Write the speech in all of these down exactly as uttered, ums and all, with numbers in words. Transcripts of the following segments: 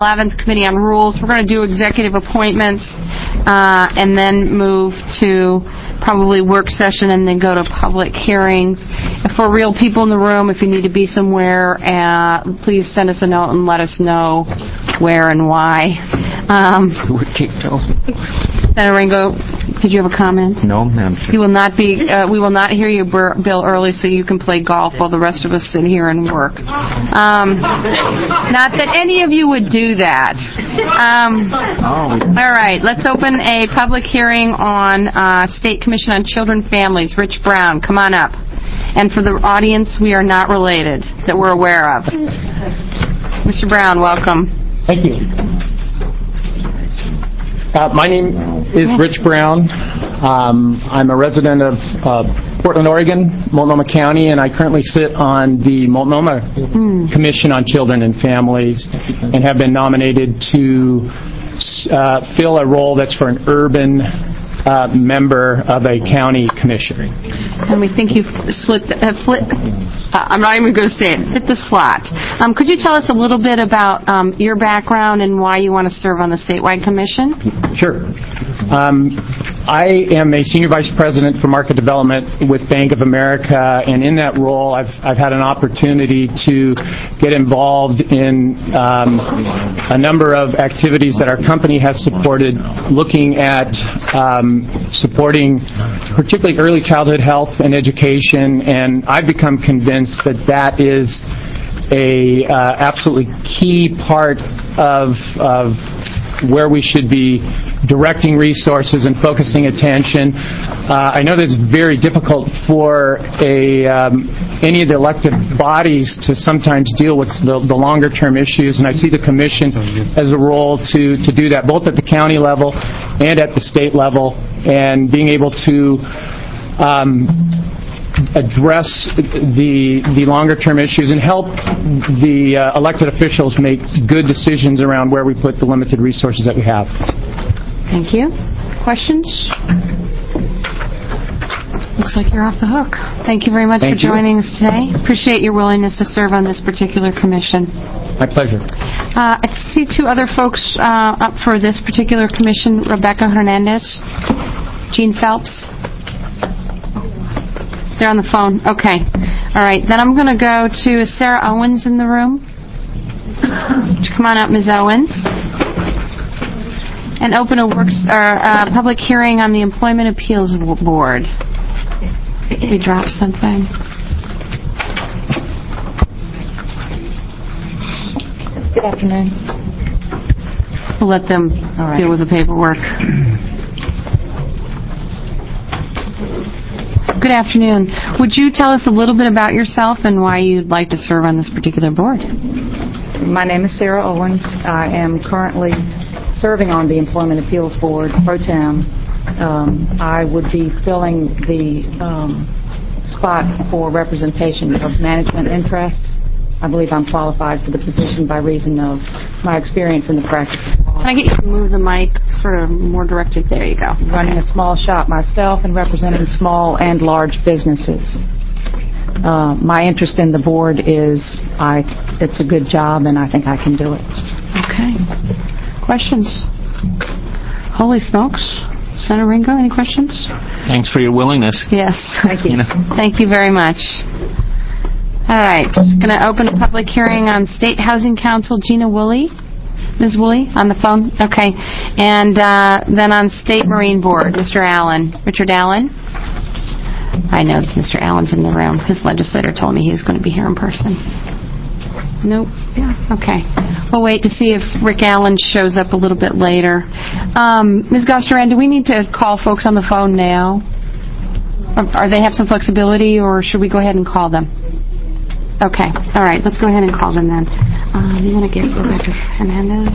eleventh, Committee on Rules. We're going to do executive appointments uh, and then move to probably work session and then go to public hearings. If we're real people in the room, if you need to be somewhere, uh, please send us a note and let us know where and why. Um, Senator Ringo, did you have a comment? No, Madam Chair. You will not be. Uh, we will not hear you, Bill, early, so you can play golf while the rest of us sit here and work. Um, not that any of you would do that. Um, all right, let's open a public hearing on uh, State Commission on Children and Families. Rich Brown, come on up. And for the audience, we are not related that we're aware of. Mister Brown, welcome. Thank you. Uh, my name is Rich Brown. Um, I'm a resident of uh, Portland, Oregon, Multnomah County, and I currently sit on the Multnomah mm. Commission on Children and Families and have been nominated to uh, fill a role that's for an urban uh, member of a county commission. And we think you've slit, uh, flit, uh, I'm not even going to say it, hit the slot. Um, could you tell us a little bit about um, your background and why you want to serve on the statewide commission? Sure. Um, I am a senior vice president for market development with Bank of America, and in that role, I've I've had an opportunity to get involved in um, a number of activities that our company has supported, looking at um, supporting particularly early childhood health and education, and I've become convinced that that is a uh, absolutely key part of of where we should be directing resources and focusing attention. Uh, I know that it's very difficult for a um, any of the elected bodies to sometimes deal with the, the longer-term issues, and I see the Commission as a role to, to do that, both at the county level and at the state level, and being able to um, address the the longer-term issues and help the uh, elected officials make good decisions around where we put the limited resources that we have. Thank you. Questions? Looks like you're off the hook. Thank you very much Thank for joining you. us today. Appreciate your willingness to serve on this particular commission. My pleasure. Uh, I see two other folks uh, up for this particular commission, Rebecca Hernandez, Gene Phelps. They're on the phone. Okay. All right. Then I'm going to go to is Sarah Owens in the room. Come on up, Miz Owens. And open a works or uh, public hearing on the Employment Appeals Board. Did we drop something? Good afternoon. We'll let them right. deal with the paperwork. Good afternoon. Would you tell us a little bit about yourself and why you'd like to serve on this particular board? My name is Sarah Owens. I am currently serving on the Employment Appeals Board, pro tem. Um, I would be filling the um, spot for representation of management interests. I believe I'm qualified for the position by reason of my experience in the practice of law. Can I get you to move the mic sort of more directed? There you go. Running okay. a small shop myself and representing small and large businesses. Uh, my interest in the board is I, it's a good job and I think I can do it. Okay. Questions? Holy smokes. Senator Ringo, any questions? Thanks for your willingness. Yes. Thank you. you know. Thank you very much. All right. Going to open a public hearing on State Housing Council, Gina Woolley. Miz Woolley, on the phone? Okay. And uh, then on State Marine Board, Mister Allen. Richard Allen? I know Mister Allen's in the room. His legislator told me he was going to be here in person. Nope. Yeah. Okay. We'll wait to see if Rick Allen shows up a little bit later. Um, Miz Gosteran, do we need to call folks on the phone now? Or, or they have some flexibility, or should we go ahead and call them? Okay. All right. Let's go ahead and call them then. Um, you want to get Rebecca Hernandez?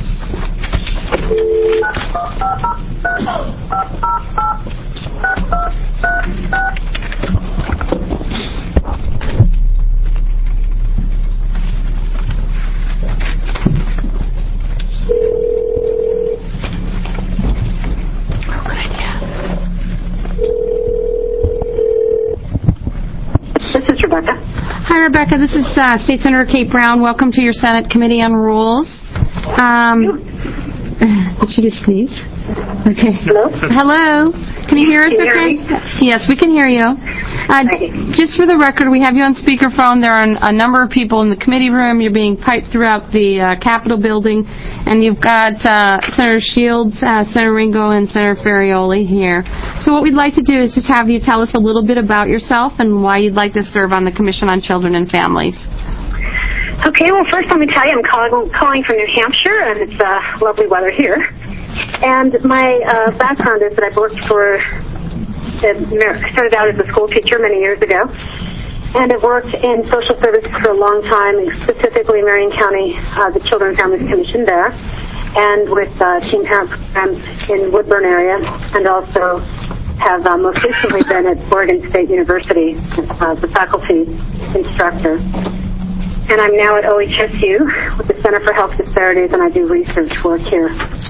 Hi, Rebecca. This is uh, State Senator Kate Brown. Welcome to your Senate Committee on Rules. Um, did she just sneeze? Okay. Hello? Hello? Can you hear us Can you okay? hear Yes, we can hear you. Uh, Okay. just for the record, we have you on speakerphone. There are a number of people in the committee room. You're being piped throughout the uh, Capitol building. And you've got uh, Senator Shields, uh, Senator Ringo, and Senator Ferrioli here. So what we'd like to do is just have you tell us a little bit about yourself and why you'd like to serve on the Commission on Children and Families. Okay, well, first let me tell you, I'm call- calling from New Hampshire, and it's uh, lovely weather here. And my uh, background is that I've worked for, I started out as a school teacher many years ago, and I've worked in social services for a long time, specifically Marion County, uh, the Children and Families Commission there, and with uh, teen parent programs in Woodburn area, and also have uh, most recently been at Oregon State University as a faculty instructor. And I'm now at O H S U with the Center for Health Disparities, and I do research work here.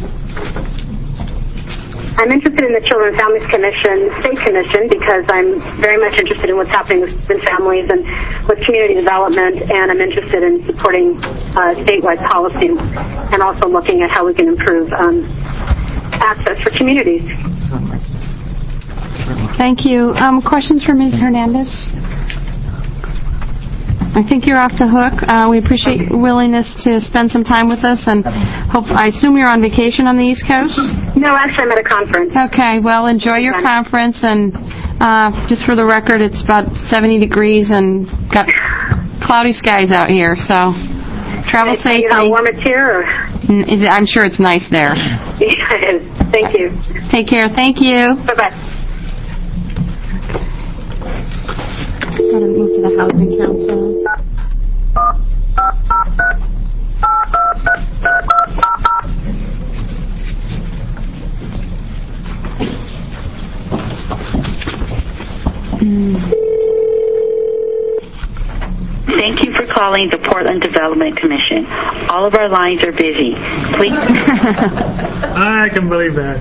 I'm interested in the Children and Families Commission, State Commission, because I'm very much interested in what's happening with families and with community development, and I'm interested in supporting uh, statewide policies and also looking at how we can improve um, access for communities. Thank you. Um, questions for Miz Hernandez? I think you're off the hook. Uh, we appreciate your willingness to spend some time with us, and hope. I assume you're on vacation on the East Coast? No, actually, I'm at a conference. Okay, well, enjoy your conference, and uh, just for the record, it's about seventy degrees and got cloudy skies out here, so travel safely. You know how warm it's here? Or? Is it, I'm sure it's nice there. Yeah, it is. Thank you. Take care. Thank you. Bye-bye. Got to move to the Housing Council. Mm. Thank you for calling the Portland Development Commission. All of our lines are busy. Please. I can believe that.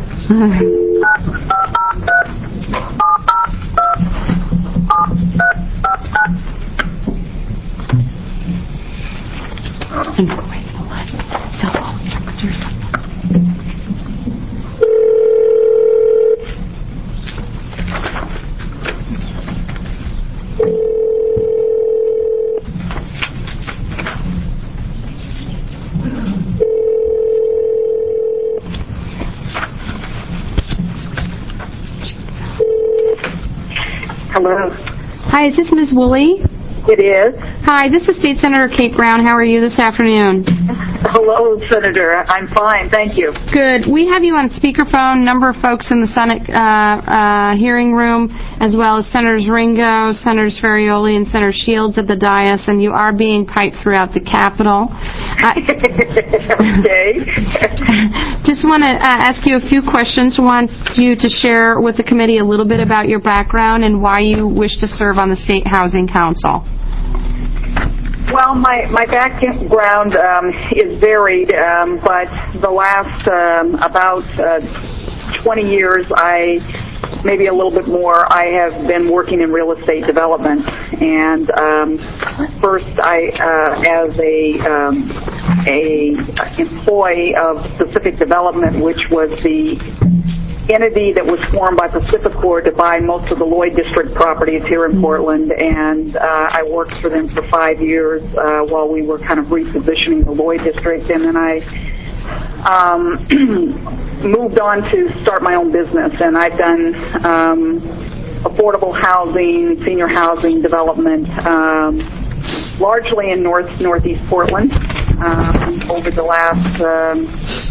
Hello. Hi, is this Miz Woolley? It is. Hi, this is State Senator Kate Brown. How are you this afternoon? Hello, Senator. I'm fine, thank you. Good. We have you on speakerphone. A number of folks in the Senate uh, uh, hearing room, as well as Senators Ringo, Senators Ferrioli, and Senator Shields at the dais, and you are being piped throughout the Capitol. Uh, okay. Just want to uh, ask you a few questions. Want you to share with the committee a little bit about your background and why you wish to serve on the State Housing Council. Well, my, my background um, is varied, um, but the last um, about uh, twenty years, I maybe a little bit more, I have been working in real estate development. And um, first, I uh, as a um, a employee of Pacific Development, which was the entity that was formed by PacifiCorp to buy most of the Lloyd District properties here in Portland, and uh, I worked for them for five years uh, while we were kind of repositioning the Lloyd District, and then I um, moved on to start my own business, and I've done um, affordable housing, senior housing development, um, largely in North Northeast Portland um, over the last um,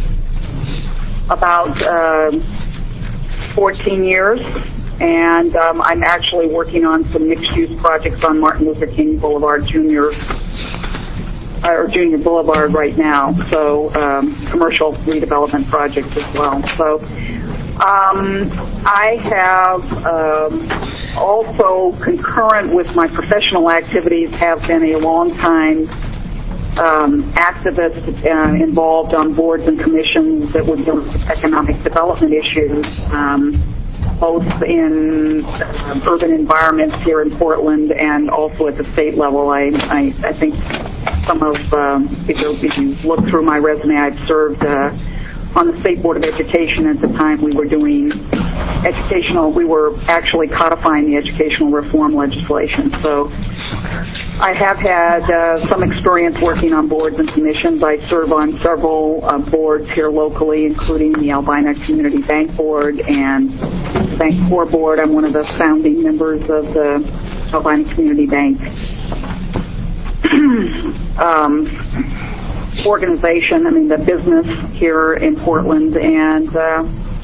about uh, fourteen years, and um, I'm actually working on some mixed-use projects on Martin Luther King Boulevard Junior or Junior Boulevard right now, so um, commercial redevelopment projects as well. So um, I have um, also, concurrent with my professional activities, have been a long time Um, activists uh, involved on boards and commissions that would deal with economic development issues, um, both in uh, urban environments here in Portland and also at the state level. I, I, I think some of, um, if you if you look through my resume, I've served uh, on the State Board of Education. At the time we were doing educational, we were actually codifying the educational reform legislation. So I have had uh, some experience working on boards and commissions. I serve on several uh, boards here locally, including the Albina Community Bank Board and the Bank Corps Board. I'm one of the founding members of the Albina Community Bank um, organization, I mean the business here in Portland, and uh,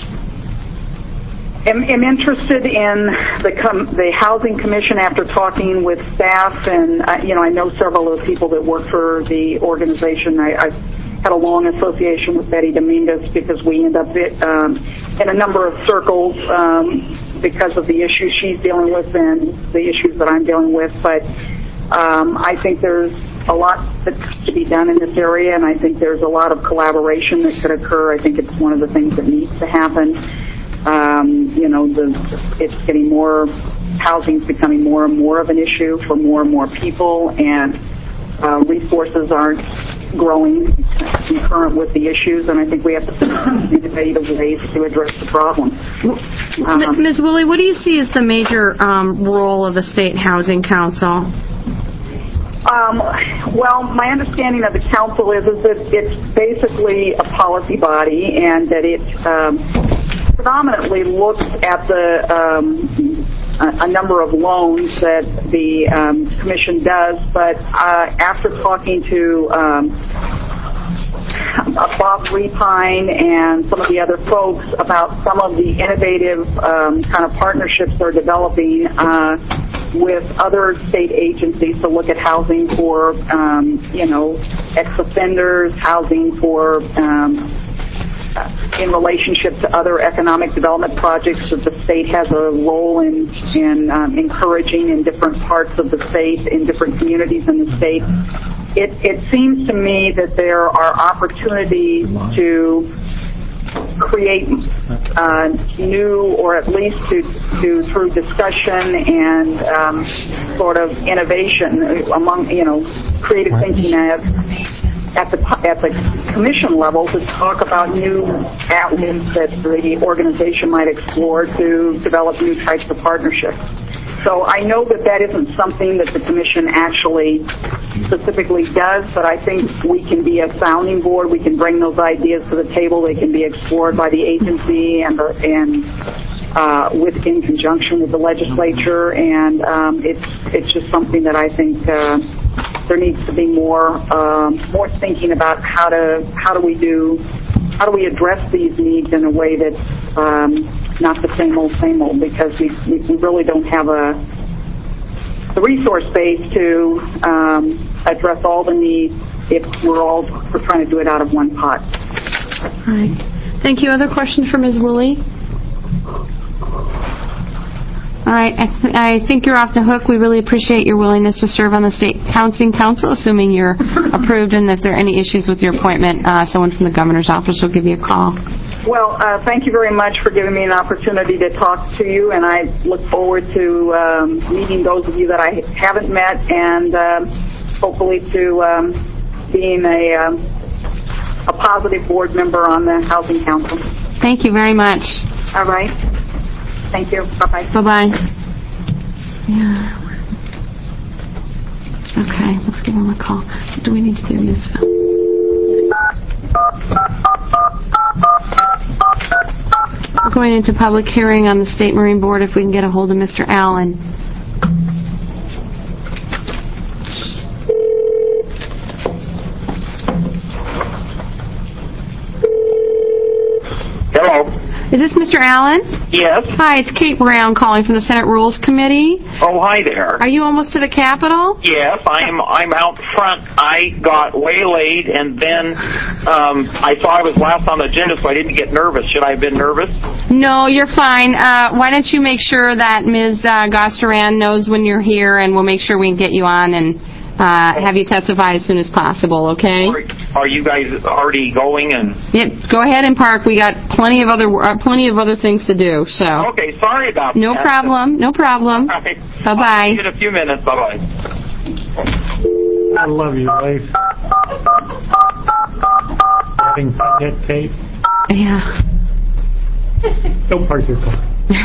am, am interested in the com- the Housing Commission after talking with staff, and uh, you know I know several of the people that work for the organization. I, I had a long association with Betty Dominguez because we end up um, in a number of circles um, because of the issues she's dealing with and the issues that I'm dealing with, but um, I think there's a lot that's to be done in this area, and I think there's a lot of collaboration that could occur. I think it's one of the things that needs to happen. Um, you know, the, it's getting more, housing's becoming more and more of an issue for more and more people, and uh, resources aren't growing concurrent with the issues, and I think we have to think innovative ways to address the problem. Um, Miz Woolley, what do you see as the major um, role of the State Housing Council? Um, well, my understanding of the council is, is that it's basically a policy body, and that it um, predominantly looks at the um, a, a number of loans that the um, commission does. But uh, after talking to um, Bob Repine and some of the other folks about some of the innovative um, kind of partnerships they're developing uh, with other state agencies to look at housing for, um, you know, ex-offenders, housing for, um, in relationship to other economic development projects that the state has a role in, in um, encouraging in different parts of the state, in different communities in the state. It, it seems to me that there are opportunities to create uh, new, or at least to, to through discussion and um, sort of innovation among, you know, creative thinking at, at the at the commission level to talk about new avenues that the organization might explore to develop new types of partnerships. So I know that that isn't something that the commission actually specifically does, but I think we can be a sounding board. We can bring those ideas to the table. They can be explored by the agency and the, and uh, with in conjunction with the legislature. And um, it's it's just something that I think uh, there needs to be more um, more thinking about how to how do we do how do we address these needs in a way that's um, not the same old, same old, because we, we really don't have a the resource base to um, address all the needs if we're all we're trying to do it out of one pot. All right. Thank you. Other questions for Miz Woolley? All right. I, th- I think you're off the hook. We really appreciate your willingness to serve on the State Housing Council, assuming you're approved, and if there are any issues with your appointment, uh, someone from the governor's office will give you a call. Well, uh, thank you very much for giving me an opportunity to talk to you, and I look forward to um, meeting those of you that I haven't met, and uh, hopefully to um, being a, um, a positive board member on the Housing Council. Thank you very much. All right. Thank you. Bye-bye. Bye-bye. Yeah. Okay, let's give him a call. What do we need to do, Miz Phelps? We're going into public hearing on the State Marine Board. If we can get a hold of Mister Allen. Hello. Is this Mister Allen? Yes. Hi, it's Kate Brown calling from the Senate Rules Committee. Oh, hi there. Are you almost to the Capitol? Yes, I'm I'm out front. I got waylaid, and then um, I saw I was last on the agenda, so I didn't get nervous. Should I have been nervous? No, you're fine. Uh, why don't you make sure that Miz Uh, Gosteran knows when you're here, and we'll make sure we can get you on and uh, have you testify as soon as possible, okay? Are you guys already going? And Yeah, go ahead and park. We got plenty of other uh, plenty of other things to do. So. Okay, sorry about no that. No problem. No problem. Right. Bye-bye. I'll see you in a few minutes. Bye-bye. I love you, wife. Having that tape. Yeah. Don't park your car.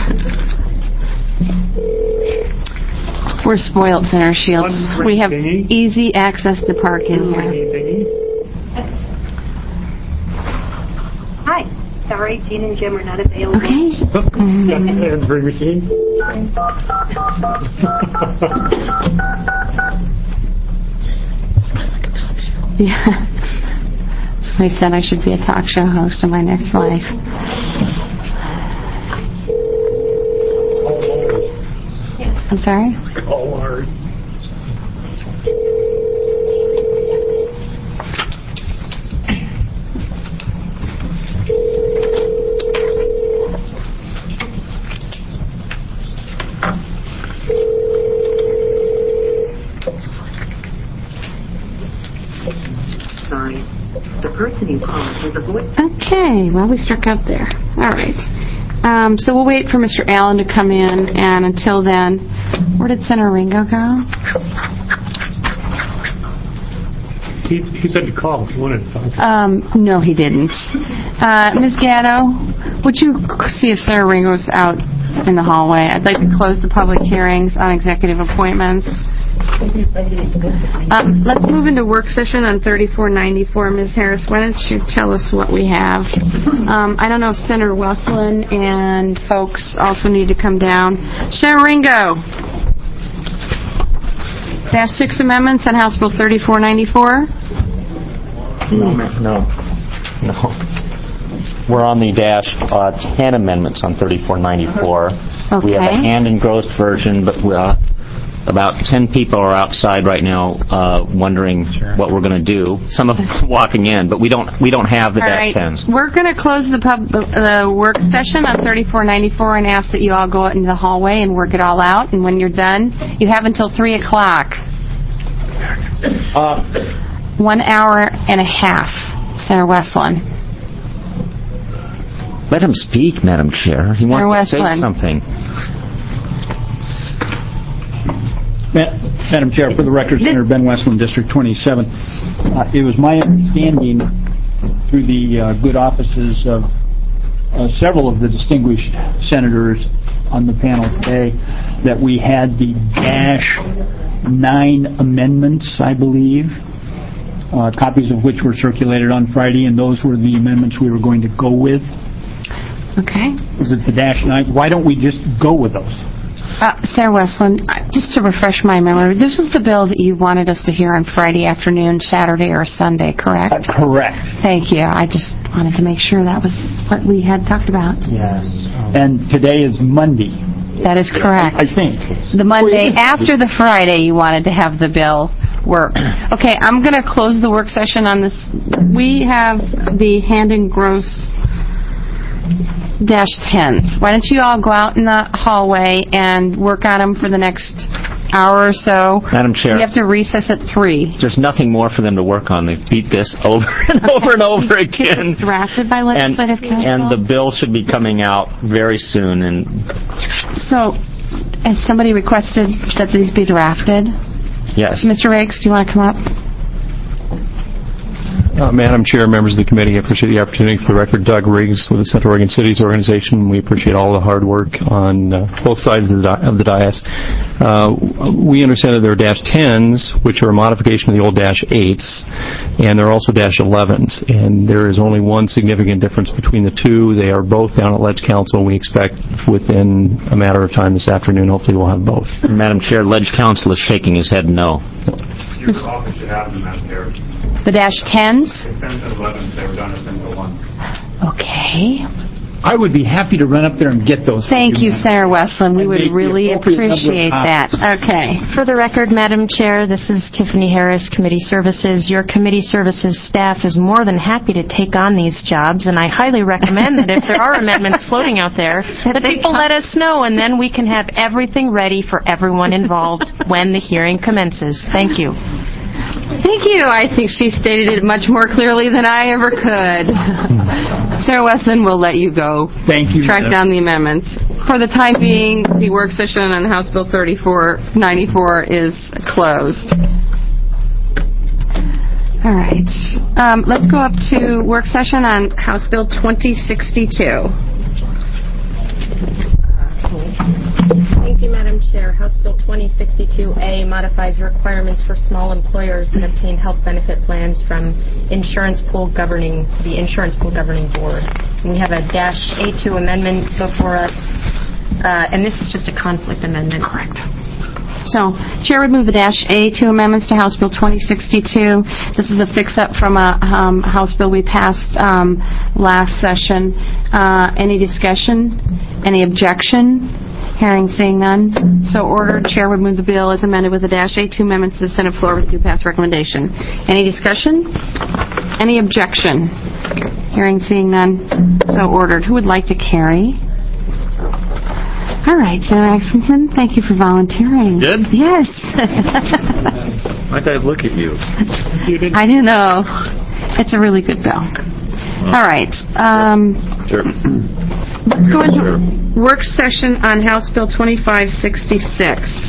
We're spoiled, Senator Shields. One We have dingy. easy access to parking Two here. ringy dingies. Hi. Sorry, Jean and Jim are not available. Okay. Got the hands-free machine. Yeah. Somebody said I should be a talk show host in my next life. I'm sorry? Call ours. Sorry. The person you called has a voice. Okay, well, we struck out there. All right. Um, so we'll wait for Mister Allen to come in, and until then, where did Senator Ringo go? He, he said to call if you wanted to talk. Um, no, he didn't. Uh, Miz Gatto, would you see if Senator Ringo's out in the hallway? I'd like to close the public hearings on executive appointments. Um, let's move into work session on thirty-four ninety-four. Miz Harris, why don't you tell us what we have? Um, I don't know if Senator Westland and folks also need to come down. Senator Ringo. Dash six amendments on House Bill thirty-four ninety-four. No, no, no. We're on the dash uh, ten amendments on thirty-four ninety-four. Okay. We have a hand-engrossed version, but uh, about ten people are outside right now uh, wondering sure. what we're going to do. Some of them are walking in, but we don't we don't have the all dash right. tens. We're going to close the pub the work session on thirty-four ninety-four and ask that you all go out into the hallway and work it all out. And when you're done, you have until three o'clock. Uh, One hour and a half, Senator Westland. Let him speak, Madam Chair. He Senator wants to Westland. say something. Madam Chair, for the record, Senator Ben Westland, District twenty-seven. Uh, it was my understanding through the uh, good offices of uh, several of the distinguished senators on the panel today that we had the dash nine amendments, I believe, uh, copies of which were circulated on Friday, and those were the amendments we were going to go with. Okay. Is it the dash nine? Why don't we just go with those? Uh, Senator Westland, uh, just to refresh my memory, this is the bill that you wanted us to hear on Friday afternoon, Saturday, or Sunday, correct? Uh, correct. Thank you. I just wanted to make sure that was what we had talked about. Yes. And today is Monday. That is correct. I think. The Monday after the Friday, you wanted to have the bill work. Okay, I'm going to close the work session on this. We have the hand and gross dash tens. Why don't you all go out in the hallway and work on them for the next hour or so? Madam Chair. We have to recess at three. There's nothing more for them to work on. They've beat this over and over and over again. Drafted by legislative and, council. And the bill should be coming out very soon. And so, has somebody requested that these be drafted? Yes. Mister Riggs, do you want to come up? Uh, Madam Chair, members of the committee, I appreciate the opportunity. For the record, Doug Riggs with the Central Oregon Cities Organization. We appreciate all the hard work on uh, both sides of the, di- of the dais. Uh, we understand that there are dash tens, which are a modification of the old dash eights, and there are also dash elevens. And there is only one significant difference between the two. They are both down at Ledge Council. We expect within a matter of time this afternoon, hopefully we'll have both. Madam Chair, Ledge Council is shaking his head no. Your office should have them, Madam Chair. The dash tens? The tens and elevens, they were done as single one. Okay. I would be happy to run up there and get those. Thank you, Senator Westland. We would really appreciate that. Okay. For the record, Madam Chair, this is Tiffany Harris, Committee Services. Your Committee Services staff is more than happy to take on these jobs, and I highly recommend that if there are amendments floating out there, that people let us know, and then we can have everything ready for everyone involved when the hearing commences. Thank you. Thank you. I think she stated it much more clearly than I ever could. Senator Westland, we'll let you go. Thank you. Track down the amendments. For the time being, the work session on House Bill thirty-four ninety-four is closed. All right. Um, let's go up to work session on House Bill twenty sixty-two. Thank you, Madam Chair. House Bill twenty sixty-two A modifies requirements for small employers that obtain health benefit plans from Insurance Pool Governing, the Insurance Pool Governing Board. And we have a dash A two amendment before us, uh, and this is just a conflict amendment. Correct. So, Chair would move the dash A two amendments to House Bill twenty sixty-two. This is a fix-up from a um, House bill we passed um, last session. Uh, any discussion? Any objection? Hearing, seeing none. So ordered. Chair would move the bill as amended with the dash A two amendments to the Senate floor with due pass recommendation. Any discussion? Any objection? Hearing, seeing none. So ordered. Who would like to carry? All right, Senator Axelson, thank you for volunteering. Good? Yes. Why'd I look at you? I do know. It's a really good bill. All right. Um, Sure. Let's go into work session on House Bill twenty-five sixty-six.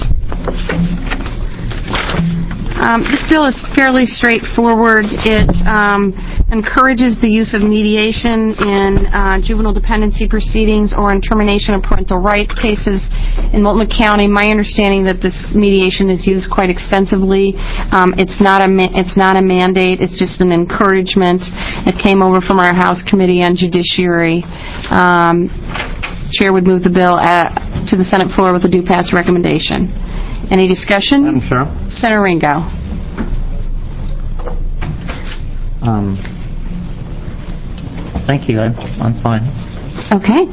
Um, this bill is fairly straightforward. It um, encourages the use of mediation in uh, juvenile dependency proceedings or in termination of parental rights cases in Multnomah County. My understanding that this mediation is used quite extensively. Um, it's not a ma- it's not a mandate. It's just an encouragement. It came over from our House Committee on Judiciary. Um, Chair would move the bill at, to the Senate floor with a due pass recommendation. Any discussion? Madam Chair? Senator Ringo. Um, thank you. I, I'm fine. Okay.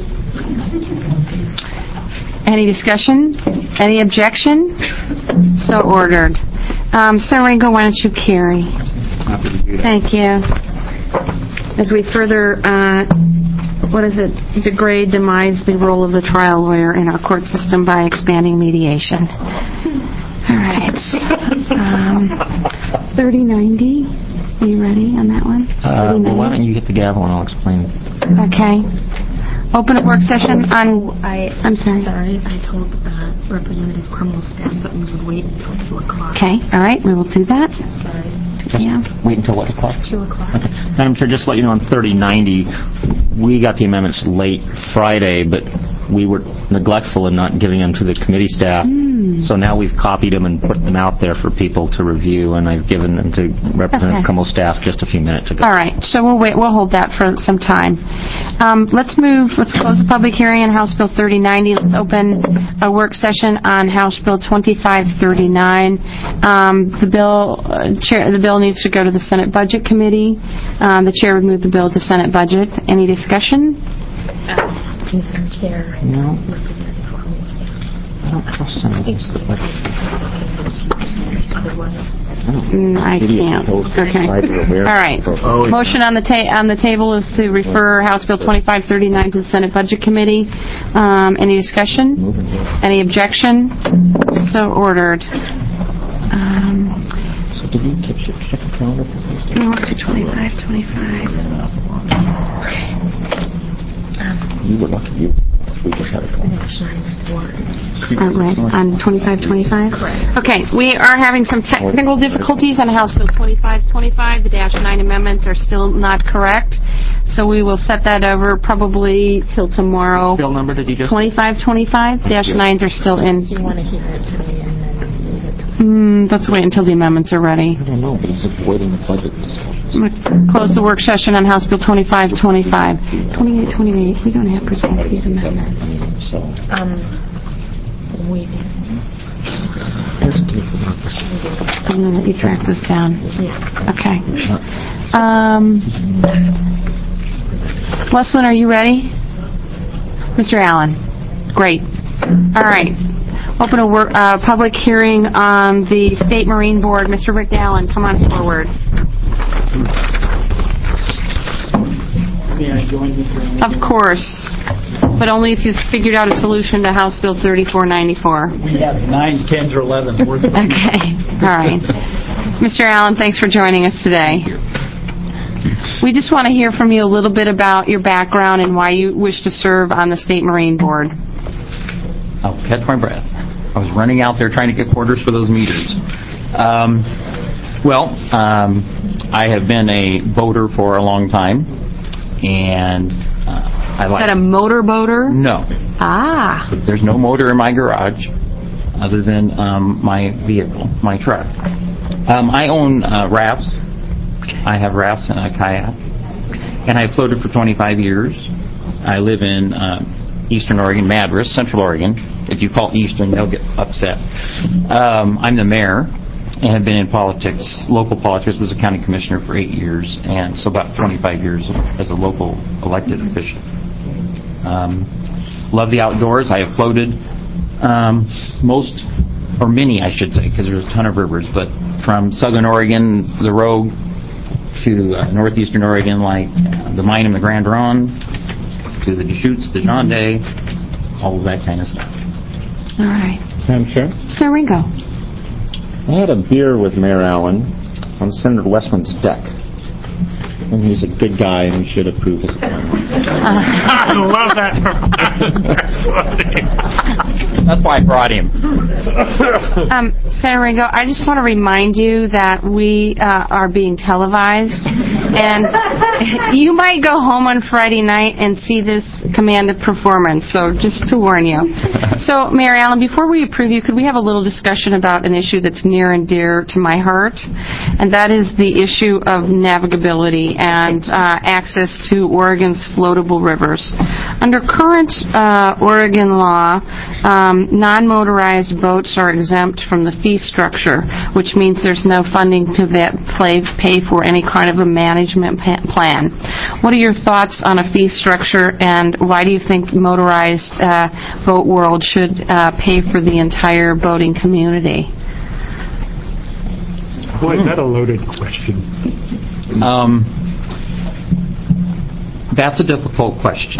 Any discussion? Any objection? So ordered. Um, Senator Ringo, why don't you carry? Happy to do that. Thank you. As we further, uh, what is it, degrade, demise the role of the trial lawyer in our court system by expanding mediation. All right. Um, thirty ninety. Are you ready on that one? Uh, well, why don't you get the gavel and I'll explain. Okay. Open a work session on... I, I'm sorry. Sorry, I told uh, Representative Crumwell staff that we would wait until two o'clock. Okay, all right, we will do that. Sorry. Yeah. Wait until what o'clock? two o'clock. Okay. Madam Chair, just to let you know, on thirty ninety, we got the amendments late Friday, but we were neglectful in not giving them to the committee staff. Mm. So now we've copied them and put them out there for people to review, and I've given them to Representative Okay. Crumwell's staff just a few minutes ago. All right, so we'll wait. We'll hold that for some time. Um, let's move. Let's close the public hearing on House Bill thirty ninety. Let's open a work session on House Bill twenty-five thirty-nine. Um, the bill, uh, chair, the bill needs to go to the Senate Budget Committee. Um, the chair would move the bill to Senate Budget. Any discussion? Madam Chair. No. Representative Crumwell staff. I don't trust some of these. Otherwise. Mm, I can't. Okay. All right. Oh, Motion on the ta- on the table is to refer House Bill twenty-five thirty-nine to the Senate Budget Committee. Um, any discussion? Any objection? So ordered. Um, So did you keep your check the calendar for Thursday? no, to twenty-five twenty-five. You were lucky. You we just had a call. Uh, right, on twenty-five twenty-five? Correct. Okay, we are having some technical difficulties on House Bill twenty-five twenty-five. The dash nine amendments are still not correct, so we will set that over probably till tomorrow. Bill number did you just? twenty-five twenty-five, dash nines are still in. Do you want to hear it today and then use it? Mm, let's wait until the amendments are ready. I don't know, but he's avoiding the budget discussions. I'm going to close the work session on House Bill twenty-five twenty-five. twenty-eight twenty-eight, we don't have present these amendments. So, Um, we, I'm going to let you track this down. yeah. Okay. Um, Leslin, are you ready? Mister Allen? Great. All right. Open a work, uh, public hearing on the State Marine Board. Mister Rick Allen, come on forward. May I join Mister Allen? Of course, but only if you've figured out a solution to House Bill thirty-four ninety-four. We have nines, tens, or elevens. Okay. All right. Mister Allen, thanks for joining us today. We just want to hear from you a little bit about your background and why you wish to serve on the State Marine Board. I'll catch my breath. I was running out there trying to get quarters for those meters. Um, Well, um, I have been a boater for a long time, and uh, I like... Is that a motor boater? No. Ah. There's no motor in my garage other than um, my vehicle, my truck. Um, I own uh, rafts. I have rafts and a kayak, and I've floated for twenty-five years. I live in uh, Eastern Oregon, Madras, Central Oregon. If you call it Eastern, they'll get upset. Um, I'm the mayor and have been in politics, local politics, was a county commissioner for eight years, and so about twenty-five years as a local elected official. Um, love the outdoors. I have floated um, most, or many I should say, because there's a ton of rivers, but from Southern Oregon, the Rogue, to uh, northeastern Oregon, like uh, the Mine and the Grand Ronde, to the Deschutes, the John Day, all of that kind of stuff. All right. Madam Chair? Sir Ringo. I had a beer with Mayor Allen on Senator Westland's deck. And he's a good guy, and we should approve his appointment. I love that. That's why I brought him. Um, Senator Ringo, I just want to remind you that we uh, are being televised, and you might go home on Friday night and see this commanded performance, so just to warn you. So, Mayor Allen, before we approve you, could we have a little discussion about an issue that's near and dear to my heart, and that is the issue of navigability and uh, access to Oregon's floatable rivers. Under current uh, Oregon law, um, non-motorized boats are exempt from the fee structure, which means there's no funding to play, pay for any kind of a management plan. What are your thoughts on a fee structure, and why do you think motorized uh, boat world should uh, pay for the entire boating community? Boy, is that a loaded question. Um, that's a difficult question.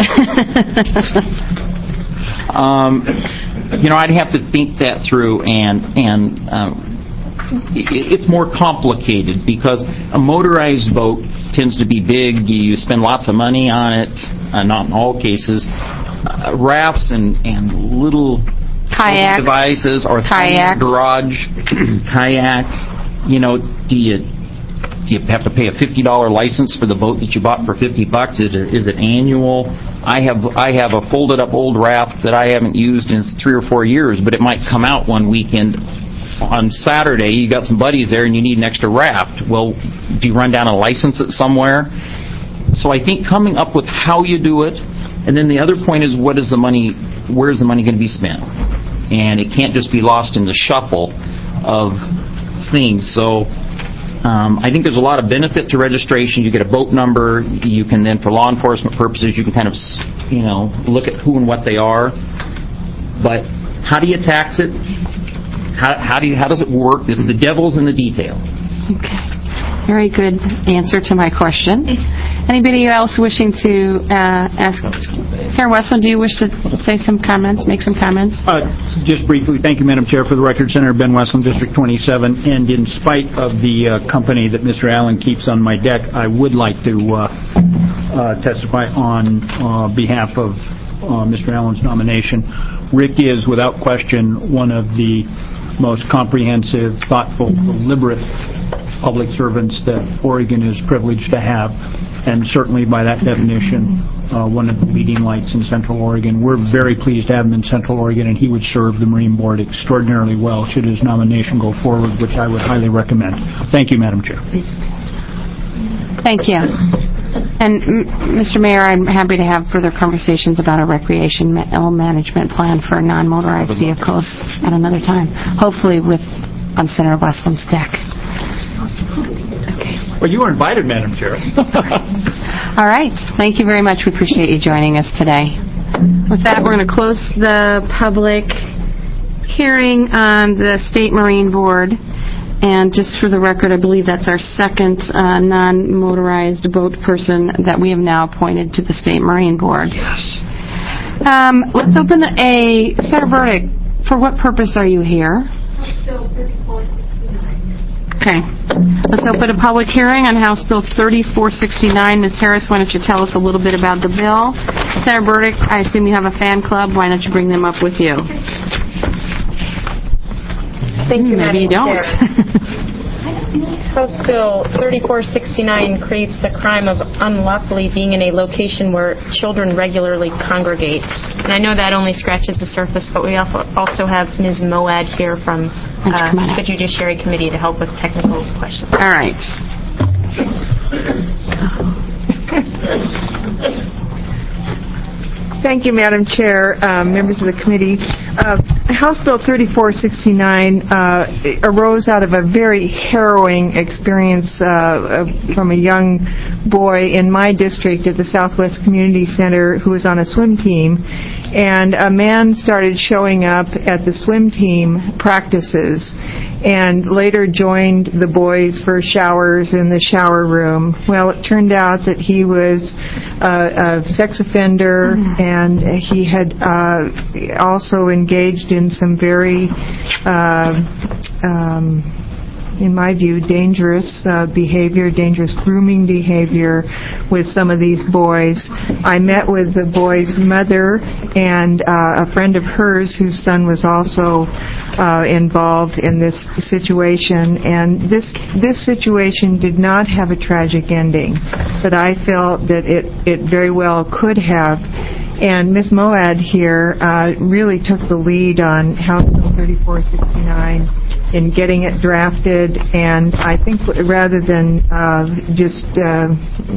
um, you know, I'd have to think that through, and and um, it, it's more complicated because a motorized boat tends to be big. You spend lots of money on it. Uh, not in all cases. Uh, rafts and and little kayaks devices or kayaks. garage kayaks. You know, do you? Do you have to pay a fifty dollar license for the boat that you bought for fifty bucks? Is it, is it annual? I have I have a folded up old raft that I haven't used in three or four years, but it might come out one weekend on Saturday. You got some buddies there and you need an extra raft. Well, do you run down and license it somewhere? So I think coming up with how you do it, and then the other point is what is the money, where is the money going to be spent? And it can't just be lost in the shuffle of things. So Um, I think there's a lot of benefit to registration. You get a boat number. You can then, for law enforcement purposes, you can kind of, you know, look at who and what they are. But how do you tax it? How, how do you, how does it work? It's the devil's in the detail. Okay. Very good answer to my question. Anybody else wishing to uh, ask? Senator Westland, do you wish to say some comments, make some comments? Uh, just briefly, thank you, Madam Chair. For the record, Senator Ben Westland, District twenty-seven. And in spite of the uh, company that Mister Allen keeps on my deck, I would like to uh, uh, testify on uh, behalf of uh, Mister Allen's nomination. Rick is, without question, one of the most comprehensive, thoughtful, deliberate public servants that Oregon is privileged to have, and certainly by that definition, uh, one of the leading lights in Central Oregon. We're very pleased to have him in Central Oregon, and he would serve the Marine Board extraordinarily well should his nomination go forward, which I would highly recommend. Thank you, Madam Chair. Thank you. And, M- Mister Mayor, I'm happy to have further conversations about a recreation ma- management plan for non-motorized vehicles at another time, hopefully with on Senator Westland's deck. Okay. Well, you are invited, Madam Chair. All right. Thank you very much. We appreciate you joining us today. With that, we're going to close the public hearing on the State Marine Board. And just for the record, I believe that's our second uh, non-motorized boat person that we have now appointed to the State Marine Board. Yes. Um, let's open a... Senator Burdick, for what purpose are you here? Okay. Let's open a public hearing on House Bill thirty-four sixty-nine. Miz Harris, why don't you tell us a little bit about the bill? Senator Burdick, I assume you have a fan club. Why don't you bring them up with you? Thank you, Maybe you Madam don't. Chair. House Bill thirty-four sixty-nine creates the crime of unlawfully being in a location where children regularly congregate. And I know that only scratches the surface, but we also have Miz Moad here from uh, the Judiciary Committee to help with technical questions. All right. Thank you, Madam Chair, uh, members of the committee. Uh, House Bill thirty-four sixty-nine uh, arose out of a very harrowing experience uh, from a young boy in my district at the Southwest Community Center who was on a swim team. And a man started showing up at the swim team practices and later joined the boys for showers in the shower room. Well, it turned out that he was uh, a sex offender, and he had uh, also engaged in some very, uh, um, in my view, dangerous uh, behavior, dangerous grooming behavior with some of these boys. I met with the boy's mother and uh, a friend of hers whose son was also uh, involved in this situation, and this this situation did not have a tragic ending, but I felt that it, it very well could have. And Miz Moad here uh, really took the lead on House Bill thirty-four sixty-nine in getting it drafted, and I think rather than uh, just uh,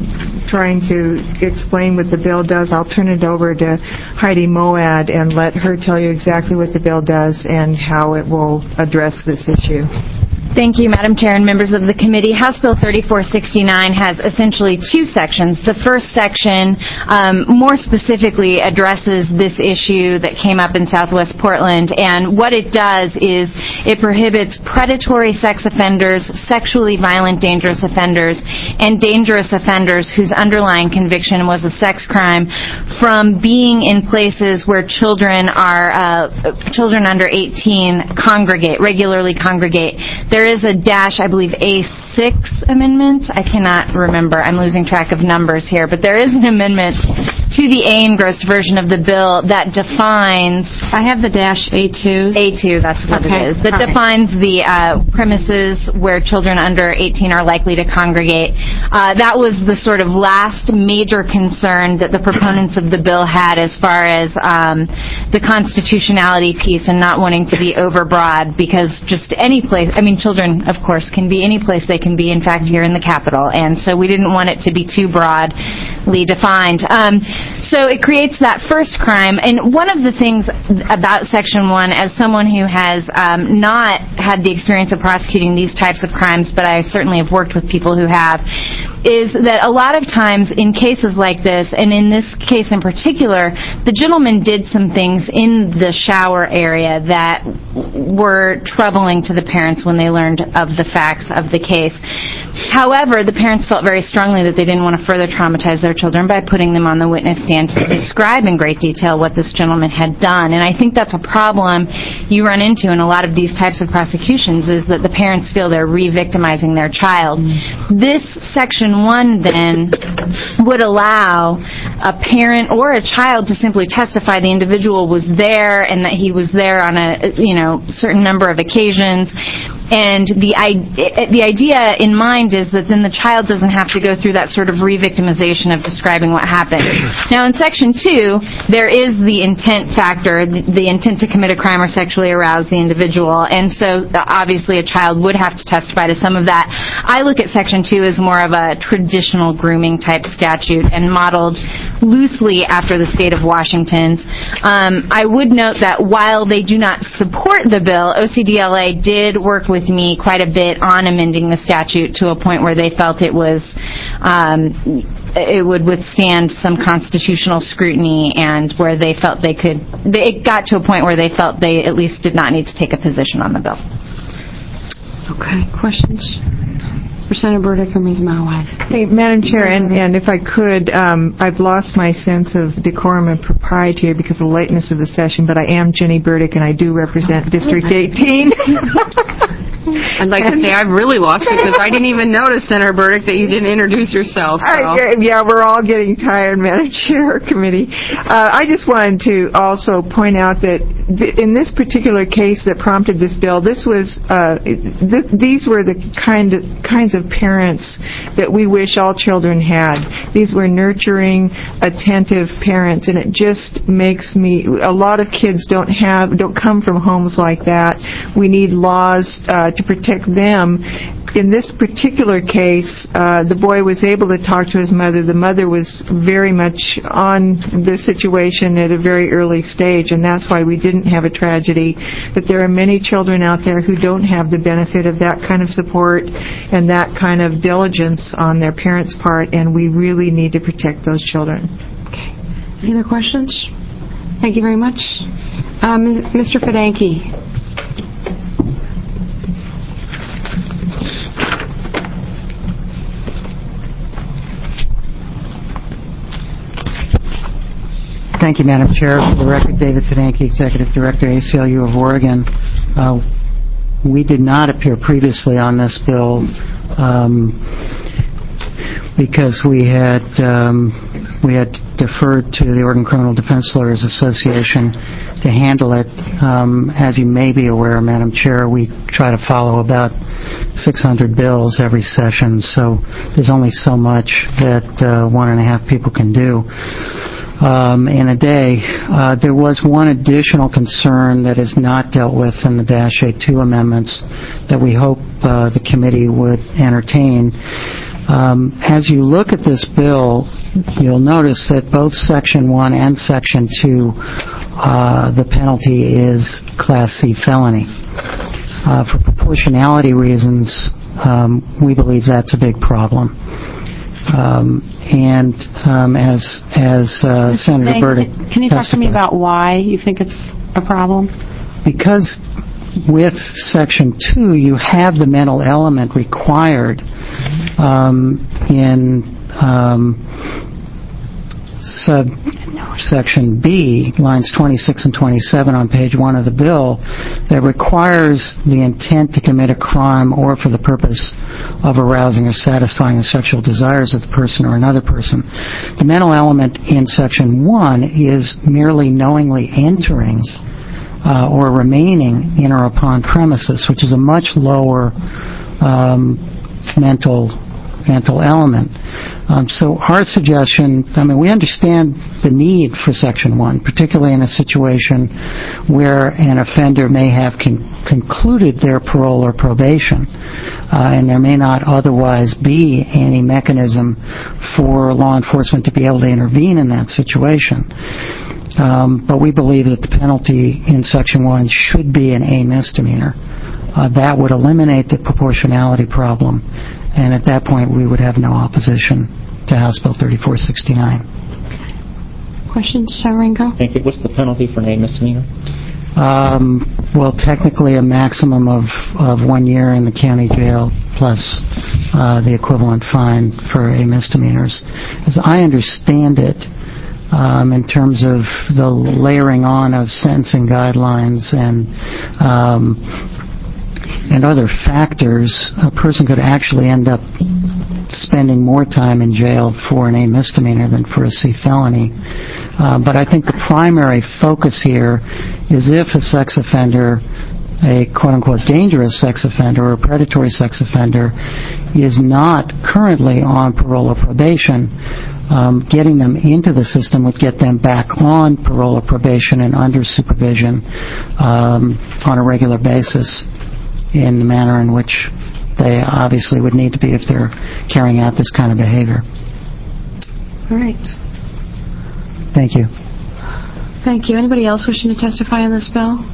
trying to explain what the bill does, I'll turn it over to Heidi Moad and let her tell you exactly what the bill does and how it will address this issue. Thank you, Madam Chair and members of the committee. House Bill thirty-four sixty-nine has essentially two sections. The first section um, more specifically addresses this issue that came up in Southwest Portland, and what it does is it prohibits predatory sex offenders, sexually violent dangerous offenders, and dangerous offenders whose underlying conviction was a sex crime from being in places where children are uh, children under eighteen congregate, regularly congregate. There is a dash, I believe, A six amendment. I cannot remember. I'm losing track of numbers here. But there is an amendment to the A engrossed version of the bill that defines... I have the dash A two. A two, that's what okay. it is. That All defines right. the uh, premises where children under eighteen are likely to congregate. Uh, that was the sort of last major concern that the proponents of the bill had as far as um, the constitutionality piece and not wanting to be overbroad, because just any place... I mean, children, of course, can be any place they can be, in fact, here in the Capitol. And so we didn't want it to be too broadly defined. Um, so it creates that first crime. And one of the things about Section one, as someone who has um, not had the experience of prosecuting these types of crimes, but I certainly have worked with people who have, is that a lot of times in cases like this, and in this case in particular, the gentleman did some things in the shower area that were troubling to the parents when they learned of the facts of the case. However, the parents felt very strongly that they didn't want to further traumatize their children by putting them on the witness stand to describe in great detail what this gentleman had done. And I think that's a problem you run into in a lot of these types of prosecutions, is that the parents feel they're re-victimizing their child. This Section one, then, would allow a parent or a child to simply testify the individual was there and that he was there on a, you know, certain number of occasions. And the the idea in mind is that then the child doesn't have to go through that sort of re-victimization of describing what happened. Now, in Section two, there is the intent factor, the, the intent to commit a crime or sexually arouse the individual. And so, obviously, a child would have to testify to some of that. I look at Section two as more of a traditional grooming type statute and modeled loosely after the state of Washington's. Um, I would note that while they do not support the bill, O C D L A did work with with me quite a bit on amending the statute to a point where they felt it was um, it would withstand some constitutional scrutiny, and where they felt they could they, it got to a point where they felt they at least did not need to take a position on the bill. Okay, questions for Senator Burdick or Miz Moad? Hey, Madam Chair, and, and if I could, um, I've lost my sense of decorum and propriety here because of the lateness of the session, but I am Jenny Burdick, and I do represent District eighteen. I'd like to say I've really lost it because I didn't even notice, Senator Burdick, that you didn't introduce yourself. So. I, yeah, we're all getting tired, Madam Chair, committee. Uh, I just wanted to also point out that th- in this particular case that prompted this bill, this was uh, th- these were the kind of kinds of parents that we wish all children had. These were nurturing, attentive parents, and it just makes me. A lot of kids don't have don't come from homes like that. We need laws uh, to protect them. In this particular case, uh, the boy was able to talk to his mother. The mother was very much on the situation at a very early stage, and that's why we didn't have a tragedy. But there are many children out there who don't have the benefit of that kind of support and that kind of diligence on their parents' part, and we really need to protect those children. Okay. Any other questions? Thank you very much. Um, Mister Fidanki. Thank you, Madam Chair. For the record, David Fidanki, Executive Director, A C L U of Oregon. Uh, we did not appear previously on this bill um, because we had um, we had deferred to the Oregon Criminal Defense Lawyers Association to handle it. Um, as you may be aware, Madam Chair, we try to follow about six hundred bills every session, so there's only so much that uh, one and a half people can do. Um, in a day. Uh, there was one additional concern that is not dealt with in the Dash A two amendments that we hope uh, the committee would entertain. Um, as you look at this bill, you'll notice that both Section one and Section two, uh, the penalty is Class C felony. Uh, for proportionality reasons, um, we believe that's a big problem. Um, and um, as as uh, Senator Burdick Can you talk to me about why you think it's a problem? Because with Section two, you have the mental element required um, in um, subsection B, lines twenty-six and twenty-seven on page one of the bill, that requires the intent to commit a crime or for the purpose of arousing or satisfying the sexual desires of the person or another person. The mental element in Section one is merely knowingly entering uh, or remaining in or upon premises, which is a much lower um, mental mental element. Um, so our suggestion, I mean, we understand the need for Section one, particularly in a situation where an offender may have con- concluded their parole or probation, uh, and there may not otherwise be any mechanism for law enforcement to be able to intervene in that situation. Um, but we believe that the penalty in Section one should be an A misdemeanor. Uh, that would eliminate the proportionality problem, and at that point we would have no opposition to House Bill thirty-four sixty-nine. Questions, Sarenko? Thank you. What's the penalty for an A misdemeanor? Um, well, technically a maximum of, of one year in the county jail plus uh, the equivalent fine for A misdemeanors. As I understand it, Um, in terms of the layering on of sentencing guidelines and um, and other factors, a person could actually end up spending more time in jail for an A misdemeanor than for a C felony. Uh, but I think the primary focus here is if a sex offender, a quote-unquote dangerous sex offender or a predatory sex offender, is not currently on parole or probation, Um, getting them into the system would get them back on parole or probation and under supervision um, on a regular basis in the manner in which they obviously would need to be if they're carrying out this kind of behavior. All right. Thank you. Thank you. Anybody else wishing to testify on this bill?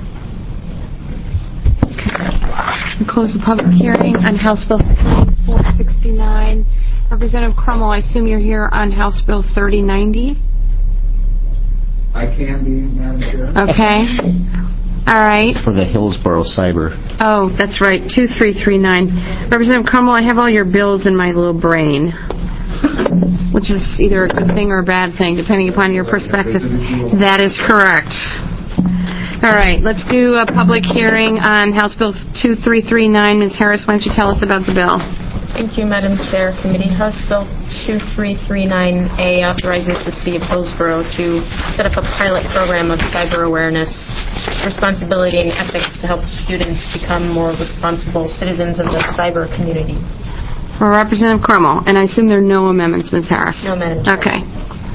Okay. We'll close the public hearing on House Bill four sixty-nine. Representative Crummell, I assume you're here on House Bill thirty ninety? I can be, Madam Chair. Okay. All right. For the Hillsborough Cyber. Oh, that's right, two three three nine. Representative Crummell, I have all your bills in my little brain, which is either a good thing or a bad thing, depending upon your perspective. That is correct. All right, let's do a public hearing on House Bill two three three nine. Miz Harris, why don't you tell us about the bill? Thank you, Madam Chair. Committee. House Bill two three three nine A authorizes the City of Hillsborough to set up a pilot program of cyber awareness responsibility and ethics to help students become more responsible citizens of the cyber community. For Representative Crummell, and I assume there are no amendments, Miz Harris? No, Madam Chair. Okay.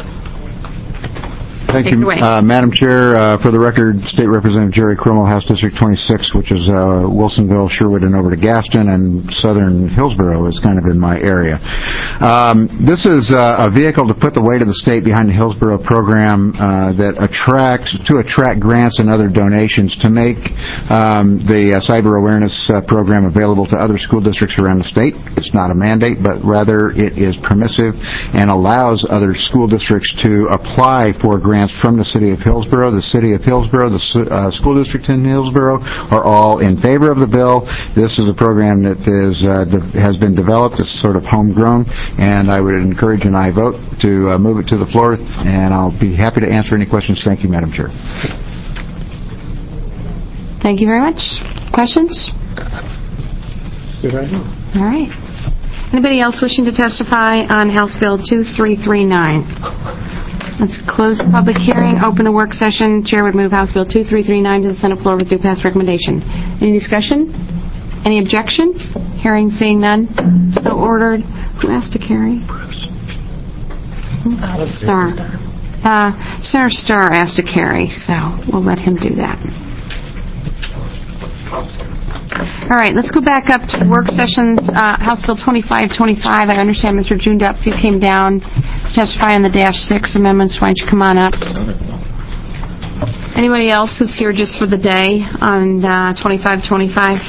Thank Take it you, away. uh, Madam Chair. Uh, for the record, State Representative Jerry Crummell, House District twenty-six, which is uh, Wilsonville, Sherwood, and over to Gaston, and southern Hillsborough is kind of in my area. Um, this is uh, a vehicle to put the weight of the state behind the Hillsborough program uh, that attracts to attract grants and other donations to make um, the uh, cyber awareness uh, program available to other school districts around the state. It's not a mandate, but rather it is permissive and allows other school districts to apply for grants from the City of Hillsborough. The City of Hillsborough, the uh, school district in Hillsborough are all in favor of the bill. This is a program that is uh, de- has been developed. It's sort of homegrown, and I would encourage an aye vote to uh, move it to the floor, and I'll be happy to answer any questions. Thank you, Madam Chair. Thank you very much. Questions? Good idea. All right. Anybody else wishing to testify on House Bill two three three nine? Let's close the public hearing, open a work session. Chair would move House Bill two three three nine to the Senate floor with due pass recommendation. Any discussion? Any objection? Hearing, seeing none. So ordered. Who asked to carry? Uh, Starr. Uh, Senator Starr asked to carry, so we'll let him do that. All right, let's go back up to work sessions. Uh, House Bill twenty-five twenty-five. I understand Mister Jundup, you came down to testify on the Dash six amendments. Why don't you come on up? Anybody else who's here just for the day on uh, twenty-five twenty-five?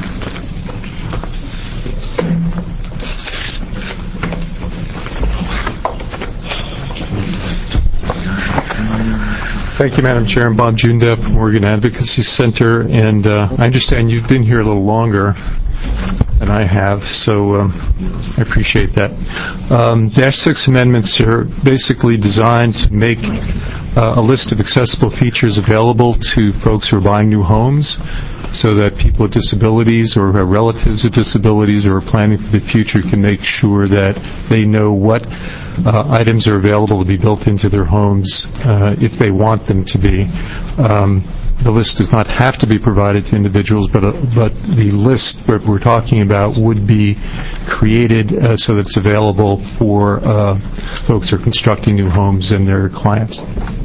Thank you, Madam Chair. I'm Bob Jundup from Oregon Advocacy Center, and uh, I understand you've been here a little longer than I have, so um, I appreciate that. Um, Dash six amendments are basically designed to make uh, a list of accessible features available to folks who are buying new homes, so that people with disabilities or who have relatives with disabilities or are planning for the future can make sure that they know what uh, items are available to be built into their homes uh, if they want them to be. Um, the list does not have to be provided to individuals, but uh, but the list that we're talking about would be created uh, so that it's available for uh, folks who are constructing new homes and their clients.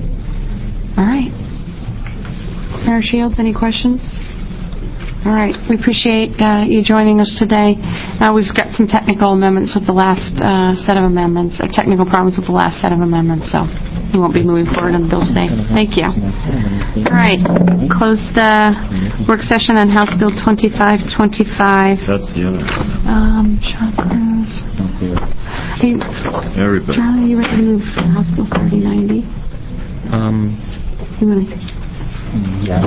All right. Senator Shields, any questions? All right. We appreciate uh, you joining us today. Uh, we've got some technical amendments with the last uh, set of amendments, or technical problems with the last set of amendments, so we won't be moving forward on the bill today. Thank you. All right. Close the work session on House Bill twenty-five twenty-five. That's the other. Um, Sean Cruz. Are you, Everybody. John, are you ready to move House Bill thirty ninety? Um, You really? yes.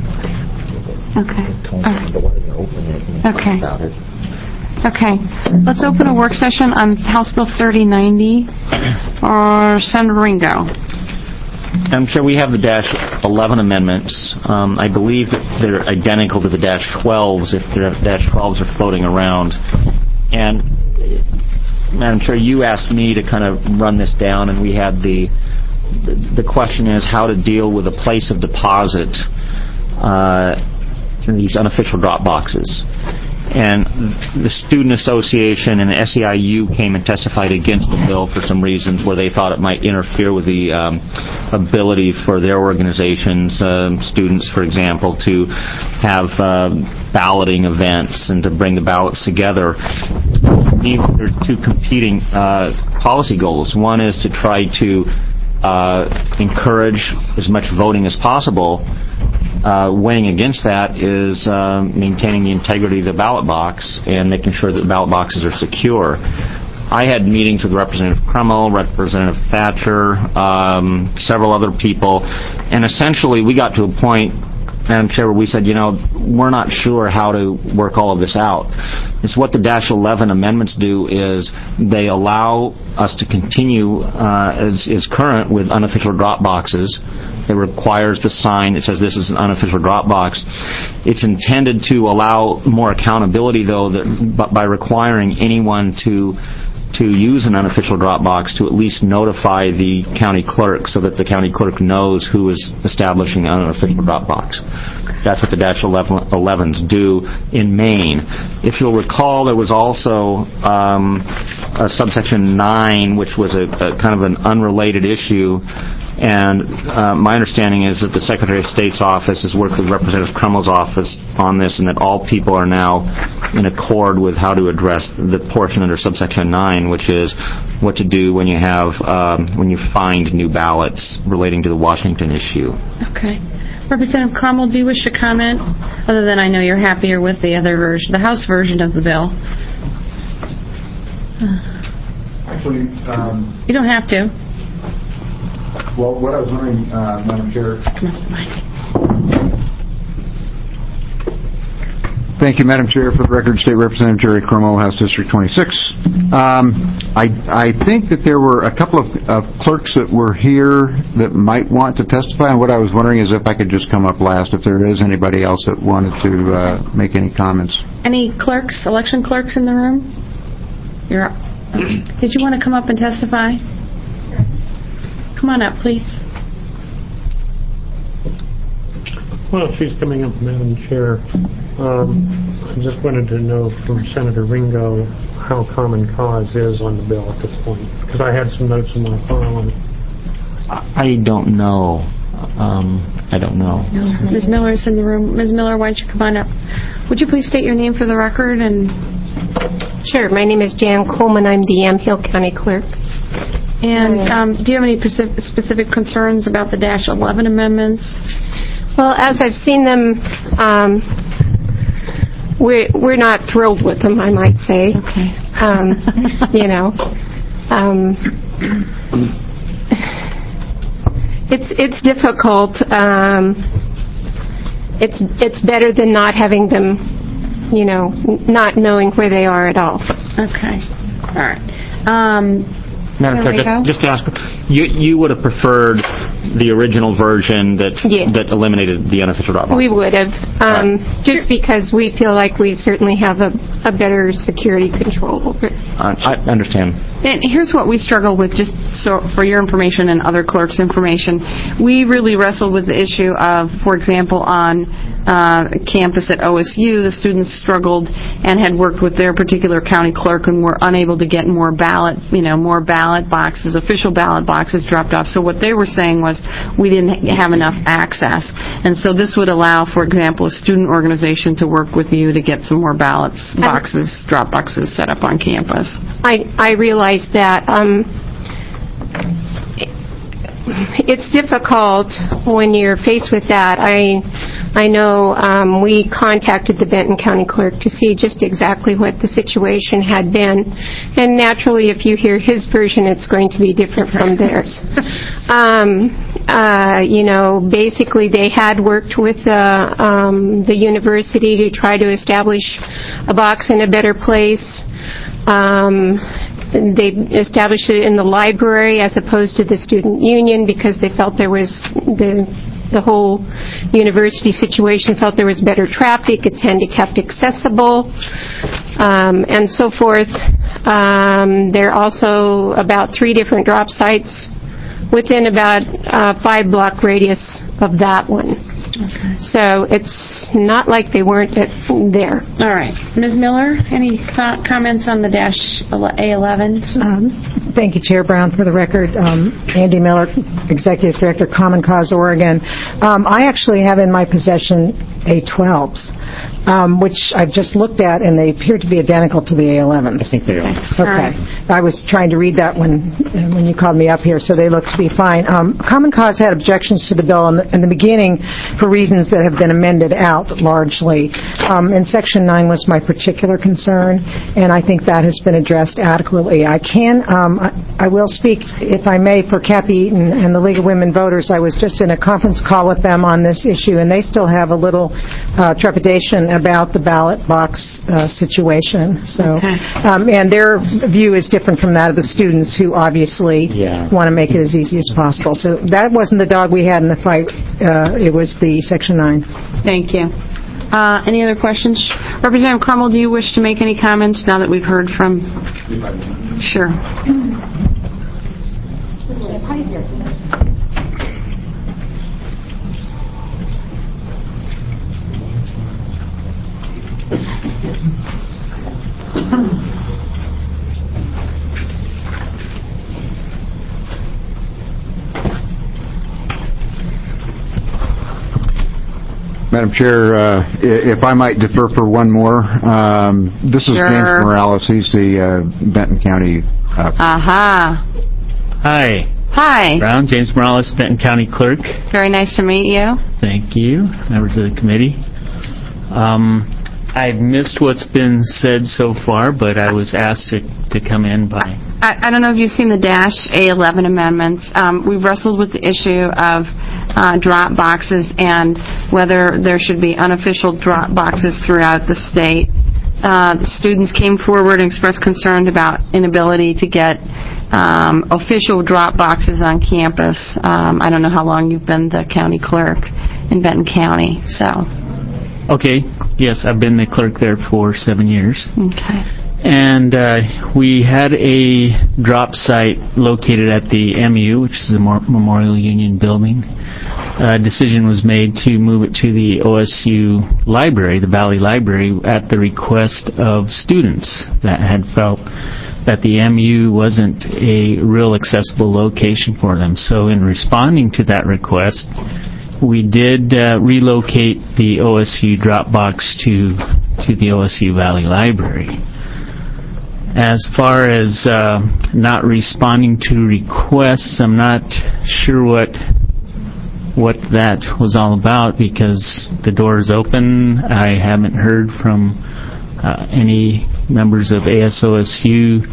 Okay. All right. Okay. Okay. Let's open a work session on House Bill thirty ninety or Senator Ringo. I'm sure we have the Dash eleven amendments. Um, I believe that they're identical to the Dash twelves if the Dash twelves are floating around. And, Madam Chair, you asked me to kind of run this down, and we had the the question is how to deal with a place of deposit uh, in these unofficial drop boxes. And the Student Association and the S E I U came and testified against the bill for some reasons where they thought it might interfere with the um, ability for their organizations, um, students, for example, to have um, balloting events and to bring the ballots together. There's two competing uh, policy goals. One is to try to uh, encourage as much voting as possible. Uh, weighing against that is uh, maintaining the integrity of the ballot box and making sure that the ballot boxes are secure. I had meetings with Representative Crummell, Representative Thatcher, um, several other people, and essentially we got to a point, Madam Chair, where we said, you know, we're not sure how to work all of this out. It's what the Dash eleven amendments do is they allow us to continue uh, as is current with unofficial drop boxes. It requires the sign that says this is an unofficial drop box. It's intended to allow more accountability, though, that by requiring anyone to to use an unofficial drop box to at least notify the county clerk so that the county clerk knows who is establishing an unofficial drop box. That's what the dash elevens do in Maine. If you'll recall, there was also um, a subsection nine, which was a, a kind of an unrelated issue. And uh, my understanding is that the Secretary of State's office has worked with Representative Crummell's office on this, and that all people are now in accord with how to address the portion under subsection nine, which is what to do when you have um, when you find new ballots relating to the Washington issue. Okay. Representative Crummell, do you wish to comment? Other than I know you're happier with the other version, the House version of the bill. Actually, um, You don't have to. well, what I was wondering, uh, Madam Chair. Thank you, Madam Chair. For the record, State Representative Jerry Crummell, House District twenty-six. Um, I, I think that there were a couple of, of clerks that were here that might want to testify, and what I was wondering is if I could just come up last, if there is anybody else that wanted to uh, make any comments. Any clerks, election clerks in the room? You're up. Did you want to come up and testify? Come on up, please. Well, she's coming up, Madam Chair. Um, I just wanted to know from Senator Ringo how common cause is on the bill at this point, because I had some notes in my file on it. I don't know. Um, I don't know. Miz Miller is in the room. Miz Miller, why don't you come on up? Would you please state your name for the record? And Sure. My name is Jan Coleman. I'm the Yamhill County Clerk. And um, do you have any specific concerns about the dash eleven amendments? Well, as I've seen them, um, we're, we're not thrilled with them, I might say. Okay. Um, you know, um, it's it's difficult. Um, it's it's better than not having them, you know, not knowing where they are at all. Okay. All right. Um, Madam Chair, just, just to ask, you you would have preferred the original version that Yeah. that eliminated the unofficial drop box? We would have, um, just because we feel like we certainly have a, a better security control over it. Uh, I understand. And here's what we struggle with, just so for your information and other clerks' information. We really wrestled with the issue of, for example, on uh, campus at O S U, the students struggled and had worked with their particular county clerk and were unable to get more ballot, you know, more ballot boxes, official ballot boxes dropped off. So what they were saying was we didn't have enough access. And so this would allow, for example, a student organization to work with you to get some more ballots, boxes, drop boxes set up on campus. I, I realize that um, it's difficult when you're faced with that. I I know um, we contacted the Benton County Clerk to see just exactly what the situation had been, and naturally, if you hear his version, it's going to be different from theirs. Um, uh, you know, basically, they had worked with uh, um, the university to try to establish a box in a better place. Um, They established it in the library as opposed to the student union because they felt there was the the whole university situation felt there was better traffic, it's handicapped accessible, um, and so forth. Um, there are also about three different drop sites within about uh, five block radius of that one. Okay. So it's not like they weren't at, there. All right. Miz Miller, any co- comments on the dash A eleven? Um, thank you, Chair Brown. For the record, um, Andy Miller, Executive Director, Common Cause Oregon. Um, I actually have in my possession A twelves, um, which I've just looked at, and they appear to be identical to the A elevens. I think they are. Okay. I was trying to read that when when you called me up here, so they look to be fine. Um, Common Cause had objections to the bill in the, in the beginning for reasons that have been amended out largely. Um, and Section nine was my particular concern, and I think that has been addressed adequately. I can, um, I, I will speak, if I may, for Kathy Eaton and the League of Women Voters. I was just in a conference call with them on this issue, and they still have a little uh, trepidation about the ballot box uh, situation. So, Okay. um, and their view is different from that of the students, who obviously Yeah. want to make it as easy as possible. So that wasn't the dog we had in the fight. Uh, it was the Section nine. Thank you. Uh, any other questions? Representative Crummell, do you wish to make any comments now that we've heard from... Sure. Madam Chair, uh, if I might defer for one more. Um, this is Sure. James Morales. He's the uh, Benton County. Uh, Aha. Hi. Hi. Brown, James Morales, Benton County Clerk. Very nice to meet you. Thank you, members of the committee. Um, I've missed what's been said so far, but I was asked to, to come in by... I, I don't know if you've seen the Dash A eleven amendments. Um, we've wrestled with the issue of uh, drop boxes and whether there should be unofficial drop boxes throughout the state. Uh, the students came forward and expressed concern about inability to get um, official drop boxes on campus. Um, I don't know how long you've been the county clerk in Benton County, so... Okay, yes, I've been the clerk there for seven years. Okay. And uh, we had a drop site located at the M U, which is the Memorial Union building. A decision was made to move it to the O S U library, the Valley Library, at the request of students that had felt that the M U wasn't a real accessible location for them. So in responding to that request, we did uh, relocate the O S U Dropbox to to the O S U Valley Library. As far as uh, not responding to requests, I'm not sure what what that was all about because the door is open. I haven't heard from uh, any members of A S O S U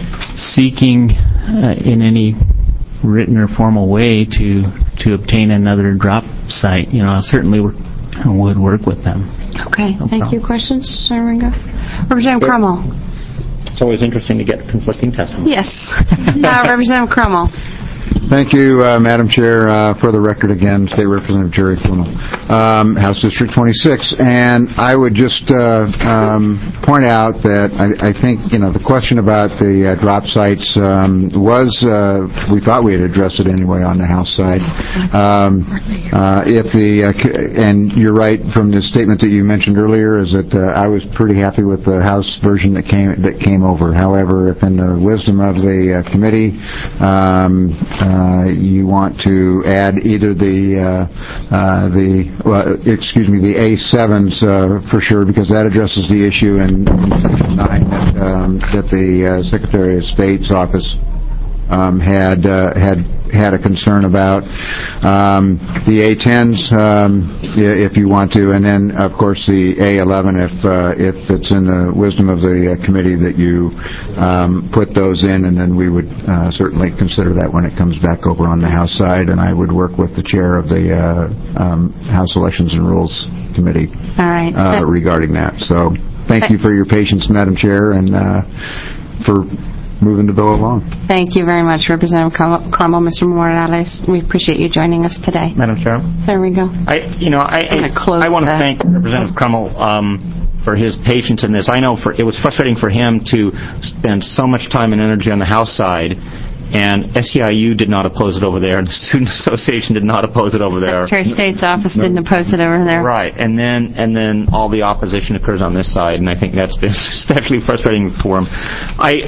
seeking uh, in any written or formal way to to obtain another drop site. You know, I certainly would, would work with them. Okay, No thank problem. you. Questions, Senator Ringo? Representative Crummell. It's always interesting to get conflicting testimony. Yes. uh, Representative Crummell. Thank you, uh, Madam Chair. Uh, for the record again, State Representative Jerry Crummell, um, House District twenty-six. And I would just uh, um, point out that I, I think, you know, the question about the uh, drop sites um, was, uh, we thought we had addressed it anyway on the House side. Um, uh, if the, uh, and you're right from the statement that you mentioned earlier, is that uh, I was pretty happy with the House version that came that came over. However, if in the wisdom of the uh, committee, um, Uh, you want to add either the uh, uh, the well, excuse me the A sevens uh, for sure, because that addresses the issue in, in Section nine that, um, that the uh, Secretary of State's office um, had uh, had had a concern about. Um, the A tens, um, if you want to, and then of course the A eleven, if uh, if it's in the wisdom of the uh, committee that you um, put those in, and then we would uh, certainly consider that when it comes back over on the House side, and I would work with the chair of the uh, um, House Elections and Rules Committee All right. uh, regarding that. So thank you for your patience, Madam Chair, and uh, for moving the bill along. Thank you very much, Representative Crummell. Mister Morales, we appreciate you joining us today. Madam Chair. There we go. I, you know, I, I, I want to thank Representative Crummell um, for his patience in this. I know for it was frustrating for him to spend so much time and energy on the House side, and S E I U did not oppose it over there, and the Student Association did not oppose it over there. Secretary of State's office didn't oppose it over there. Right, and then and then all the opposition occurs on this side, and I think that's been especially frustrating for him. I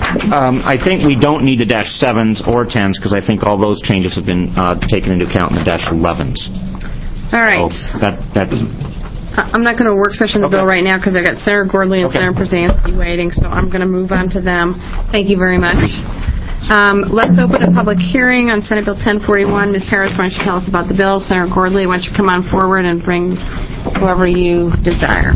um, I think we don't need the dash sevens or tens because I think all those changes have been uh, taken into account in the dash elevens. All right. So that that's. I'm not going to work session the Okay. bill right now because I've got Senator Gordley and Okay. Senator Brzezinski waiting, so I'm going to move on to them. Thank you very much. Um, let's open a public hearing on Senate Bill ten forty-one. Miz Harris, why don't you tell us about the bill? Senator Gordley, why don't you come on forward and bring whoever you desire.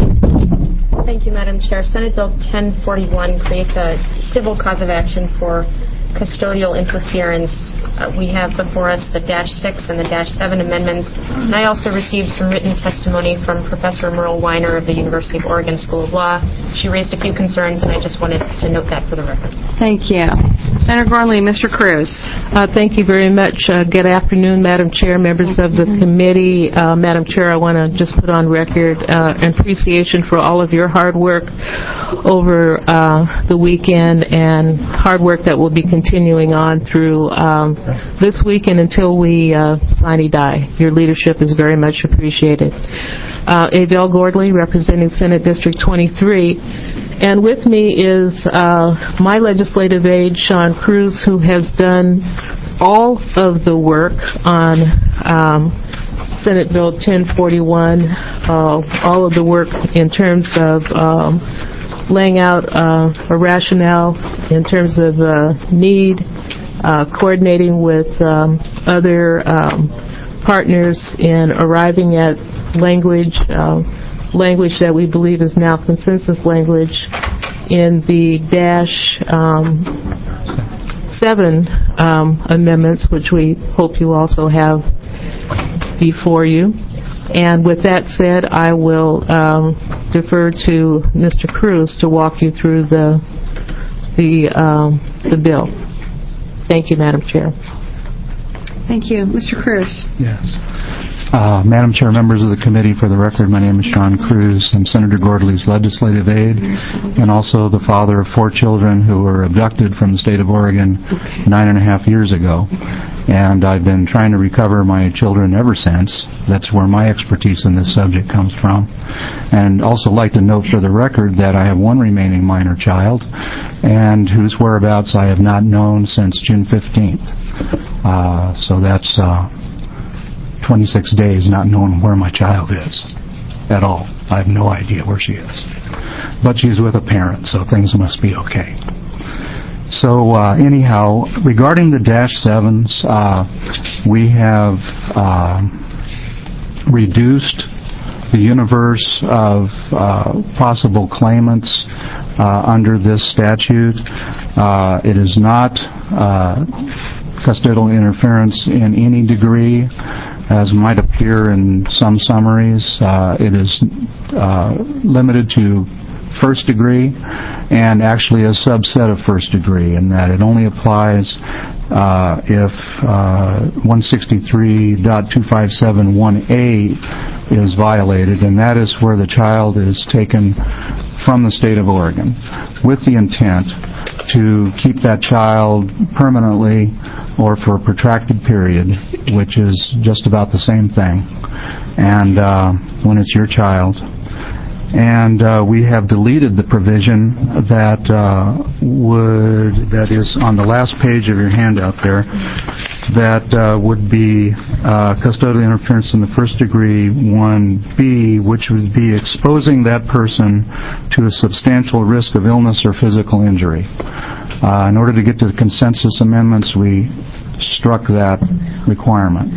Thank you, Madam Chair. Senate Bill ten forty-one creates a civil cause of action for custodial interference. Uh, we have before us the dash six and the dash seven amendments, and I also received some written testimony from Professor Merle Weiner of the University of Oregon School of Law. She raised a few concerns, and I just wanted to note that for the record. Thank you. Senator Gormley, Mister Cruz. Uh, thank you very much. Uh, good afternoon, Madam Chair, members of the committee. Uh, Madam Chair, I want to just put on record uh, an appreciation for all of your hard work over uh, the weekend and hard work that will be continuing on through um, this weekend until we uh, sine die. Your leadership is very much appreciated. Uh, Abel Gordley, representing Senate District twenty-three. And with me is uh, my legislative aide, Sean Cruz, who has done all of the work on um, Senate Bill ten forty-one, uh, all of the work in terms of um, laying out uh, a rationale in terms of uh, need, uh, coordinating with um, other um, partners in arriving at language, uh, language that we believe is now consensus language in the dash um, seven um, amendments, which we hope you also have before you. And with that said, I will um, defer to Mister Cruz to walk you through the the um, the bill. Thank you, Madam Chair. Thank you. Mister Cruz. Yes. Uh, Madam Chair, members of the committee, for the record, my name is Sean Cruz. I'm Senator Gordley's legislative aide and also the father of four children who were abducted from the state of Oregon nine and a half years ago. And I've been trying to recover my children ever since. That's where my expertise in this subject comes from. And also like to note for the record that I have one remaining minor child and whose whereabouts I have not known since June fifteenth. Uh, so that's uh, twenty-six days not knowing where my child is at all. I have no idea where she is. But she's with a parent, so things must be okay. So uh, anyhow, regarding the dash sevens, uh, we have uh, reduced the universe of uh, possible claimants uh, under this statute. Uh, it is not uh, custodial interference in any degree, as might appear in some summaries. Uh, it is uh, limited to first degree, and actually a subset of first degree, in that it only applies uh, if uh, one sixty-three point two five seven one A is violated, and that is where the child is taken from the state of Oregon with the intent to keep that child permanently or for a protracted period, which is just about the same thing, and uh, when it's your child. And uh, we have deleted the provision that uh, would that is on the last page of your handout there, that uh, would be uh, custodial interference in the first degree one B, which would be exposing that person to a substantial risk of illness or physical injury. Uh, in order to get to the consensus amendments, we struck that requirement.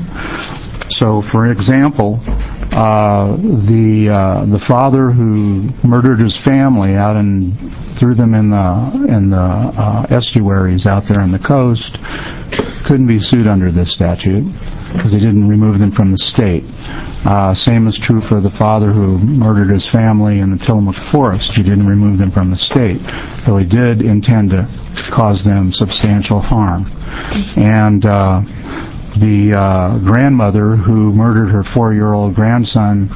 So, for example, uh, the uh, the father who murdered his family out and threw them in the in the uh, estuaries out there on the coast couldn't be sued under this statute because he didn't remove them from the state. Uh, same is true for the father who murdered his family in the Tillamook Forest. He didn't remove them from the state, though he did intend to cause them substantial harm. And uh, the uh, grandmother who murdered her four-year-old grandson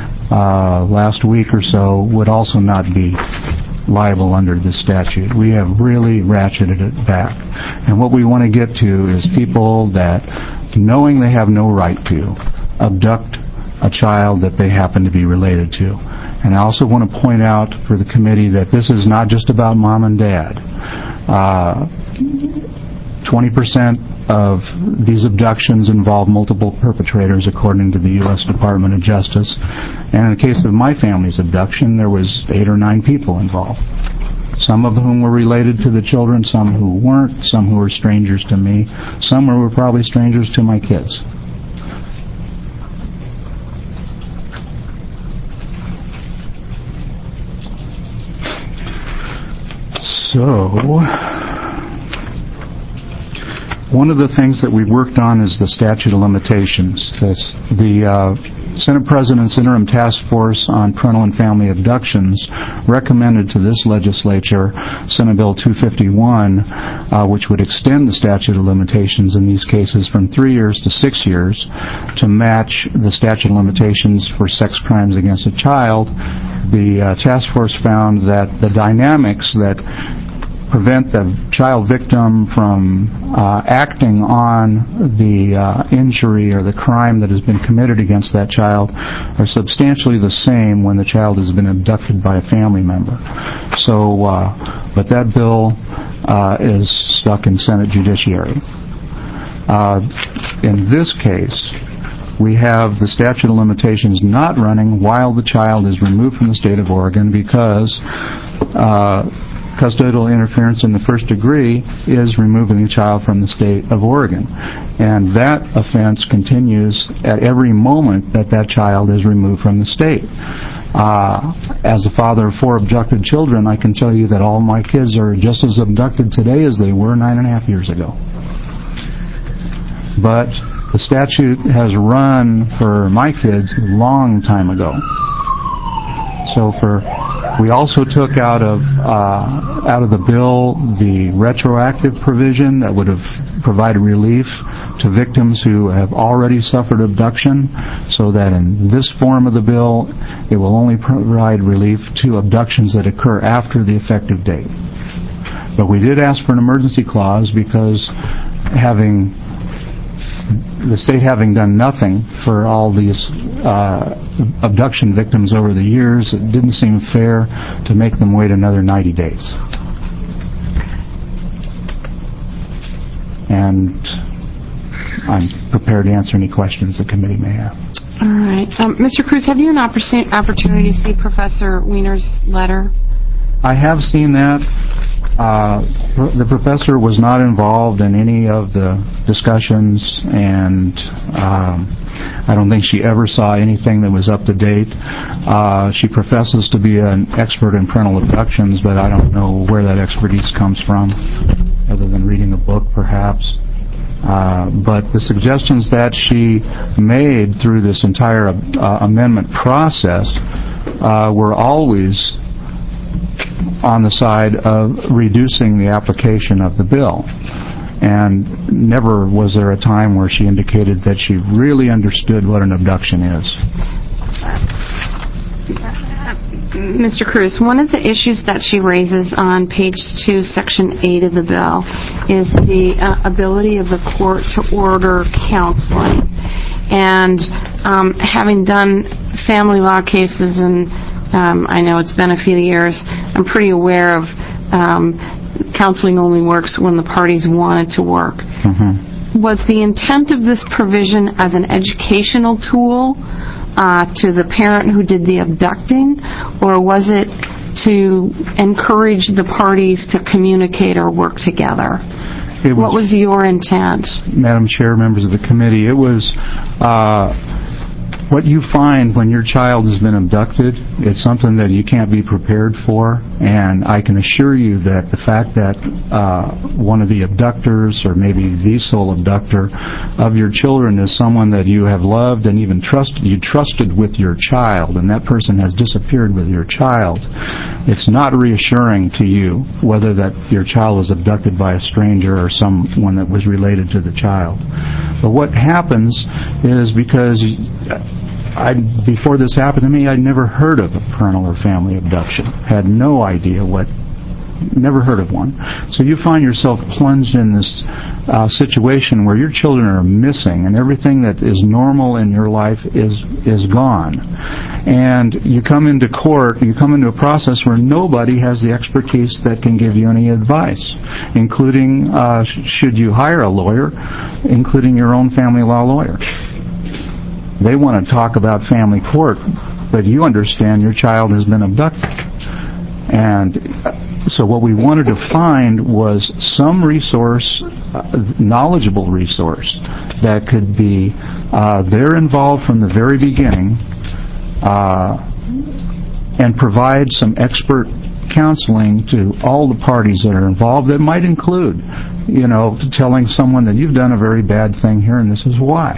uh, last week or so would also not be liable under this statute. We have really ratcheted it back. And what we want to get to is people that, knowing they have no right to, abduct a child that they happen to be related to. And I also want to point out for the committee that this is not just about mom and dad. Uh, twenty percent of these abductions involve multiple perpetrators, according to the U S Department of Justice. And in the case of my family's abduction, there was eight or nine people involved. Some of whom were related to the children, some who weren't, some who were strangers to me, some who were probably strangers to my kids. So, one of the things that we've worked on is the statute of limitations. That's the uh, Senate President's Interim Task Force on Parental and Family Abductions recommended to this legislature Senate Bill two fifty-one, uh, which would extend the statute of limitations in these cases from three years to six years to match the statute of limitations for sex crimes against a child. The uh, task force found that the dynamics that prevent the child victim from uh, acting on the uh, injury or the crime that has been committed against that child are substantially the same when the child has been abducted by a family member. So, uh, but that bill uh, is stuck in Senate Judiciary. Uh, in this case, we have the statute of limitations not running while the child is removed from the state of Oregon because uh, custodial interference in the first degree is removing the child from the state of Oregon. And that offense continues at every moment that that child is removed from the state. Uh, as a father of four abducted children, I can tell you that all my kids are just as abducted today as they were nine and a half years ago. But the statute has run for my kids a long time ago. So for we also took out of uh, out of the bill the retroactive provision that would have provided relief to victims who have already suffered abduction, so that in this form of the bill, it will only provide relief to abductions that occur after the effective date. But we did ask for an emergency clause because having the state having done nothing for all these uh, abduction victims over the years, it didn't seem fair to make them wait another ninety days. And I'm prepared to answer any questions the committee may have. All right. Um, Mister Cruz, have you an opportu- opportunity to see Professor Wiener's letter? I have seen that. Uh, the professor was not involved in any of the discussions, and um, I don't think she ever saw anything that was up to date. Uh, she professes to be an expert in parental abductions, but I don't know where that expertise comes from, other than reading a book, perhaps. Uh, but the suggestions that she made through this entire uh, amendment process uh, were always on the side of reducing the application of the bill. And never was there a time where she indicated that she really understood what an abduction is. Mister Cruz, one of the issues that she raises on page two, section eight of the bill is the uh, ability of the court to order counseling. And um, having done family law cases, and um, I know it's been a few years, I'm pretty aware of um, counseling only works when the parties want it to work. Mm-hmm. Was the intent of this provision as an educational tool uh, to the parent who did the abducting, or was it to encourage the parties to communicate or work together? It was, what was your intent? Madam Chair, members of the committee, it was uh, what you find when your child has been abducted. It's something that you can't be prepared for, and I can assure you that the fact that uh, one of the abductors, or maybe the sole abductor of your children, is someone that you have loved and even trusted, you trusted with your child, and that person has disappeared with your child, it's not reassuring to you whether that your child was abducted by a stranger or someone that was related to the child. But what happens is, because I, before this happened to me, I'd never heard of a parental or family abduction. Had no idea what, never heard of one. So you find yourself plunged in this uh, situation where your children are missing, and everything that is normal in your life is is gone. And you come into court, you come into a process where nobody has the expertise that can give you any advice, including uh, should you hire a lawyer, including your own family law lawyer. They want to talk about family court, but you understand your child has been abducted. And so what we wanted to find was some resource, uh, knowledgeable resource, that could be, uh, they're involved from the very beginning, uh, and provide some expert counseling to all the parties that are involved. That might include, you know, telling someone that you've done a very bad thing here and this is why.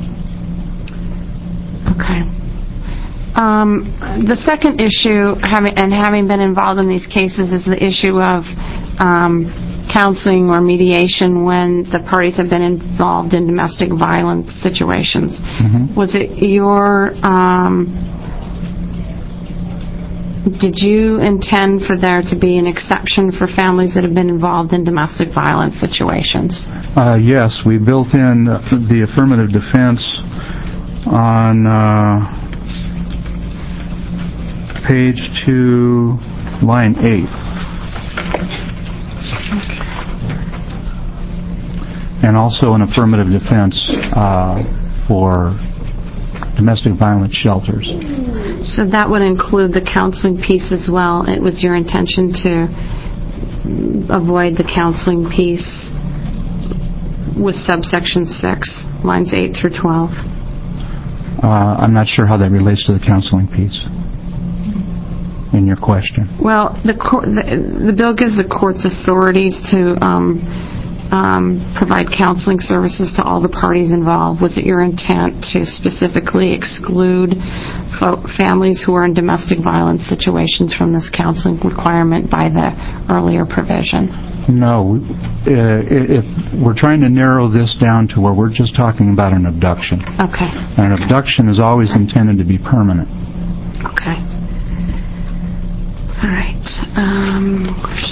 Okay. Um, the second issue, having, and having been involved in these cases, is the issue of um, counseling or mediation when the parties have been involved in domestic violence situations. Mm-hmm. Was it your... Um, did you intend for there to be an exception for families that have been involved in domestic violence situations? Uh, yes, we built in the affirmative defense on uh, page two, line eight. And also an affirmative defense uh, for domestic violence shelters. So that would include the counseling piece as well. It was your intention to avoid the counseling piece with subsection six, lines eight through twelve. Uh, I'm not sure how that relates to the counseling piece in your question. Well, the, court, the, the bill gives the courts authorities to um, um, provide counseling services to all the parties involved. Was it your intent to specifically exclude fo- families who are in domestic violence situations from this counseling requirement by the earlier provision? No. Uh, if we're trying to narrow this down to where we're just talking about an abduction. Okay. And an abduction is always intended to be permanent. Okay. All right. Um,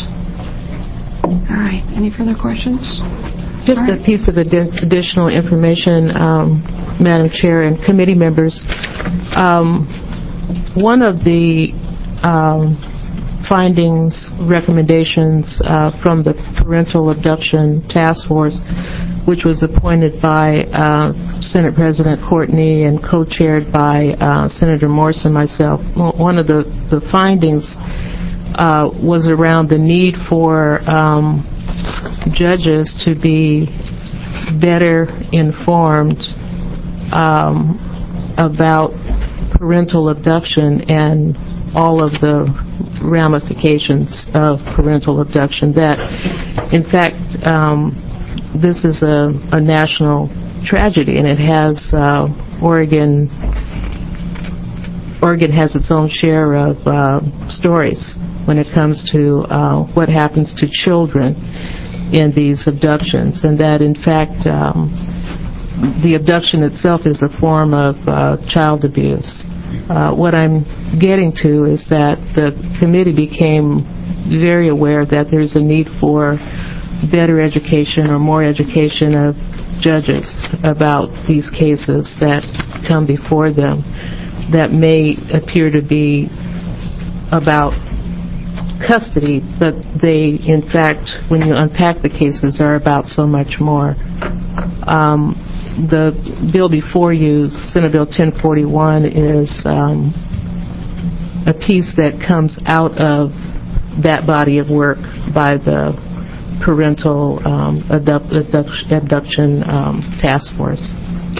all right. Any further questions? Just right. a piece of ad- additional information, um, Madam Chair and committee members. Um, one of the um, findings, recommendations uh, from the Parental Abduction Task Force, which was appointed by uh, Senate President Courtney and co-chaired by uh, Senator Morse and myself. One of the, the findings uh, was around the need for um, judges to be better informed um, about parental abduction and all of the ramifications of parental abduction. That, in fact, um, this is a, a national tragedy, and it has uh, Oregon. Oregon has its own share of uh, stories when it comes to uh, what happens to children in these abductions, and that, in fact, um, the abduction itself is a form of uh, child abuse. Uh, what I'm getting to is that the committee became very aware that there's a need for better education or more education of judges about these cases that come before them that may appear to be about custody, but they, in fact, when you unpack the cases, are about so much more. Um, the bill before you, Senate Bill ten forty-one, is um, a piece that comes out of that body of work by the Parental um, abduct- Abduction um, Task Force.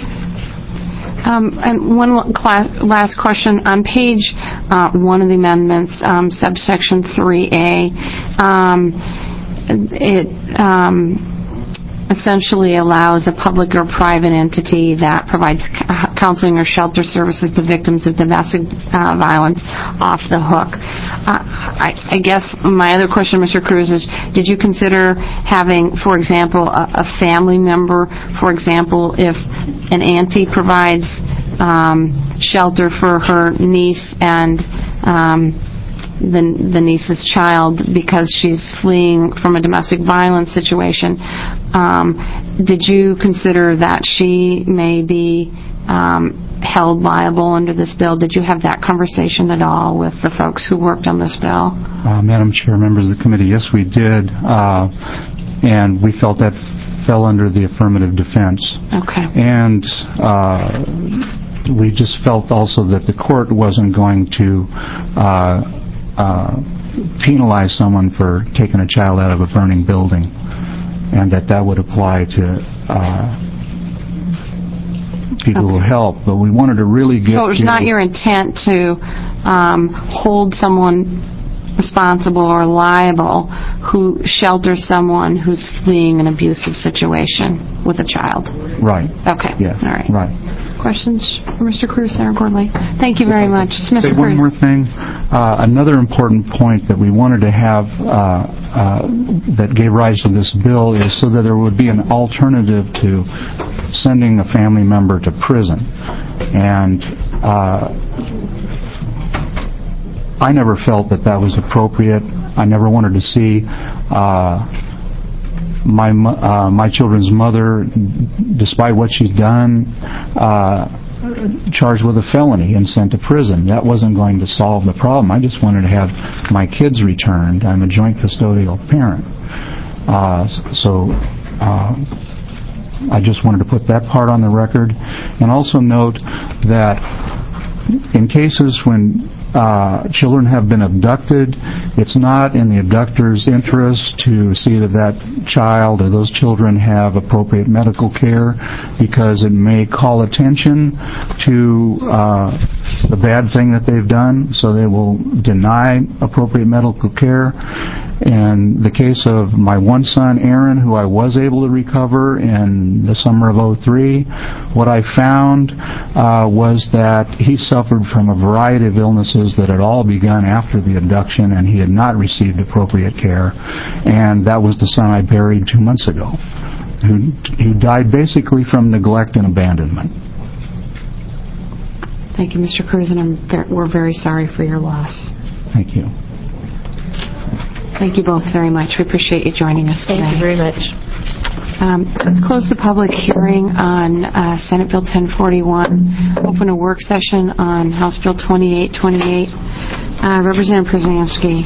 Um, and one class, last question. On page uh, one of the amendments, um, subsection three A, um, it um, essentially allows a public or private entity that provides c- counseling or shelter services to victims of domestic uh, violence off the hook. Uh, I, I guess my other question, Mister Cruz, is did you consider having, for example, a, a family member, for example, if an auntie provides um, shelter for her niece and um, the, the niece's child because she's fleeing from a domestic violence situation, um, did you consider that she may be um, held liable under this bill? Did you have that conversation at all with the folks who worked on this bill? Uh, Madam Chair, members of the committee, yes, we did, uh, and we felt that fell under the affirmative defense. Okay. And uh, we just felt also that the court wasn't going to uh, uh, penalize someone for taking a child out of a burning building, and that that would apply to uh, people okay. who help. But we wanted to really get So it was to not your intent to um, hold someone responsible or liable who shelters someone who's fleeing an abusive situation with a child. Right. Okay. Yeah. All right. Right. Questions for Mister Cruz, Senator Gordley? Thank you very much. Mister Say Cruz. one more thing. Uh, another important point that we wanted to have uh, uh, that gave rise to this bill is so that there would be an alternative to sending a family member to prison. And uh, I never felt that that was appropriate. I never wanted to see uh, my uh, my children's mother, despite what she's done, uh, charged with a felony and sent to prison. That wasn't going to solve the problem. I just wanted to have my kids returned. I'm a joint custodial parent. Uh, so uh, I just wanted to put that part on the record. And also note that in cases when Uh, children have been abducted, it's not in the abductor's interest to see that that child or those children have appropriate medical care, because it may call attention to uh, the bad thing that they've done, so they will deny appropriate medical care. In the case of my one son, Aaron, who I was able to recover in the summer of oh three, what I found uh, was that he suffered from a variety of illnesses that had all begun after the abduction, and he had not received appropriate care. And that was the son I buried two months ago, who, who died basically from neglect and abandonment. Thank you, Mister Cruz, and I'm ver- we're very sorry for your loss. Thank you. Thank you both very much. We appreciate you joining us today. Thank you very much. Um, let's close the public hearing on uh, Senate Bill ten forty-one. Open a work session on House Bill twenty-eight twenty-eight. Uh, Representative Przansky.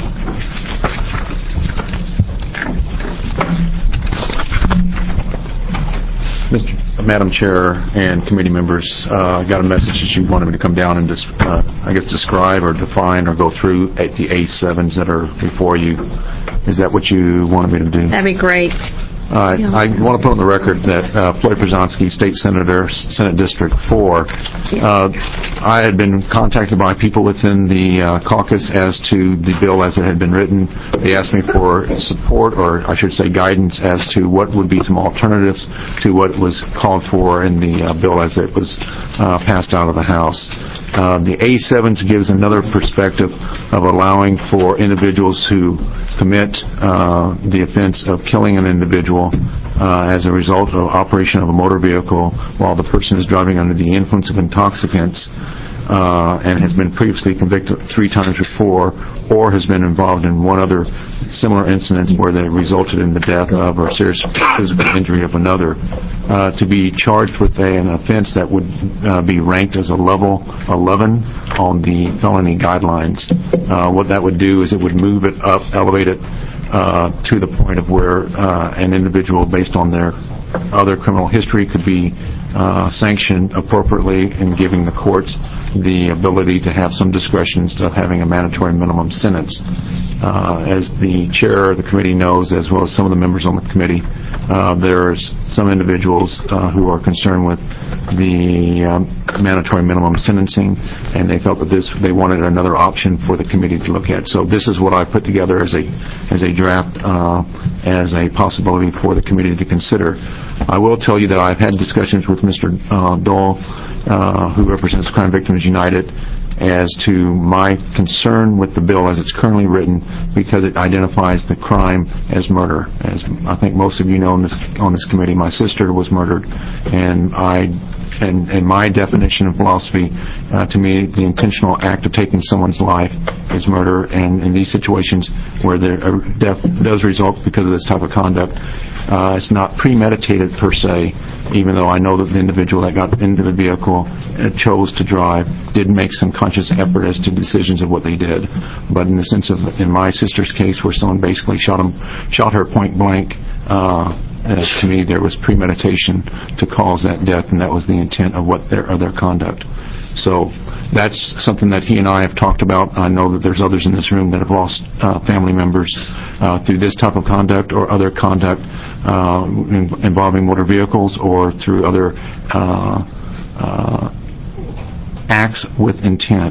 Mister Madam Chair and committee members, uh, I got a message that you wanted me to come down and just, uh, I guess, describe or define or go through at the A sevens that are before you. Is that what you wanted me to do? That'd be great. Uh, I want to put on the record that uh, Floyd Przansky, State Senator, Senate District four, uh, I had been contacted by people within the uh, caucus as to the bill as it had been written. They asked me for support, or I should say guidance, as to what would be some alternatives to what was called for in the uh, bill as it was uh, passed out of the House. Uh, the A sevens gives another perspective of allowing for individuals who commit uh, the offense of killing an individual uh, as a result of operation of a motor vehicle while the person is driving under the influence of intoxicants uh, and has been previously convicted three times before, or has been involved in one other similar incident where they resulted in the death of or serious physical injury of another, uh, to be charged with a, an offense that would uh, be ranked as a level eleven on the felony guidelines. Uh, what that would do is it would move it up, elevate it uh, to the point of where uh, an individual, based on their other criminal history, could be uh, sanctioned appropriately in giving the courts the ability to have some discretion instead of having a mandatory minimum sentence. Uh, as the chair of the committee knows, as well as some of the members on the committee, uh, there's some individuals uh, who are concerned with the um, mandatory minimum sentencing, and they felt that this they wanted another option for the committee to look at. So this is what I put together as a as a draft uh, as a possibility for the committee to consider. I will tell you that I've had discussions with Mister Uh, Dole, uh, who represents Crime Victims United, as to my concern with the bill as it's currently written, because it identifies the crime as murder. As I think most of you know on this on this committee, my sister was murdered, and I and, and my definition of philosophy, uh, to me, the intentional act of taking someone's life is murder. And in these situations where there a death does result because of this type of conduct, uh, it's not premeditated per se, even though I know that the individual that got into the vehicle uh, chose to drive did make some conscious effort as to decisions of what they did. But in the sense of, in my sister's case, where someone basically shot him, shot her point blank, uh, Uh, to me, there was premeditation to cause that death, and that was the intent of what their of their conduct. So that's something that he and I have talked about. I know that there's others in this room that have lost uh, family members uh, through this type of conduct or other conduct uh, in, involving motor vehicles, or through other uh, uh, acts with intent.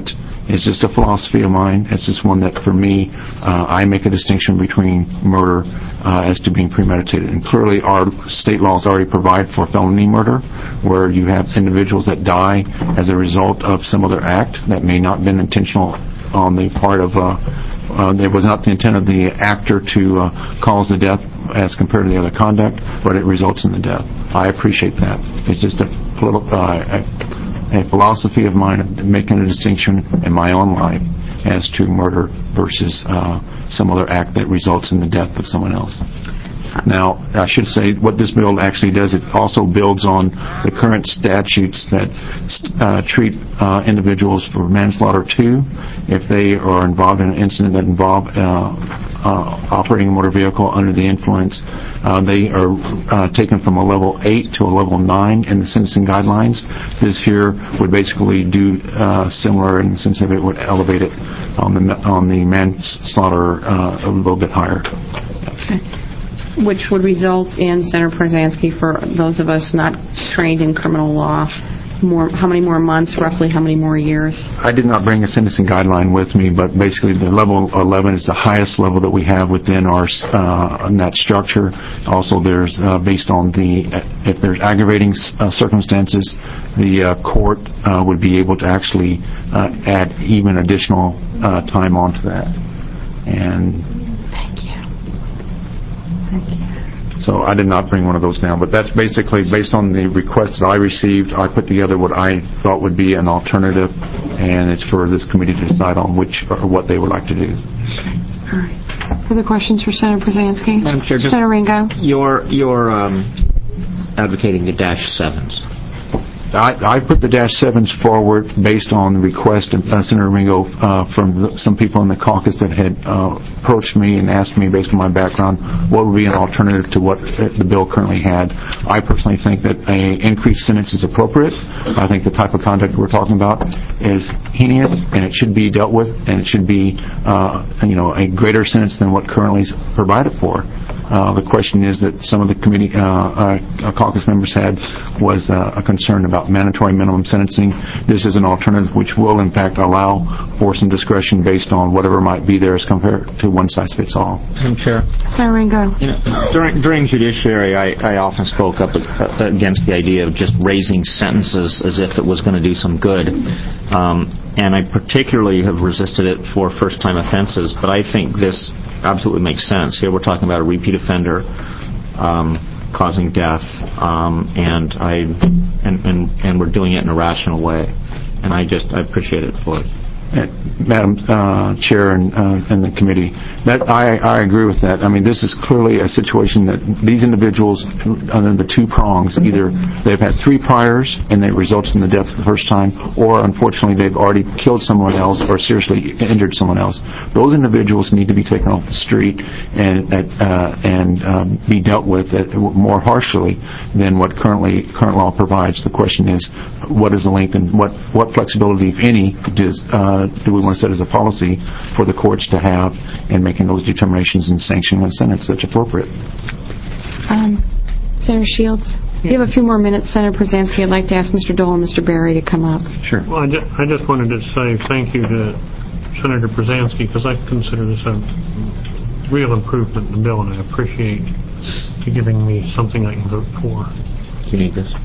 It's just a philosophy of mine. It's just one that, for me, uh, I make a distinction between murder uh, as to being premeditated. And clearly, our state laws already provide for felony murder, where you have individuals that die as a result of some other act that may not have been intentional on the part of, uh, uh, it was not the intent of the actor to uh, cause the death as compared to the other conduct, but it results in the death. I appreciate that. It's just a political, uh, a philosophy of mine of making a distinction in my own life as to murder versus uh, some other act that results in the death of someone else. Now, I should say what this bill actually does, it also builds on the current statutes that uh, treat uh, individuals for manslaughter two if they are involved in an incident that involve uh, uh, operating a motor vehicle under the influence. Uh, they are uh, taken from a level eight to a level nine in the sentencing guidelines. This here would basically do uh, similar in the sense of it would elevate it on the on the manslaughter uh, a little bit higher. Okay. Which would result in, Senator Przansky, for those of us not trained in criminal law, more, how many more months, roughly how many more years? I did not bring a sentencing guideline with me, but basically the level eleven is the highest level that we have within our uh, in that structure. Also, there's uh, based on the if there's aggravating uh, circumstances, the uh, court uh, would be able to actually uh, add even additional uh, time onto that. And thank you. So I did not bring one of those down, but that's basically based on the request that I received. I put together what I thought would be an alternative, and it's for this committee to decide on which or what they would like to do. All right. Further questions for Senator Przansky? Madam Chair, just Senator Ringo? You're, you're um, advocating the dash sevens. I, I put the dash sevens forward based on the request of uh, Senator Ringo uh, from the, some people in the caucus that had uh, approached me and asked me, based on my background, what would be an alternative to what the bill currently had. I personally think that an increased sentence is appropriate. I think the type of conduct we're talking about is heinous, and it should be dealt with, and it should be, uh, you know, a greater sentence than what currently is provided for. Uh, the question is that some of the committee uh, uh, caucus members had was uh, a concern about mandatory minimum sentencing. This is an alternative which will, in fact, allow for some discretion based on whatever might be there as compared to one size fits all. Madam Chair. Senator Ringo. You know, during, during judiciary, I, I often spoke up against the idea of just raising sentences as if it was going to do some good. Um, and I particularly have resisted it for first-time offenses, but I think this absolutely makes sense. Here we're talking about a repeat offender um, causing death, um, and I and, and and we're doing it in a rational way, and I just I appreciate it for it. Uh, Madam uh, Chair and, uh, and the committee, that I, I agree with that. I mean, this is clearly a situation that these individuals, under the two prongs, either they've had three priors and it results in the death the first time, or unfortunately they've already killed someone else or seriously injured someone else. Those individuals need to be taken off the street and uh, and um, be dealt with more harshly than what currently current law provides. The question is, what is the length and what what flexibility, if any, does uh, do we want to set as a policy for the courts to have in making those determinations and sanctioning a sentence that's appropriate? Um, Senator Shields? You have a few more minutes, Senator Przansky. I'd like to ask Mister Dole and Mister Berry to come up. Sure. Well, I just, I just wanted to say thank you to Senator Przansky, because I consider this a real improvement in the bill, and I appreciate you giving me something I can vote for. Do you need this?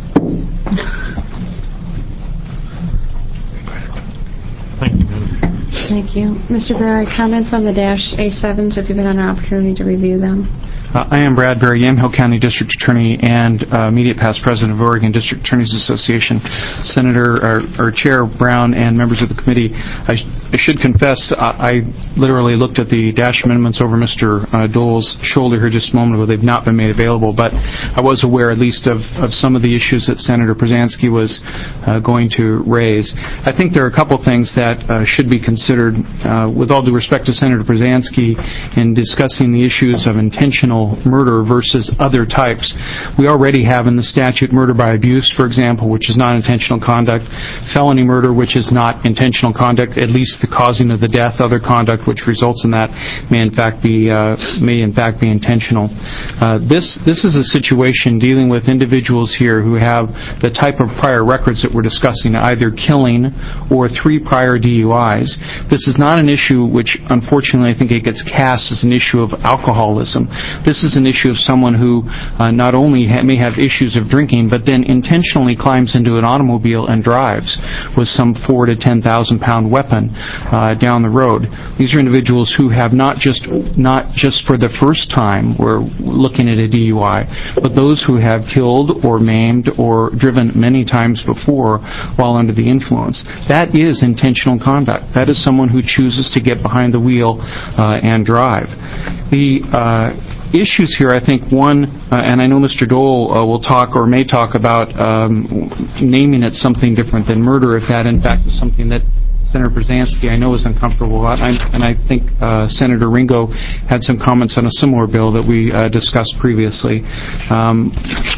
Thank you, Madam. Thank you. Mister Berry, comments on the dash A sevens, if you've had an opportunity to review them? Uh, I am Brad Berry, Yamhill County District Attorney and uh, immediate past President of Oregon District Attorneys Association. Senator, or, or Chair Brown and members of the committee, I, sh- I should confess I, I literally looked at the dash amendments over Mister Uh, Dole's shoulder here just a moment ago. They've not been made available, but I was aware at least of, of some of the issues that Senator Przansky was uh, going to raise. I think there are a couple things that uh, should be considered, uh, with all due respect to Senator Przansky, in discussing the issues of intentional murder versus other types. We already have in the statute murder by abuse, for example, which is not intentional conduct, felony murder, which is not intentional conduct, at least it's the causing of the death, other conduct which results in that may in fact be uh, may in fact be intentional. Uh, this this is a situation dealing with individuals here who have the type of prior records that we're discussing, either killing or three prior D U Is. This is not an issue which, unfortunately, I think it gets cast as an issue of alcoholism. This is an issue of someone who uh, not only ha- may have issues of drinking, but then intentionally climbs into an automobile and drives with some four to ten thousand pound weapon uh, down the road. These are individuals who have not just not just for the first time we're looking at a D U I, but those who have killed or maimed or driven many times before while under the influence. That is intentional conduct. That is someone who chooses to get behind the wheel uh, and drive. The uh, issues here, I think, one, uh, and I know Mister Dole uh, will talk or may talk about um, naming it something different than murder, if that in fact is something that Senator Brzezinski, I know, is uncomfortable about, and I, and I think uh, Senator Ringo had some comments on a similar bill that we uh, discussed previously. Um,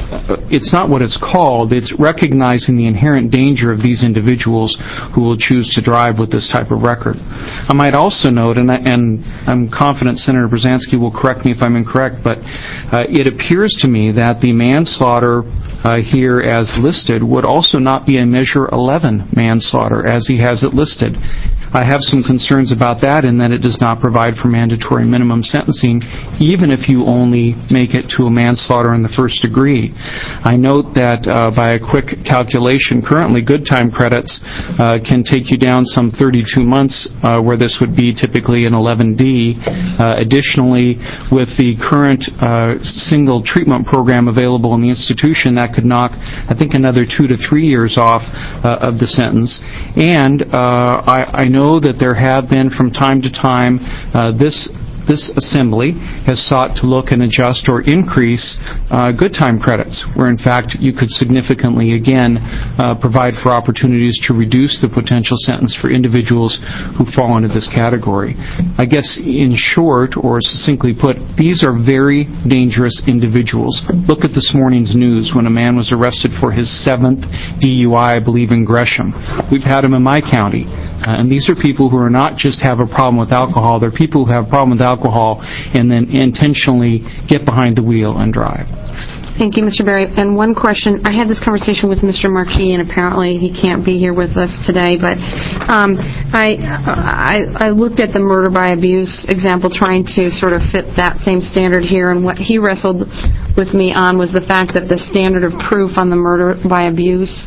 it's not what it's called. It's recognizing the inherent danger of these individuals who will choose to drive with this type of record. I might also note, and, I, and I'm confident Senator Brzezinski will correct me if I'm incorrect, but uh, it appears to me that the manslaughter Uh, here as listed would also not be a Measure eleven manslaughter as he has it listed. I have some concerns about that in that it does not provide for mandatory minimum sentencing, even if you only make it to a manslaughter in the first degree. I note that uh, by a quick calculation, currently good time credits uh, can take you down some thirty-two months, uh, where this would be typically an eleven D. Uh, additionally, with the current uh, single treatment program available in the institution, that could knock, I think, another two to three years off uh, of the sentence. And uh, I, I know that there have been from time to time uh, this this assembly has sought to look and adjust or increase uh, good time credits, where in fact you could significantly again uh, provide for opportunities to reduce the potential sentence for individuals who fall into this category. I guess in short, or succinctly put, these are very dangerous individuals. Look at this morning's news when a man was arrested for his seventh D U I, I believe, in Gresham. We've had him in my county. Uh, and these are people who are not just have a problem with alcohol, they're people who have a problem with alcohol and then intentionally get behind the wheel and drive. Thank you, Mister Berry. And one question, I had this conversation with Mister Marquis, and apparently he can't be here with us today, but um, I, I, I looked at the murder by abuse example, trying to sort of fit that same standard here, and what he wrestled with me on was the fact that the standard of proof on the murder by abuse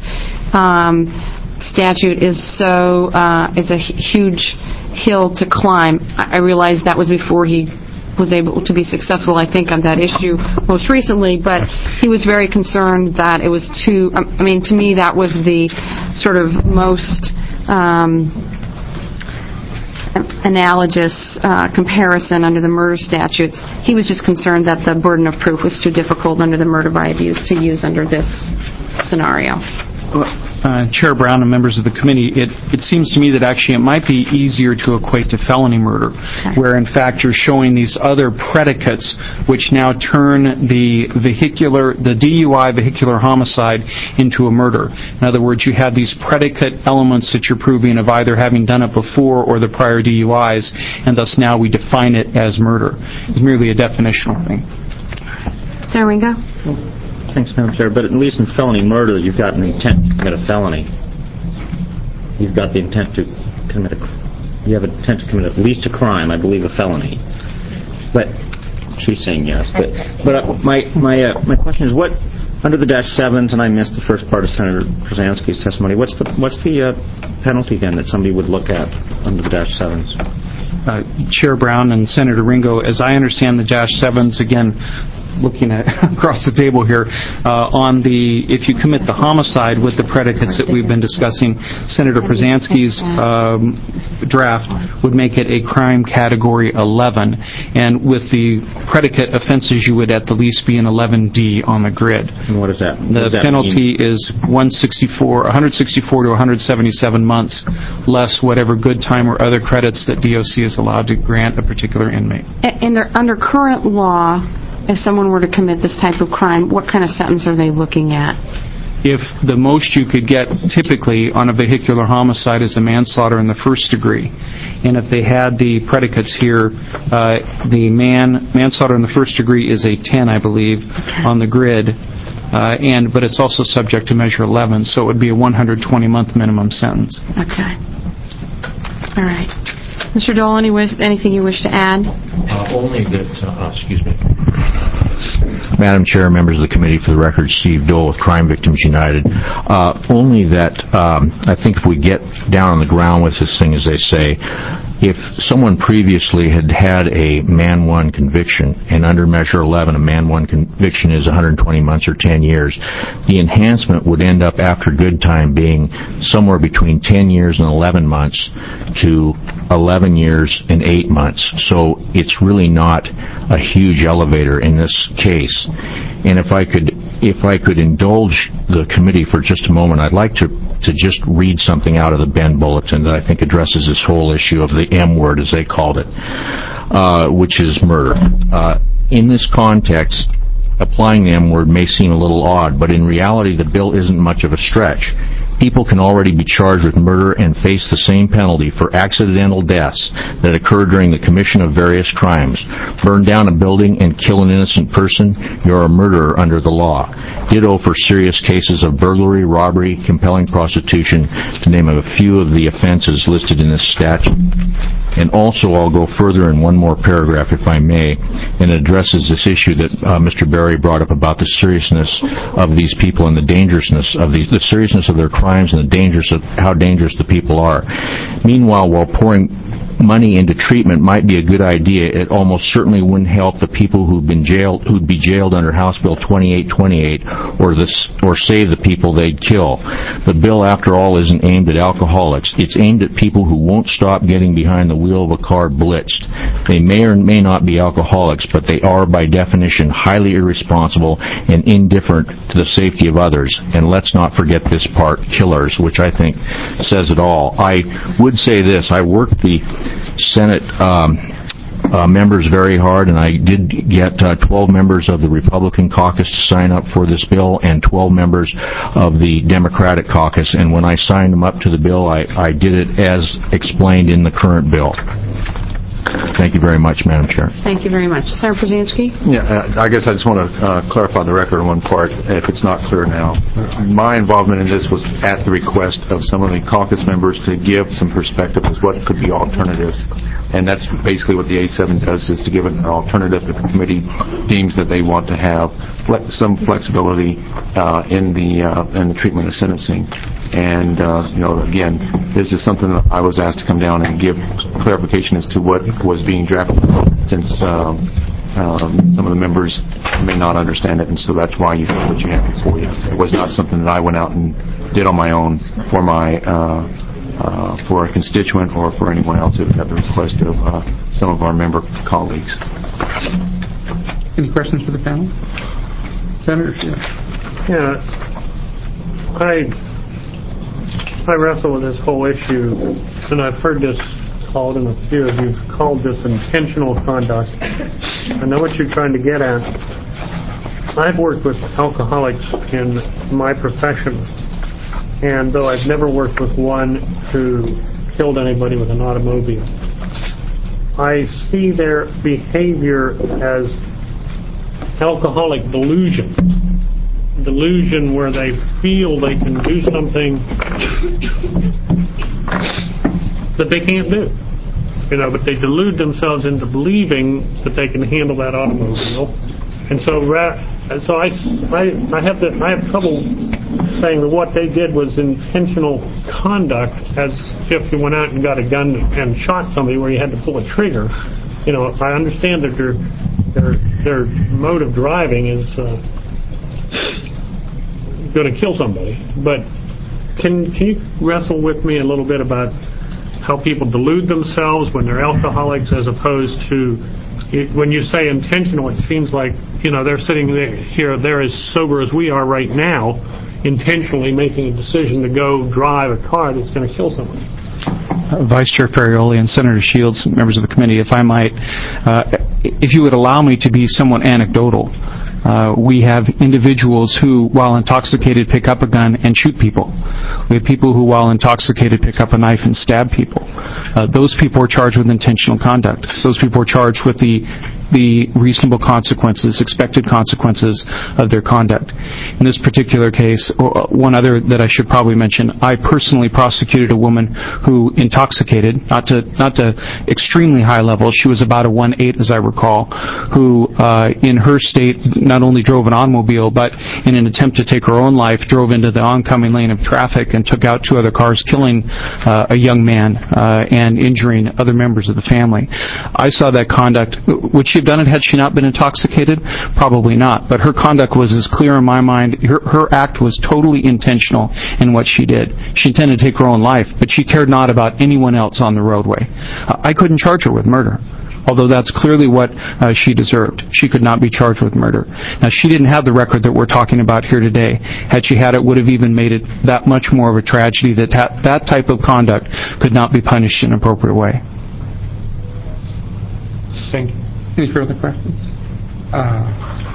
um, statute is so uh, is a huge hill to climb. I realized that was before he was able to be successful, I think, on that issue most recently, but he was very concerned that it was too, I mean, to me that was the sort of most um, analogous uh, comparison under the murder statutes. He was just concerned that the burden of proof was too difficult under the murder by abuse to use under this scenario. Uh, Chair Brown and members of the committee, it, it seems to me that actually it might be easier to equate to felony murder, okay, where in fact you're showing these other predicates which now turn the vehicular, the D U I vehicular homicide into a murder. In other words, you have these predicate elements that you're proving of either having done it before or the prior D U Is, and thus now we define it as murder. It's merely a definitional thing. Senator Ringo? Thanks, Madam Chair. But at least in felony murder, you've got an intent to commit a felony. You've got the intent to commit a, you have an intent to commit at least a crime, I believe a felony. But she's saying yes. But but uh, my my uh, my question is, what under the dash sevens, and I missed the first part of Senator Brzezinski's testimony. What's the what's the uh, penalty then that somebody would look at under the dash sevens? Uh, Chair Brown and Senator Ringo, as I understand the dash sevens, again, looking at across the table here, uh, on the, if you commit the homicide with the predicates that we've been discussing, Senator Brzezinski's um, draft would make it a crime category eleven, and with the predicate offenses you would at the least be an eleven D on the grid. And what is that? The does that penalty mean? is one sixty-four, one sixty-four to one seventy-seven months, less whatever good time or other credits that D O C is allowed to grant a particular inmate. And under current law, if someone were to commit this type of crime, what kind of sentence are they looking at? if the most you could get typically on a vehicular homicide is a manslaughter in the first degree. And if they had the predicates here, uh, the man manslaughter in the first degree is a ten, I believe, on the grid. Uh, and but it's also subject to Measure eleven, so it would be a one hundred twenty month minimum sentence. Okay. All right. Mister Dole, any wish, anything you wish to add? Uh, only that, uh, excuse me. Madam Chair, members of the committee, for the record, Steve Dole with Crime Victims United. Uh, only that um, I think if we get down on the ground with this thing, as they say, if someone previously had had a man one conviction, and under Measure eleven, a man one conviction is one hundred twenty months or ten years, the enhancement would end up after good time being somewhere between ten years and eleven months to eleven years and eight months. So it's really not a huge elevator in this case. And if I could if I could indulge the committee for just a moment, I'd like to, to just read something out of the Bend Bulletin that I think addresses this whole issue of the M word, as they called it, uh, which is murder. Uh, in this context, applying the M word may seem a little odd, but in reality the bill isn't much of a stretch. People can already be charged with murder and face the same penalty for accidental deaths that occur during the commission of various crimes. Burn down a building and kill an innocent person, you're a murderer under the law. Ditto for serious cases of burglary, robbery, compelling prostitution, to name a few of the offenses listed in this statute. And also, I'll go further in one more paragraph, if I may, and it addresses this issue that uh, Mister Berry brought up about the seriousness of these people and the dangerousness of these, the seriousness of their crimes and the dangers of how dangerous the people are. Meanwhile, while pouring money into treatment might be a good idea, it almost certainly wouldn't help the people who've been jailed, who'd be jailed under House Bill twenty-eight twenty-eight, or this, or save the people they'd kill. The bill, after all, isn't aimed at alcoholics. It's aimed at people who won't stop getting behind the wheel of a car blitzed. They may or may not be alcoholics, but they are, by definition, highly irresponsible and indifferent to the safety of others. And let's not forget this part, killers, which I think says it all. I would say this, I worked the Senate um, uh, members very hard, and I did get uh, twelve members of the Republican caucus to sign up for this bill and twelve members of the Democratic caucus, and when I signed them up to the bill, I, I did it as explained in the current bill. Thank you very much, Madam Chair. Thank you very much. Senator Brzezinski? Yeah, I guess I just want to uh, clarify the record on one part, if it's not clear now. My involvement in this was at the request of some of the caucus members to give some perspective as what could be alternatives. And that's basically what the A seven does, is to give an alternative if the committee deems that they want to have flex- some flexibility uh, in the uh, in the treatment of sentencing. And, uh, you know, again, this is something that I was asked to come down and give clarification as to what was being drafted, since um, um, some of the members may not understand it, and so that's why you have what you have before you. It was not something that I went out and did on my own for my uh, uh, for a constituent or for anyone else. It was at the request of uh, some of our member colleagues. Any questions for the panel? Senator? Yeah. I I wrestle with this whole issue, and I've heard this called, and a few of you have called this intentional conduct. I know what you're trying to get at. I've worked with alcoholics in my profession, and though I've never worked with one who killed anybody with an automobile, I see their behavior as alcoholic delusion. Delusion where they feel they can do something that they can't do. You know, but they delude themselves into believing that they can handle that automobile. And so so I, I, I have to, I have trouble saying that what they did was intentional conduct, as if you went out and got a gun and shot somebody where you had to pull a trigger. You know, I understand that their their their mode of driving is uh, going to kill somebody, but can can you wrestle with me a little bit about how people delude themselves when they're alcoholics, as opposed to it, when you say intentional, it seems like, you know, they're sitting there, here, they're as sober as we are right now, intentionally making a decision to go drive a car that's going to kill somebody. Uh, Vice Chair Ferrioli and Senator Shields, members of the committee, if I might, uh, if you would allow me to be somewhat anecdotal, Uh, we have individuals who, while intoxicated, pick up a gun and shoot people. We have people who, while intoxicated, pick up a knife and stab people. Uh, those people are charged with intentional conduct. Those people are charged with the the reasonable consequences, expected consequences of their conduct. In this particular case, or one other that I should probably mention, I personally prosecuted a woman who intoxicated, not to not to extremely high levels. She was about a one eight, as I recall, who uh, in her state not only drove an automobile, but in an attempt to take her own life, drove into the oncoming lane of traffic and took out two other cars, killing uh, a young man uh, and injuring other members of the family. I saw that conduct. Would she have done it had she not been intoxicated? Probably not. But her conduct was as clear in my mind. Her, her act was totally intentional in what she did. She intended to take her own life, but she cared not about anyone else on the roadway. Uh, I couldn't charge her with murder, although that's clearly what uh, she deserved. She could not be charged with murder. Now, she didn't have the record that we're talking about here today. Had she had it, would have even made it that much more of a tragedy that ta- that type of conduct could not be punished in an appropriate way. Thank you. Any further questions? Uh,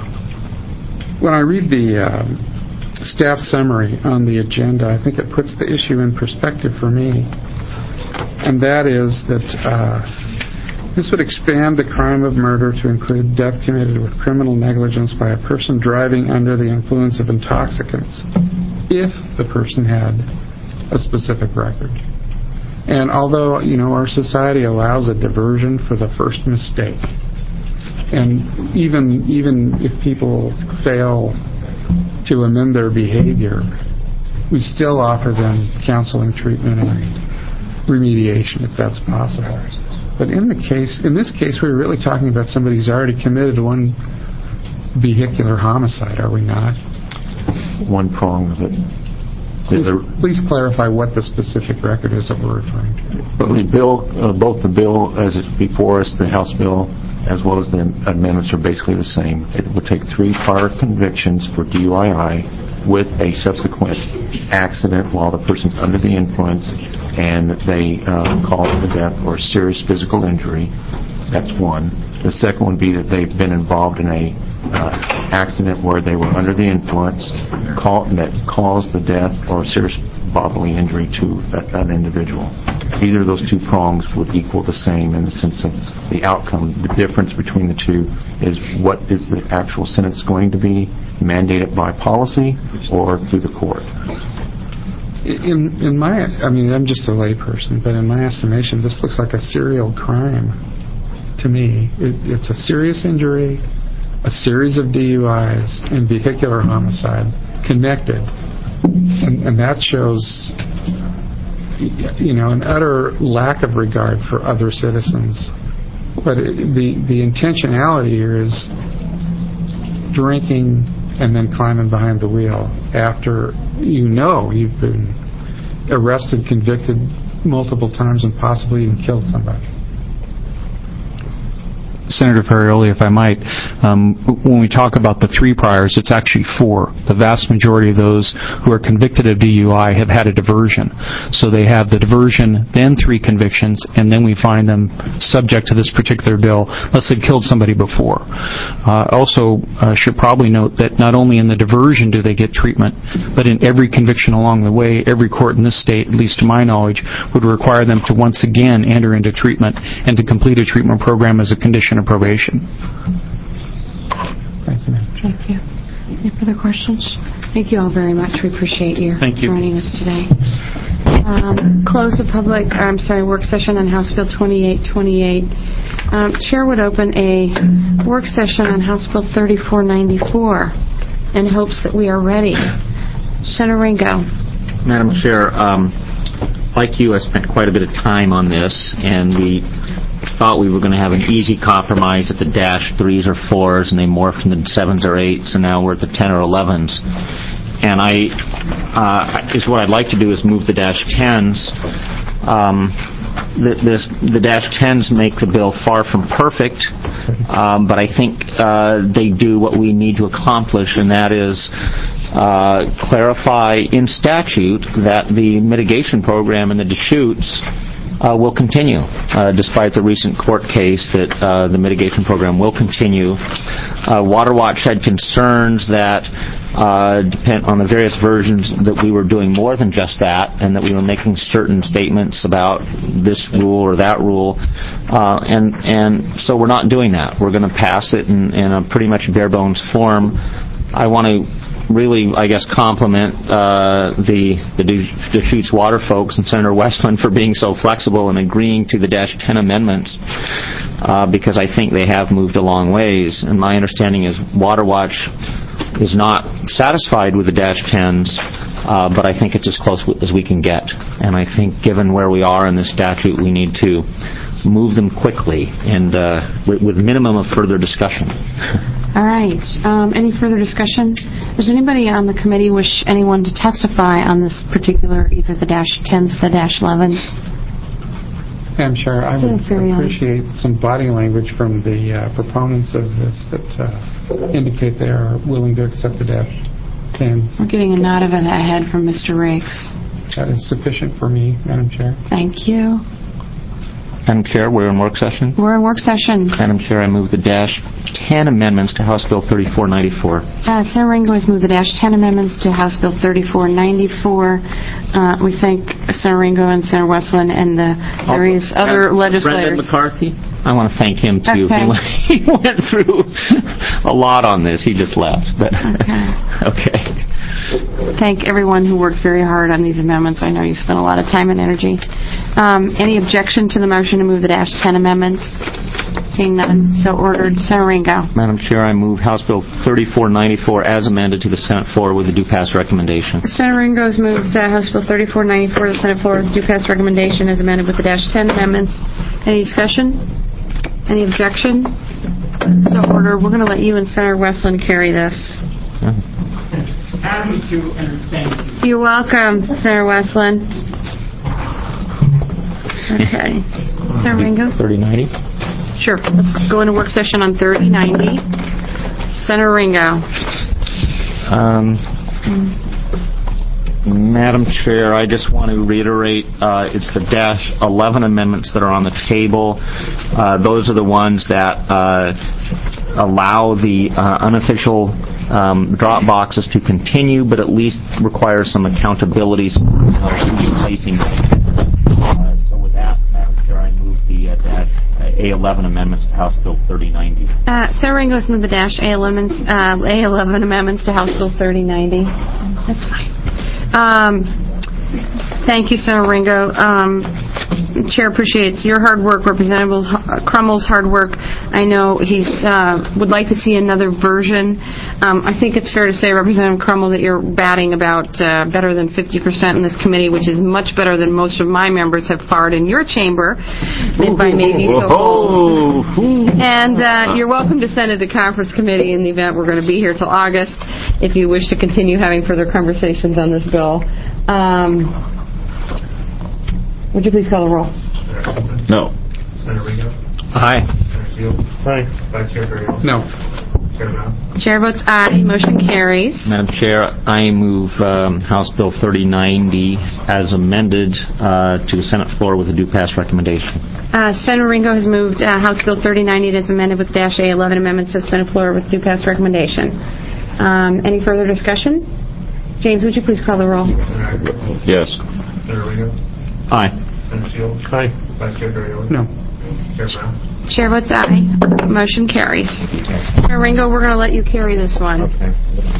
when I read the uh, staff summary on the agenda, I think it puts the issue in perspective for me. And that is that uh, this would expand the crime of murder to include death committed with criminal negligence by a person driving under the influence of intoxicants, if the person had a specific record. And although, you know, our society allows a diversion for the first mistake, and even even if people fail to amend their behavior, we still offer them counseling, treatment, and remediation if that's possible. But in the case, in this case, we're really talking about somebody who's already committed one vehicular homicide, are we not? One prong of it. Please, please clarify what the specific record is that we're referring to. But the bill, uh, both the bill as it's before us, the House bill, as well as the amendments are basically the same. It would take three prior convictions for D U I I with a subsequent accident while the person's under the influence and they uh, cause the death or serious physical injury. That's one. The second would be that they've been involved in a uh, accident where they were under the influence call, that caused the death or serious bodily injury to a, an individual. Either of those two prongs would equal the same in the sense of the outcome. The difference between the two is what is the actual sentence going to be, mandated by policy or through the court. In in my, I mean, I'm just a layperson, but in my estimation, this looks like a serial crime to me. It, it's a serious injury, a series of D U Is, and vehicular homicide connected, and, and that shows, you know, an utter lack of regard for other citizens. But it, the the intentionality here is drinking and then climbing behind the wheel after you know you've been arrested, convicted multiple times, and possibly even killed somebody. Senator Ferrioli, if I might, um, when we talk about the three priors, it's actually four. The vast majority of those who are convicted of D U I have had a diversion. So they have the diversion, then three convictions, and then we find them subject to this particular bill, unless they've killed somebody before. Uh, also, uh, should probably note that not only in the diversion do they get treatment, but in every conviction along the way, every court in this state, at least to my knowledge, would require them to once again enter into treatment and to complete a treatment program as a condition of probation. Thank you. Thank you. Any further questions? Thank you all very much. We appreciate you, Thank you. joining us today. Um, close the public, or I'm sorry, work session on House Bill twenty-eight twenty-eight. Um, Chair would open a work session on House Bill thirty-four ninety-four in hopes that we are ready. Senator Ringo. Madam Chair, um, like you, I spent quite a bit of time on this, and we thought we were going to have an easy compromise at the dash threes or fours, and they morphed into sevens or eights, and now we're at the ten or elevens. And I, uh, is what I'd like to do is move the dash tens. Um, the, this, the dash tens make the bill far from perfect, um, but I think uh, they do what we need to accomplish, and that is uh, clarify in statute that the mitigation program in the Deschutes uh, will continue, uh, despite the recent court case that uh, the mitigation program will continue. Uh, Water Watch had concerns that uh, depend on the various versions that we were doing more than just that, and that we were making certain statements about this rule or that rule, uh, and and so we're not doing that. We're going to pass it in, in a pretty much bare bones form. I want to really, I guess, compliment uh, the the Deschutes Water folks and Senator Westland for being so flexible and agreeing to the Dash ten amendments, uh, because I think they have moved a long ways. And my understanding is Water Watch is not satisfied with the Dash tens, uh, but I think it's as close as we can get. And I think given where we are in the statute, we need to move them quickly and uh, with, with minimum of further discussion. All right. Um, any further discussion? Does anybody on the committee wish anyone to testify on this particular, either the Dash tens, the Dash elevens? Madam Chair, I would appreciate some body language from the uh, proponents of this that uh, indicate they are willing to accept the Dash tens. We're getting a nod of the head from Mister Rakes. That is sufficient for me, Madam Chair. Thank you. Madam Chair, we're in work session. We're in work session. Madam Chair, I move the Dash ten amendments to House Bill thirty-four ninety-four. Uh, Senator Ringo has moved the Dash ten amendments to House Bill thirty-four ninety-four. Uh, we thank Senator Ringo and Senator Westland and the various also, other Brendan legislators. McCarthy, I want to thank him too. Okay. He went through a lot on this. He just left. But okay. Okay. Thank everyone who worked very hard on these amendments. I know you spent a lot of time and energy. Um, any objection to the motion to move the Dash ten amendments? Seeing none, so ordered. Senator Ringo. Madam Chair, I move House Bill thirty-four ninety-four as amended to the Senate floor with a due pass recommendation. Senator Ringo has moved uh, House Bill thirty-four ninety-four to the Senate floor with due pass recommendation as amended with the Dash ten amendments. Any discussion? Any objection? So ordered. We're going to let you and Senator Westland carry this. Yeah. Happy to, and thank you. You're welcome, Senator Westland. Okay. Senator Ringo? thirty ninety? Sure. Let's go into work session on thirty ninety. Senator Ringo. Um, Madam Chair, I just want to reiterate, uh, it's the Dash eleven amendments that are on the table. Uh, those are the ones that uh, allow the uh, unofficial um, drop boxes to continue, but at least require some accountability, you know, replacing them. Uh, so with that, Madam Chair, I move the uh, Dash A eleven amendments to House Bill thirty ninety. Uh, Senator Ringo has moved the Dash A eleven, uh, A eleven amendments to House Bill thirty ninety. That's fine. Um, thank you, Senator Ringo. Um, Chair appreciates your hard work, Representative Crummel's hard work. I know he uh, would like to see another version. Um, I think it's fair to say, Representative Crummel, that you're batting about uh, better than fifty percent in this committee, which is much better than most of my members have fared in your chamber, if I may be so bold. And uh, you're welcome to send it to conference committee in the event we're going to be here till August, if you wish to continue having further conversations on this bill. Um, Would you please call the roll? No. Senator Ringo? Aye. Senator Shields? Aye. Vice Chair Berryhill? No. Chair Brown? Chair votes aye. Motion carries. Madam Chair, I move um, House Bill thirty ninety as amended uh, to the Senate floor with a due pass recommendation. Uh, Senator Ringo has moved uh, House Bill thirty ninety as amended with Dash A eleven amendments to the Senate floor with due pass recommendation. Um, any further discussion? James, would you please call the roll? Yes. Senator Ringo? Aye. Senator Shields? Aye. Vice Chair Berryhill? No. Chair Brown? Chair votes aye. Motion carries. Senator Ringo, we're going to let you carry this one. Okay.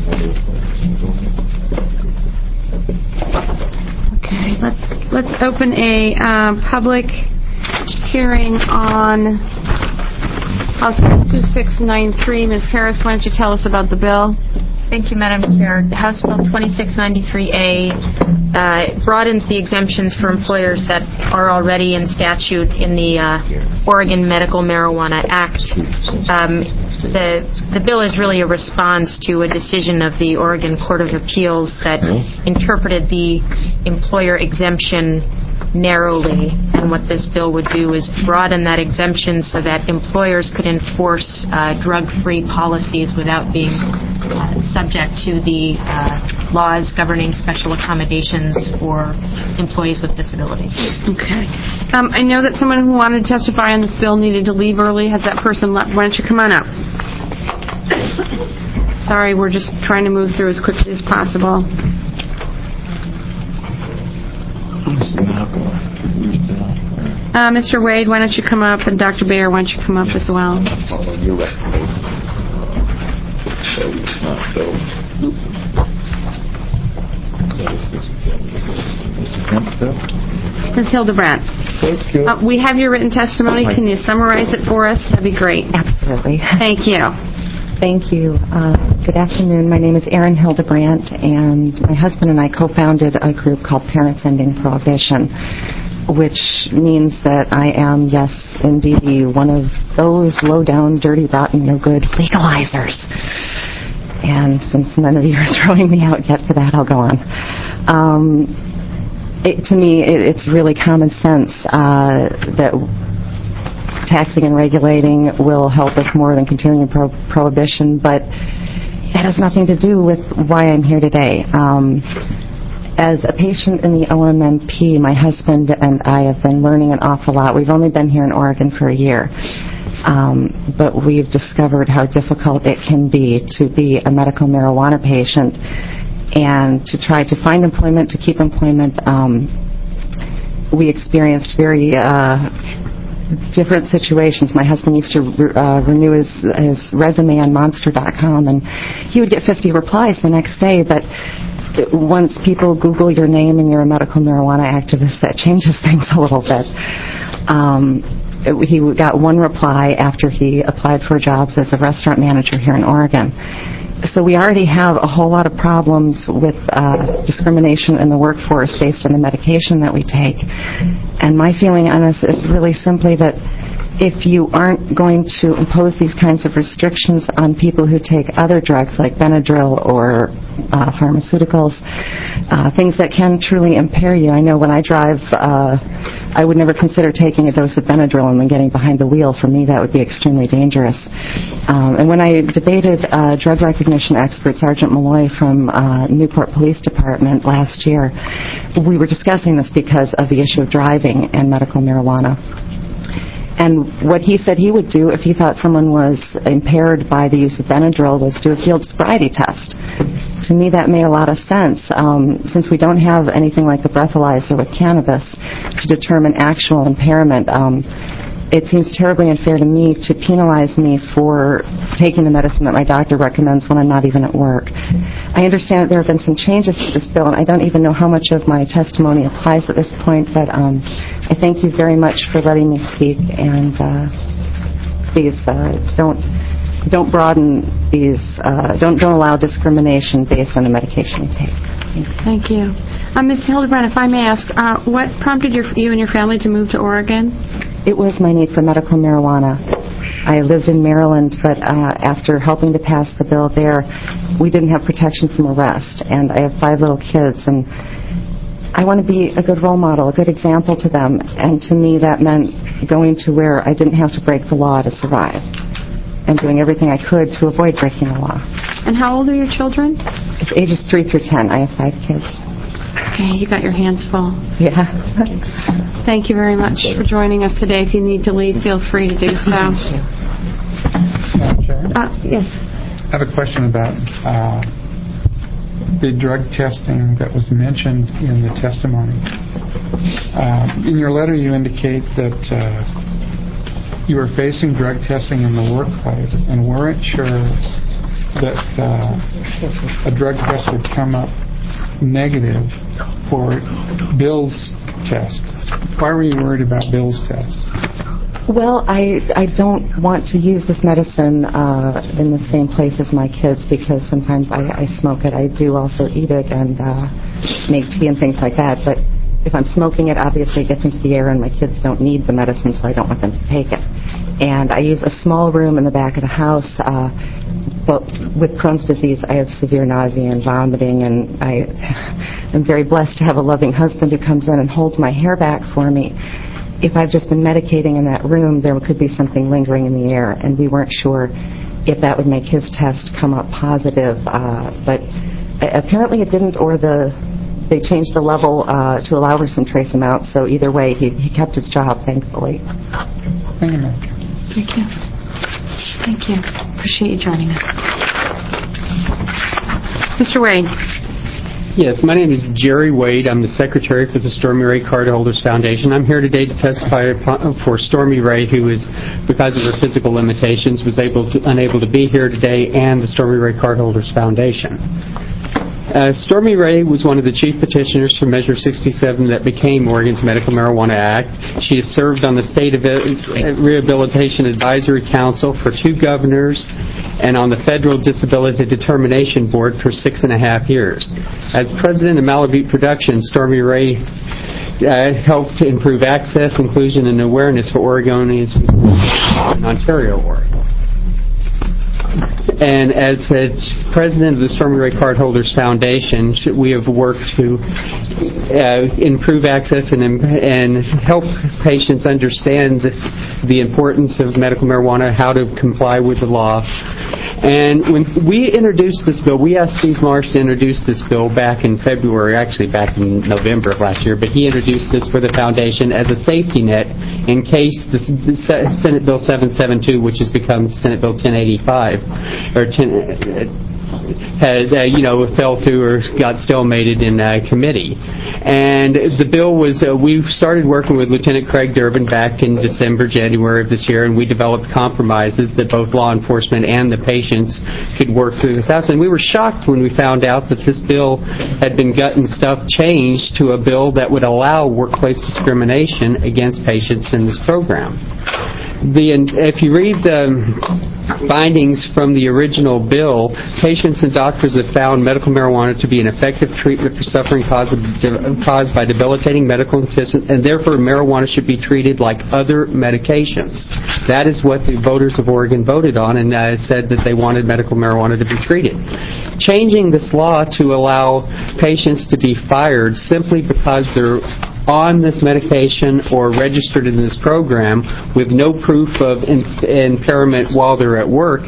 Okay, let's let's open a um, public hearing on House Bill two six nine three. Miz Harris, why don't you tell us about the bill? Thank you, Madam Chair. House Bill twenty-six ninety-three A uh, broadens the exemptions for employers that are already in statute in the uh, Oregon Medical Marijuana Act. Um, the the bill is really a response to a decision of the Oregon Court of Appeals that interpreted the employer exemption narrowly, and what this bill would do is broaden that exemption so that employers could enforce uh, drug-free policies without being uh, subject to the uh, laws governing special accommodations for employees with disabilities. Okay. Um, I know that someone who wanted to testify on this bill needed to leave early. Has that person left? Why don't you come on up? Sorry, we're just trying to move through as quickly as possible. Uh, Mister Wade, why don't you come up, and Doctor Bayer, why don't you come up as well? Miz Hildebrandt, uh, we have your written testimony. Can you summarize it for us? That'd be great. Absolutely. Thank you. Thank you. Uh, good afternoon. My name is Erin Hildebrandt, and my husband and I co-founded a group called Parents Ending Prohibition, which means that I am, yes, indeed, one of those low-down, dirty, rotten, no-good legalizers. And since none of you are throwing me out yet for that, I'll go on. Um, it, to me, it, it's really common sense uh, that taxing and regulating will help us more than continuing pro- prohibition, but that has nothing to do with why I'm here today. Um, as a patient in the O M M P, my husband and I have been learning an awful lot. We've only been here in Oregon for a year, um, but we've discovered how difficult it can be to be a medical marijuana patient and to try to find employment, to keep employment. Um, we experienced very uh, different situations. My husband used to uh, renew his, his resume on Monster dot com, and he would get fifty replies the next day, but once people Google your name and you're a medical marijuana activist, that changes things a little bit. Um, he got one reply after he applied for jobs as a restaurant manager here in Oregon. So we already have a whole lot of problems with uh, discrimination in the workforce based on the medication that we take. And my feeling on this is really simply that if you aren't going to impose these kinds of restrictions on people who take other drugs like Benadryl or uh, pharmaceuticals, uh, things that can truly impair you. I know when I drive, uh, I would never consider taking a dose of Benadryl and then getting behind the wheel. For me, that would be extremely dangerous. Um, and when I debated uh, drug recognition expert Sergeant Malloy from uh, Newport Police Department last year, we were discussing this because of the issue of driving and medical marijuana. And what he said he would do if he thought someone was impaired by the use of Benadryl was do a field sobriety test. To me, that made a lot of sense. Um, since we don't have anything like a breathalyzer with cannabis to determine actual impairment, um, it seems terribly unfair to me to penalize me for taking the medicine that my doctor recommends when I'm not even at work. I understand that there have been some changes to this bill, and I don't even know how much of my testimony applies at this point, but um, I thank you very much for letting me speak, and uh, please uh, don't don't broaden these, uh, don't don't allow discrimination based on the medication you take. Thank you. Uh, Miz Hildebrandt, if I may ask, uh, what prompted your, you and your family to move to Oregon? It was my need for medical marijuana. I lived in Maryland, but uh, after helping to pass the bill there, we didn't have protection from arrest, and I have five little kids, and I want to be a good role model, a good example to them, and to me that meant going to where I didn't have to break the law to survive, and doing everything I could to avoid breaking the law. And how old are your children? It's ages three through ten. I have five kids. Okay, you got your hands full. Yeah. Thank you very much for joining us today. If you need to leave, feel free to do so. Madam Chair? Uh, yes. I have a question about uh, the drug testing that was mentioned in the testimony. Uh, in your letter, you indicate that uh, you were facing drug testing in the workplace and weren't sure that uh, a drug test would come up negative for Bill's test. Why were you worried about Bill's test? Well, I I don't want to use this medicine uh, in the same place as my kids because sometimes I, I smoke it. I do also eat it and uh, make tea and things like that. But if I'm smoking it, obviously it gets into the air and my kids don't need the medicine, so I don't want them to take it. And I use a small room in the back of the house. Uh, well, with Crohn's disease, I have severe nausea and vomiting, and I am very blessed to have a loving husband who comes in and holds my hair back for me. If I've just been medicating in that room, there could be something lingering in the air, and we weren't sure if that would make his test come up positive. Uh, but apparently it didn't, or the they changed the level uh, to allow for some trace amounts. So either way, he, he kept his job, thankfully. Thank you. Thank you. Thank you. Appreciate you joining us. Mister Wade. Yes, my name is Jerry Wade. I'm the secretary for the Stormy Ray Cardholders Foundation. I'm here today to testify for Stormy Ray, who is, because of her physical limitations, was able to, unable to be here today, and the Stormy Ray Cardholders Foundation. Uh, Stormy Ray was one of the chief petitioners for Measure sixty-seven that became Oregon's Medical Marijuana Act. She has served on the State Rehabilitation Advisory Council for two governors and on the Federal Disability Determination Board for six and a half years. As president of Malavite Productions, Stormy Ray uh, helped improve access, inclusion, and awareness for Oregonians in Ontario, Oregon. And as president of the Stormy Ray Cardholders Foundation, we have worked to uh, improve access and, and help patients understand this, the importance of medical marijuana, how to comply with the law. And when we introduced this bill, we asked Steve Marsh to introduce this bill back in February, actually back in November of last year, but he introduced this for the foundation as a safety net in case the, the Senate Bill seven seventy-two, which has become Senate Bill ten eighty-five, or ten, had, uh, you know, fell through or got stalemated in uh, committee. And the bill was, uh, we started working with Lieutenant Craig Durbin back in December, January of this year, and we developed compromises that both law enforcement and the patients could work through this house. And we were shocked when we found out that this bill had been gotten stuff changed to a bill that would allow workplace discrimination against patients in this program. The, if you read the findings from the original bill, patients and doctors have found medical marijuana to be an effective treatment for suffering caused, caused by debilitating medical conditions, and therefore marijuana should be treated like other medications. That is what the voters of Oregon voted on, and uh, said that they wanted medical marijuana to be treated. Changing this law to allow patients to be fired simply because they're on this medication or registered in this program with no proof of in, impairment while they're at work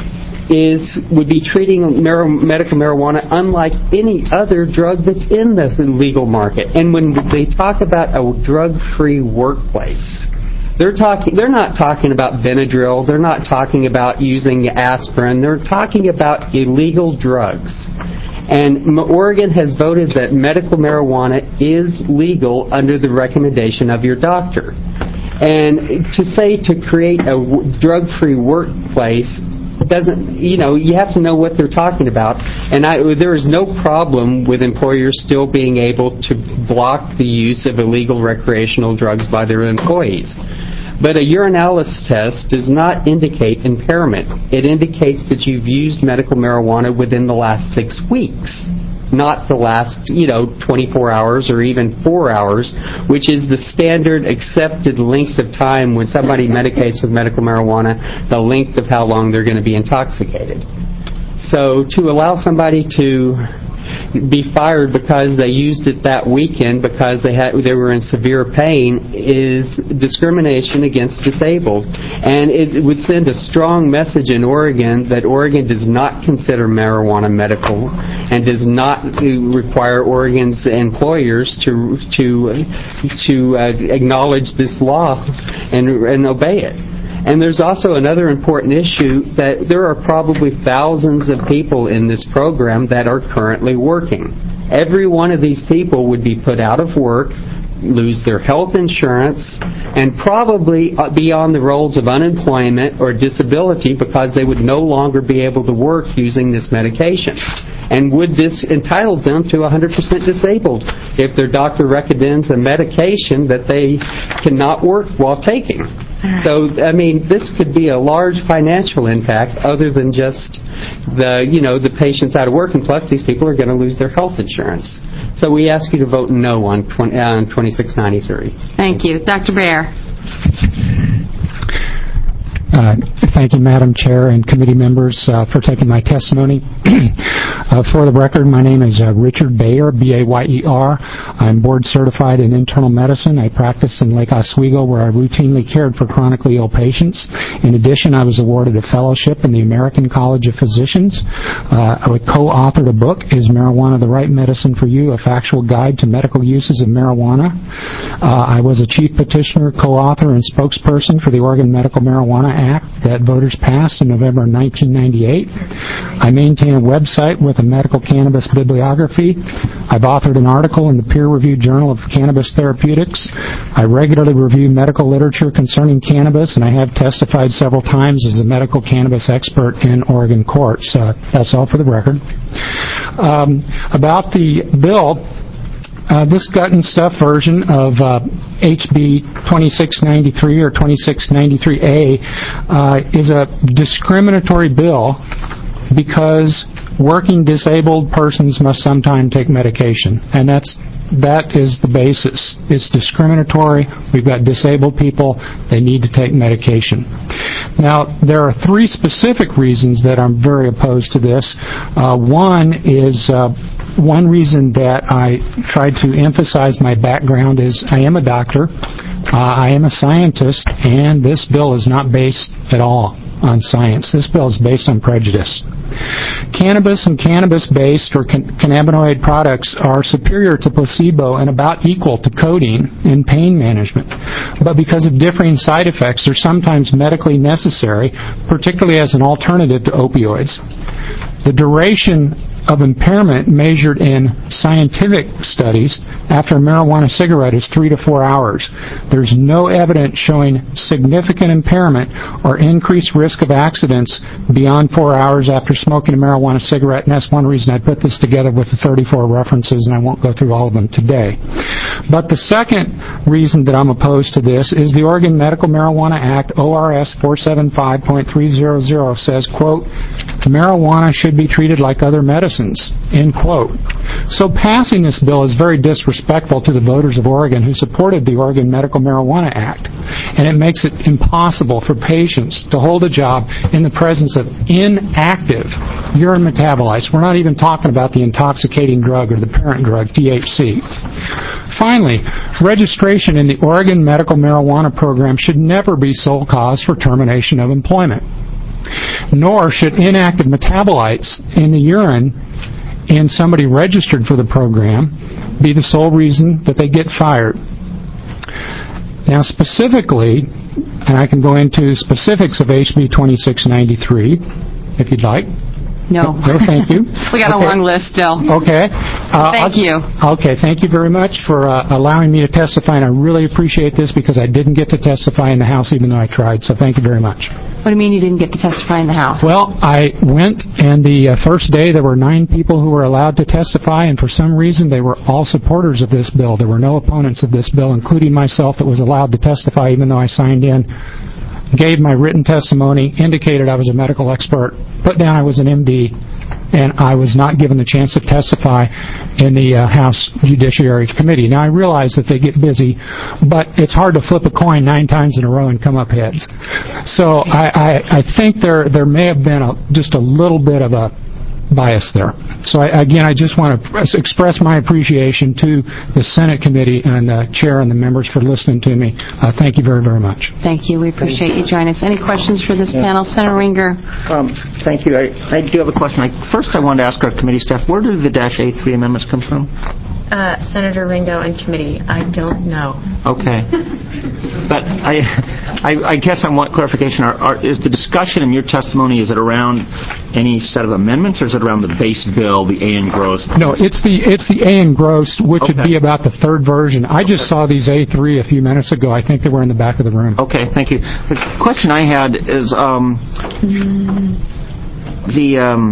is would be treating mar- medical marijuana unlike any other drug that's in the legal market. And when they talk about a drug-free workplace, they're talking. They're not talking about Benadryl. They're not talking about using aspirin. They're talking about illegal drugs. And Oregon has voted that medical marijuana is legal under the recommendation of your doctor. And to say to create a drug-free workplace doesn't, you know, you have to know what they're talking about. And I, there is no problem with employers still being able to block the use of illegal recreational drugs by their employees. But a urinalysis test does not indicate impairment. It indicates that you've used medical marijuana within the last six weeks, not the last, you know, twenty-four hours or even four hours, which is the standard accepted length of time when somebody medicates with medical marijuana, the length of how long they're going to be intoxicated. So to allow somebody to be fired because they used it that weekend because they had they were in severe pain is discrimination against disabled, and it would send a strong message in Oregon that Oregon does not consider marijuana medical and does not require Oregon's employers to to to uh, acknowledge this law and and obey it. And there's also another important issue that there are probably thousands of people in this program that are currently working. Every one of these people would be put out of work, lose their health insurance, and probably be on the rolls of unemployment or disability because they would no longer be able to work using this medication. And would this entitle them to one hundred percent disabled if their doctor recommends a medication that they cannot work while taking? So, I mean, this could be a large financial impact other than just the, you know, the patients out of work, and plus these people are going to lose their health insurance. So we ask you to vote no on, twenty, uh, on twenty-six ninety-three. Thank you. Doctor Baer. Uh, thank you, Madam Chair and committee members, uh, for taking my testimony. uh, for the record, my name is uh, Richard Bayer, B A Y E R. I'm board certified in internal medicine. I practice in Lake Oswego, where I routinely cared for chronically ill patients. In addition, I was awarded a fellowship in the American College of Physicians. Uh, I co-authored a book, Is Marijuana the Right Medicine for You? A Factual Guide to Medical Uses of Marijuana. Uh, I was a chief petitioner, co-author, and spokesperson for the Oregon Medical Marijuana Act that voters passed in November nineteen ninety-eight. I maintain a website with a medical cannabis bibliography. I've authored an article in the peer-reviewed Journal of Cannabis Therapeutics. I regularly review medical literature concerning cannabis, and I have testified several times as a medical cannabis expert in Oregon courts. Uh, that's all for the record. Um, about the bill, Uh, this gut and stuff version of uh, H B twenty-six ninety-three or twenty-six ninety-three A uh, is a discriminatory bill because working disabled persons must sometimes take medication, and that's that is the basis. It's discriminatory. We've got disabled people. They need to take medication. Now, there are three specific reasons that I'm very opposed to this. Uh, one is uh, one reason that I tried to emphasize my background is I am a doctor, uh, I am a scientist, and this bill is not based at all on science. This bill is based on prejudice. Cannabis and cannabis-based or can- cannabinoid products are superior to placebo and about equal to codeine in pain management. But because of differing side effects, they're sometimes medically necessary, particularly as an alternative to opioids. The duration of impairment measured in scientific studies after a marijuana cigarette is three to four hours. There's no evidence showing significant impairment or increased risk of accidents beyond four hours after smoking a marijuana cigarette, and that's one reason I put this together with the thirty-four references, and I won't go through all of them today. But the second reason that I'm opposed to this is the Oregon Medical Marijuana Act, O R S four seventy-five point three hundred, says, quote, marijuana should be treated like other medicines, end quote. So passing this bill is very disrespectful to the voters of Oregon who supported the Oregon Medical Marijuana Act, and it makes it impossible for patients to hold a job in the presence of inactive urine metabolites. We're not even talking about the intoxicating drug or the parent drug, T H C. Finally, registration in the Oregon Medical Marijuana Program should never be sole cause for termination of employment. Nor should inactive metabolites in the urine in somebody registered for the program be the sole reason that they get fired. Now, specifically, and I can go into specifics of H B twenty-six ninety-three, if you'd like. No. No, thank you. We got okay. a long list still. Okay. Uh, thank I'll, you. Okay, thank you very much for uh, allowing me to testify, and I really appreciate this because I didn't get to testify in the House even though I tried, so thank you very much. What do you mean you didn't get to testify in the House? Well, I went, and the uh, first day there were nine people who were allowed to testify, and for some reason they were all supporters of this bill. There were no opponents of this bill, including myself, that was allowed to testify even though I signed in, gave my written testimony, indicated I was a medical expert, put down I was an M D, and I was not given the chance to testify in the uh, House Judiciary Committee. Now, I realize that they get busy, but it's hard to flip a coin nine times in a row and come up heads. So I, I, I think there there may have been a, just a little bit of a bias there. So I, again, I just want to express my appreciation to the Senate Committee and the Chair and the members for listening to me. Uh, thank you very, very much. Thank you. We appreciate you joining us. Any questions for this yeah. panel? Senator Ringer. Um, thank you. I, I do have a question. I, first, I wanted to ask our committee staff, where do the Dash A three amendments come from? Uh, Senator Ringo and committee, I don't know. Okay. But I, I, I guess I want clarification. Are, are, is the discussion in your testimony, is it around any set of amendments, or is it around the base bill, the A engrossed? No, it's the it's the A engrossed, which okay. would be about the third version. I just okay. saw these A three a few minutes ago. I think they were in the back of the room. Okay, thank you. The question I had is um, the um,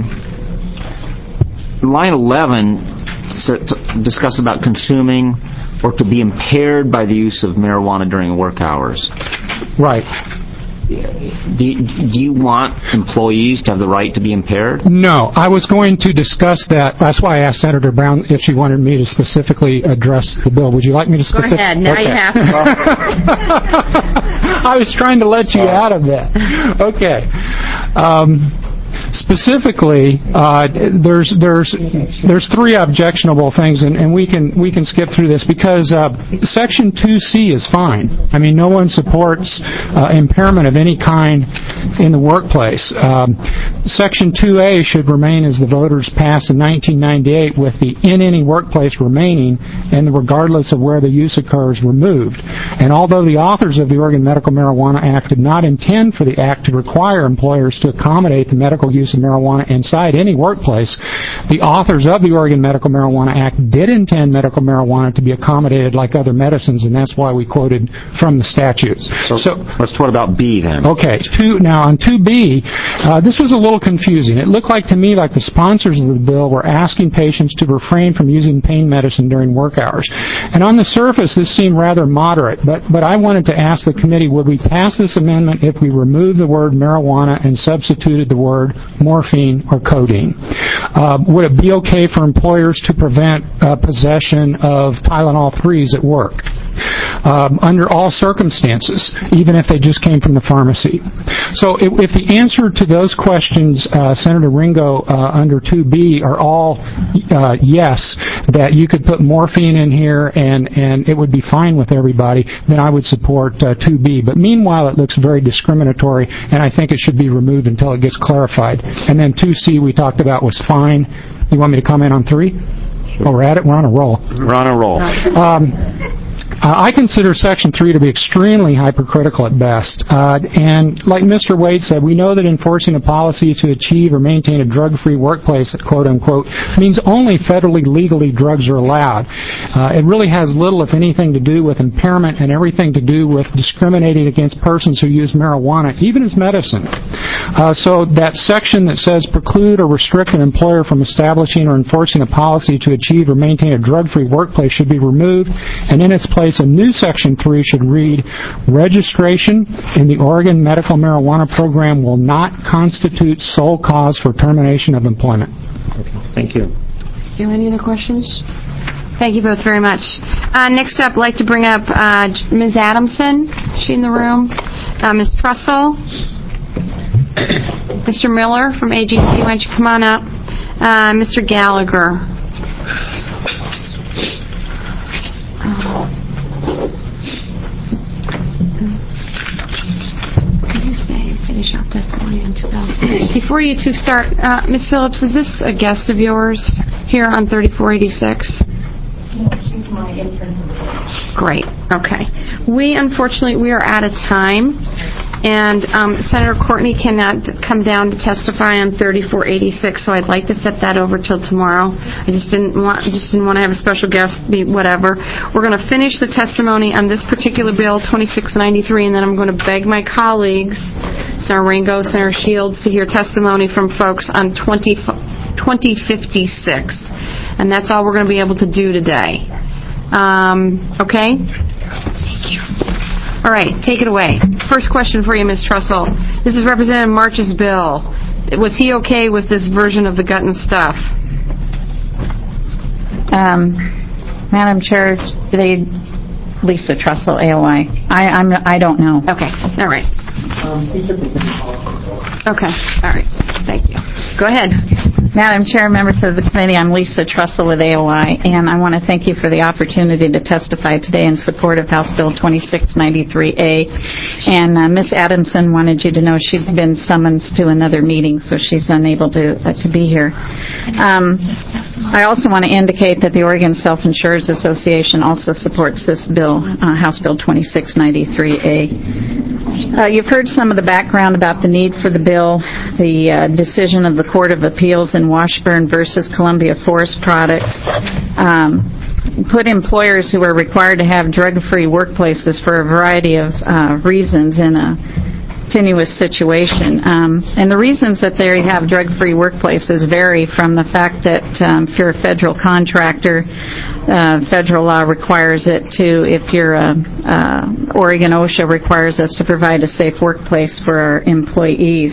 line eleven discuss about consuming or to be impaired by the use of marijuana during work hours. Right. Do you, do you want employees to have the right to be impaired? No. I was going to discuss that. That's why I asked Senator Brown if she wanted me to specifically address the bill. Would you like me to specifically? Go ahead. Now okay. you have to. I was trying to let you out of that. Okay. Um, Specifically, uh, there's there's there's three objectionable things, and, and we can we can skip through this because uh, Section two C is fine. I mean, no one supports uh, impairment of any kind in the workplace. Um, Section two A should remain as the voters passed in nineteen ninety-eight, with the in any workplace remaining, and regardless of where the use occurs, removed. And although the authors of the Oregon Medical Marijuana Act did not intend for the Act to require employers to accommodate the medical use of marijuana inside any workplace, the authors of the Oregon Medical Marijuana Act did intend medical marijuana to be accommodated like other medicines, and that's why we quoted from the statutes. So, so let's talk about B then. Okay. Two, now, on two B, uh, this was a little confusing. It looked like to me like the sponsors of the bill were asking patients to refrain from using pain medicine during work hours. And on the surface, this seemed rather moderate, but, but I wanted to ask the committee, would we pass this amendment if we removed the word marijuana and substituted the word morphine or codeine? Uh, would it be okay for employers to prevent uh, possession of Tylenol threes at work? Um, under all circumstances, even if they just came from the pharmacy. So if, if the answer to those questions, uh, Senator Ringo, uh, under two B are all uh, yes, that you could put morphine in here and, and it would be fine with everybody, then I would support uh, two B. But meanwhile, it looks very discriminatory, and I think it should be removed until it gets clarified. And then two C we talked about was fine. You want me to comment on three? Well, we're at it. We're on a roll. We're on a roll. Um, Uh, I consider Section three to be extremely hypercritical at best. Uh, and like Mister Wade said, we know that enforcing a policy to achieve or maintain a drug-free workplace, quote-unquote, means only federally legally drugs are allowed. Uh, it really has little, if anything, to do with impairment and everything to do with discriminating against persons who use marijuana, even as medicine. Uh, so that section that says preclude or restrict an employer from establishing or enforcing a policy to achieve or maintain a drug-free workplace should be removed, and in its place, a new Section three should read, registration in the Oregon Medical Marijuana Program will not constitute sole cause for termination of employment. Okay. Thank you. Thank you. Any other questions? Thank you both very much. Uh, next up, I'd like to bring up uh, Miz Adamson. Is she in the room? Uh, Miz Trussell. Mister Miller from A G C, why don't you come on up? Uh, Mister Gallagher. Oh. Could you stay and finish off testimony on two thousand? Before you two start, uh, Miz Phillips, is this a guest of yours here on thirty-four eighty-six? No, she's my intern. Great. Okay. We, unfortunately, we are out of time. And um, Senator Courtney cannot come down to testify on thirty-four eighty-six, so I'd like to set that over till tomorrow. I just didn't want just didn't want to have a special guest, be whatever. We're going to finish the testimony on this particular bill, twenty-six ninety-three, and then I'm going to beg my colleagues, Senator Ringo, Senator Shields, to hear testimony from folks on twenty fifty-six. And that's all we're going to be able to do today. Um, okay? Thank you. All right, take it away. First question for you, Miz Trussell. This is Representative March's bill. Was he okay with this version of the gut and stuff? Um, Madam Chair, they, Lisa Trussell, A O I. I, I'm, I don't know. Okay, all right. Okay, all right. Thank you. Go ahead. Madam Chair, members of the committee, I'm Lisa Trussell with A O I, and I want to thank you for the opportunity to testify today in support of House Bill twenty-six ninety-three A. And uh, Miz Adamson wanted you to know she's been summoned to another meeting, so she's unable to uh, to be here. Um, I also want to indicate that the Oregon Self-Insurers Association also supports this bill, uh, House Bill twenty-six ninety-three A. Uh, you've heard some of the background about the need for the bill, the uh, decision of the Court of Appeals in Washburn versus Columbia Forest Products um, put employers who are required to have drug-free workplaces for a variety of uh, reasons in a tenuous situation. Um, and the reasons that they have drug-free workplaces vary from the fact that um, if you're a federal contractor, uh, federal law requires it to, if you're a, uh, Oregon OSHA requires us to provide a safe workplace for our employees.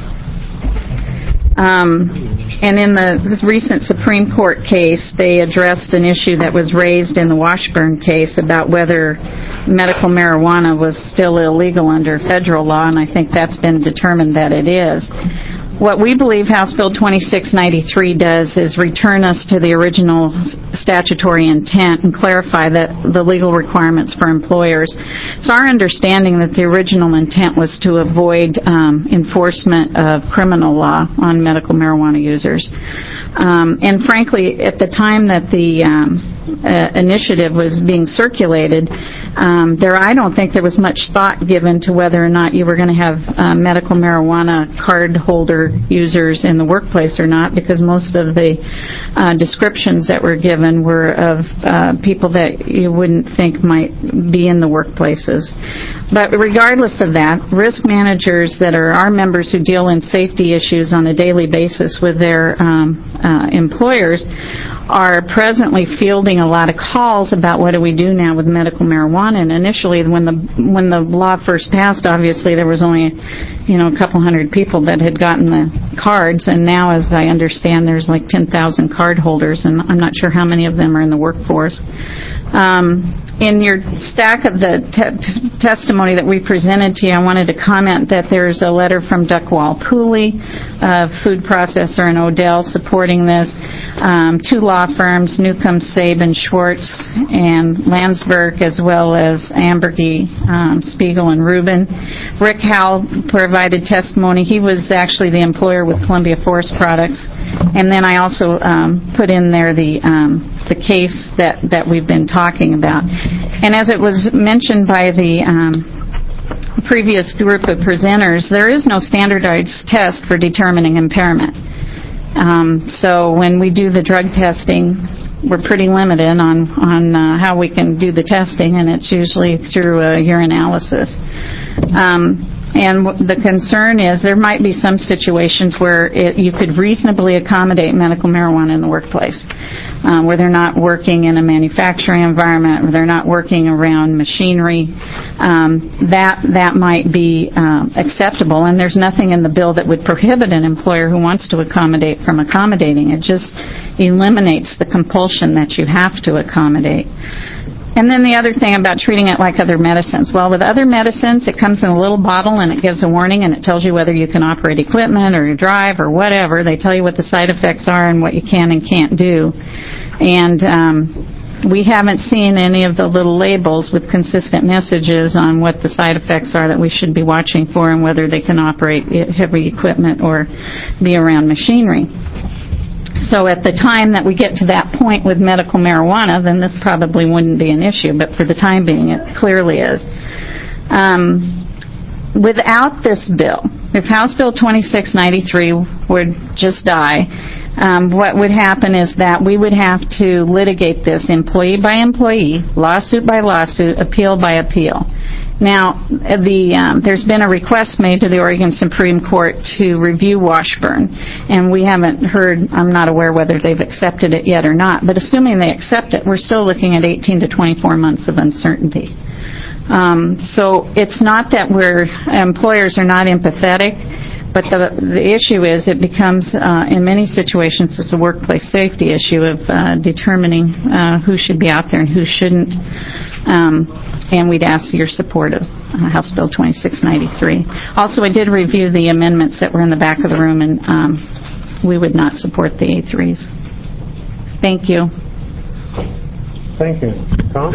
Um, and in the this recent Supreme Court case, they addressed an issue that was raised in the Washburn case about whether medical marijuana was still illegal under federal law, and I think that's been determined that it is. What we believe House Bill twenty-six ninety-three does is return us to the original statutory intent and clarify that the legal requirements for employers. It's our understanding that the original intent was to avoid um, enforcement of criminal law on medical marijuana users. Um, and frankly, at the time that the um, uh, initiative was being circulated, um, there I don't think there was much thought given to whether or not you were going to have uh, medical marijuana card holder users in the workplace or not, because most of the uh, descriptions that were given were of uh, people that you wouldn't think might be in the workplaces. But regardless of that, risk managers that are our members who deal in safety issues on a daily basis with their um, uh, employers are presently fielding a lot of calls about what do we do now with medical marijuana. And initially, when the when the law first passed, obviously there was only, you know, a couple hundred people that had gotten the cards, and now, as I understand, there's like ten thousand card holders, and I'm not sure how many of them are in the workforce. Um, in your stack of the te- testimony that we presented to you, I wanted to comment that there's a letter from Duckwall Pooley, a food processor in Odell, supporting this. Um, two law firms, Newcomb, Sabin, Schwartz, and Landsberg, as well as Ambergy, um, Spiegel, and Rubin. Rick Howell provided testimony. He was actually the employer with Columbia Forest Products. And then I also um, put in there the um, the case that, that we've been talking about. And as it was mentioned by the um, previous group of presenters, there is no standardized test for determining impairment. Um, so when we do the drug testing, we're pretty limited on, on uh, how we can do the testing, and it's usually through a urinalysis. Um, And the concern is there might be some situations where it, you could reasonably accommodate medical marijuana in the workplace, uh, where they're not working in a manufacturing environment, where they're not working around machinery. Um, that that might be um, acceptable, and there's nothing in the bill that would prohibit an employer who wants to accommodate from accommodating. It just eliminates the compulsion that you have to accommodate. And then the other thing about treating it like other medicines. Well, with other medicines, it comes in a little bottle and it gives a warning and it tells you whether you can operate equipment or drive or whatever. They tell you what the side effects are and what you can and can't do. And um, we haven't seen any of the little labels with consistent messages on what the side effects are that we should be watching for and whether they can operate heavy equipment or be around machinery. So at the time that we get to that point with medical marijuana, then this probably wouldn't be an issue, but for the time being, it clearly is. Um, without this bill, if House Bill twenty-six ninety-three would just die, um, what would happen is that we would have to litigate this employee by employee, lawsuit by lawsuit, appeal by appeal. Now, the um, there's been a request made to the Oregon Supreme Court to review Washburn, and we haven't heard, I'm not aware whether they've accepted it yet or not, but assuming they accept it, we're still looking at eighteen to twenty-four months of uncertainty. Um, so it's not that we're, employers are not empathetic, but the, the issue is it becomes, uh, in many situations, it's a workplace safety issue of uh, determining uh, who should be out there and who shouldn't. Um, and we'd ask your support of uh, House Bill twenty-six ninety-three. Also, I did review the amendments that were in the back of the room, and um, we would not support the A threes. Thank you. Thank you. Tom?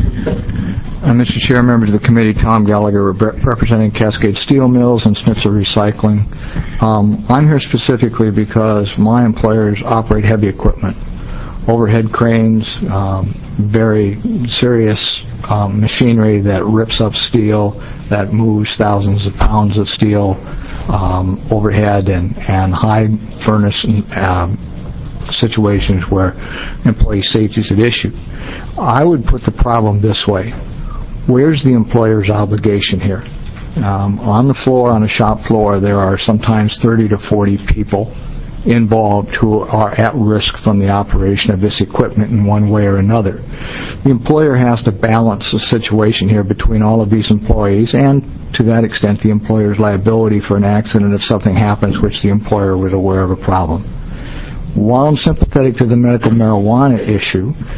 Uh, Mister Chair, members of the committee, Tom Gallagher, rep- representing Cascade Steel Mills and Schnitzer Recycling. Um, I'm here specifically because my employers operate heavy equipment, overhead cranes, um, very serious um, machinery that rips up steel, that moves thousands of pounds of steel um, overhead, and, and high furnace and, um, situations where employee safety is at issue. I would put the problem this way. Where's the employer's obligation here? Um, on the floor, on a shop floor, there are sometimes thirty to forty people involved who are at risk from the operation of this equipment in one way or another. The employer has to balance the situation here between all of these employees and, to that extent, the employer's liability for an accident if something happens which the employer was aware of a problem. While I'm sympathetic to the medical marijuana issue,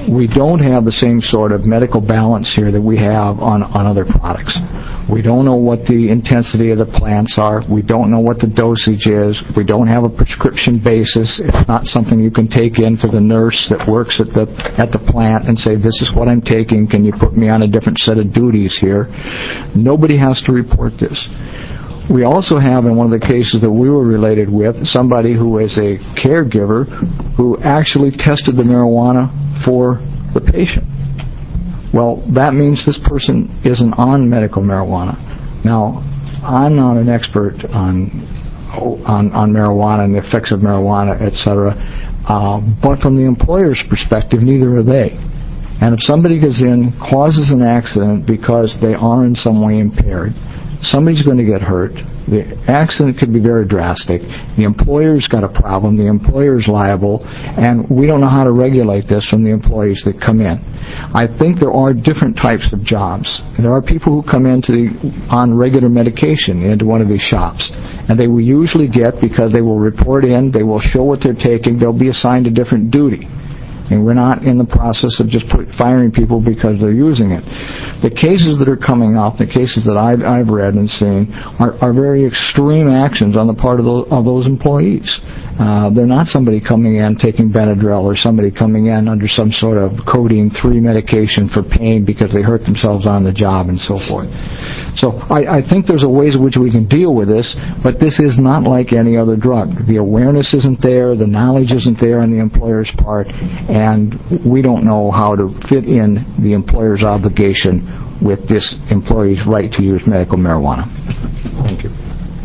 we don't have the same sort of medical balance here that we have on, on other products. We don't know what the intensity of the plants are. We don't know what the dosage is. We don't have a prescription basis. It's not something you can take in to the nurse that works at the at the plant and say, this is what I'm taking. Can you put me on a different set of duties here? Nobody has to report this. We also have, in one of the cases that we were related with, somebody who is a caregiver who actually tested the marijuana for the patient. Well, that means this person isn't on medical marijuana. Now, I'm not an expert on on, on marijuana and the effects of marijuana, et cetera, uh, but from the employer's perspective, neither are they. And if somebody goes in, causes an accident because they are in some way impaired, somebody's going to get hurt. The accident could be very drastic. The employer's got a problem. The employer's liable. And we don't know how to regulate this from the employees that come in. I think there are different types of jobs. There are people who come into the, on regular medication into one of these shops. And they will usually get, because they will report in, they will show what they're taking, they'll be assigned a different duty. And we're not in the process of just put, firing people because they're using it. The cases that are coming up, the cases that I've, I've read and seen, are, are very extreme actions on the part of those, of those employees. Uh, they're not somebody coming in taking Benadryl or somebody coming in under some sort of codeine three medication for pain because they hurt themselves on the job and so forth. So I, I think there's a ways in which we can deal with this, but this is not like any other drug. The awareness isn't there, the knowledge isn't there on the employer's part, and we don't know how to fit in the employer's obligation with this employee's right to use medical marijuana. Thank you.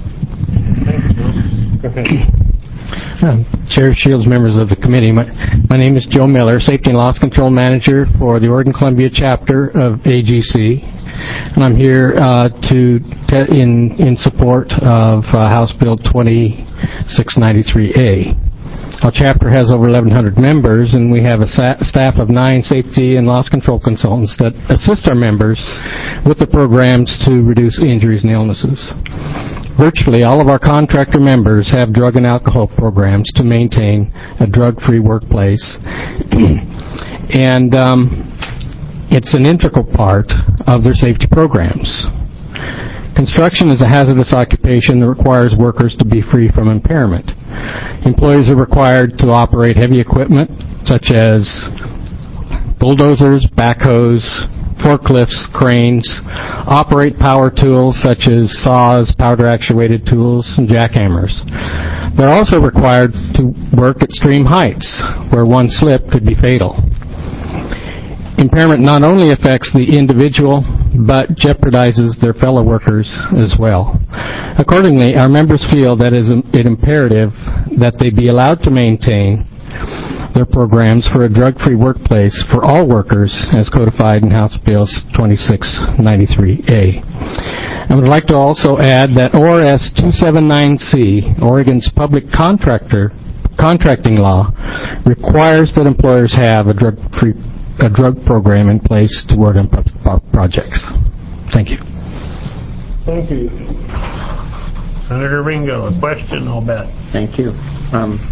Go ahead. Um, Chair Shields, members of the committee, my, my name is Joe Miller, Safety and Loss Control Manager for the Oregon-Columbia chapter of A G C, and I'm here uh, to te- in in support of uh, House Bill twenty-six ninety-three A. Our chapter has over eleven hundred members, and we have a sa- staff of nine safety and loss control consultants that assist our members with the programs to reduce injuries and illnesses. Virtually all of our contractor members have drug and alcohol programs to maintain a drug-free workplace. And um, it's an integral part of their safety programs. Construction is a hazardous occupation that requires workers to be free from impairment. Employees are required to operate heavy equipment such as bulldozers, backhoes, forklifts, cranes, operate power tools such as saws, powder-actuated tools, and jackhammers. They're also required to work at extreme heights, where one slip could be fatal. Impairment not only affects the individual, but jeopardizes their fellow workers as well. Accordingly, our members feel that it is imperative that they be allowed to maintain their programs for a drug-free workplace for all workers as codified in House Bill twenty-six ninety-three A. I would like to also add that O R S two seventy-nine C, Oregon's public contractor contracting law, requires that employers have a drug-free a drug program in place to work on public projects. Thank you. Thank you. Senator Ringo, a question, I'll bet. Thank you. Um,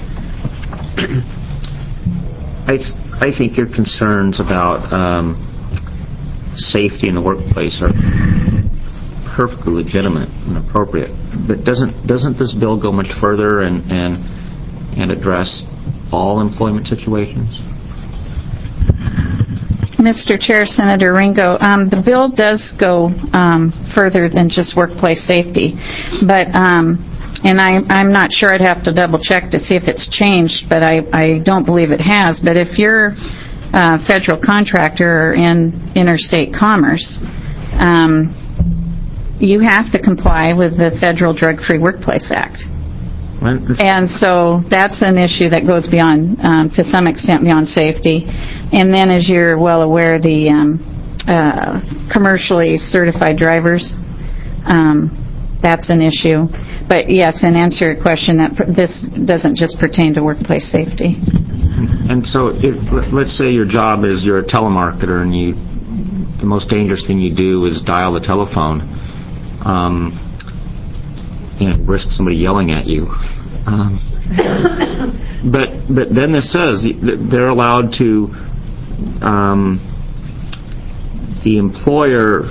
I, th- I think your concerns about um, safety in the workplace are perfectly legitimate and appropriate. But doesn't doesn't this bill go much further and and, and address all employment situations? Mister Chair, Senator Ringo, um, the bill does go um, further than just workplace safety, but um, and I, I'm not sure. I'd have to double check to see if it's changed, but I, I don't believe it has. But if you're a federal contractor or in interstate commerce, um, you have to comply with the Federal Drug-Free Workplace Act. And so that's an issue that goes beyond, um, to some extent, beyond safety. And then, as you're well aware, the um, uh, commercially certified drivers, um, that's an issue. But yes, in answer to your question, that pr- this doesn't just pertain to workplace safety. And so, if, let's say your job is you're a telemarketer, and you the most dangerous thing you do is dial the telephone. Um, and risk somebody yelling at you. Um, but but then this says that they're allowed to um, the employer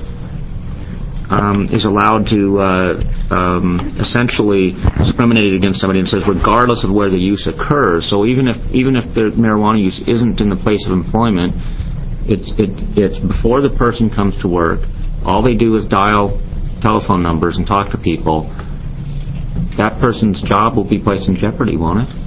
um, is allowed to uh, um, essentially discriminate against somebody and says regardless of where the use occurs. So even if even if the marijuana use isn't in the place of employment, it's it, it's before the person comes to work. All they do is dial telephone numbers and talk to people. That person's job will be placed in jeopardy, won't it?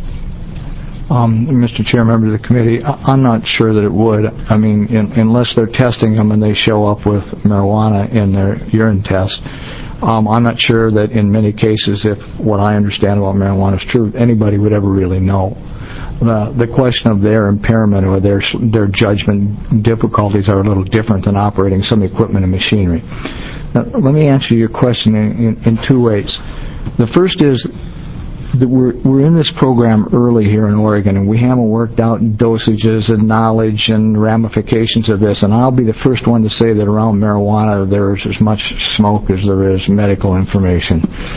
Um, Mister Chair, members of the committee, I- I'm not sure that it would. I mean, in, unless they're testing them and they show up with marijuana in their urine test, um, I'm not sure that in many cases, if what I understand about marijuana is true, anybody would ever really know. The, the question of their impairment or their their judgment difficulties are a little different than operating some equipment and machinery. Now, let me answer your question in, in, in two ways. The first is that we're, we're in this program early here in Oregon, and we haven't worked out dosages and knowledge and ramifications of this. And I'll be the first one to say that around marijuana there's as much smoke as there is medical information.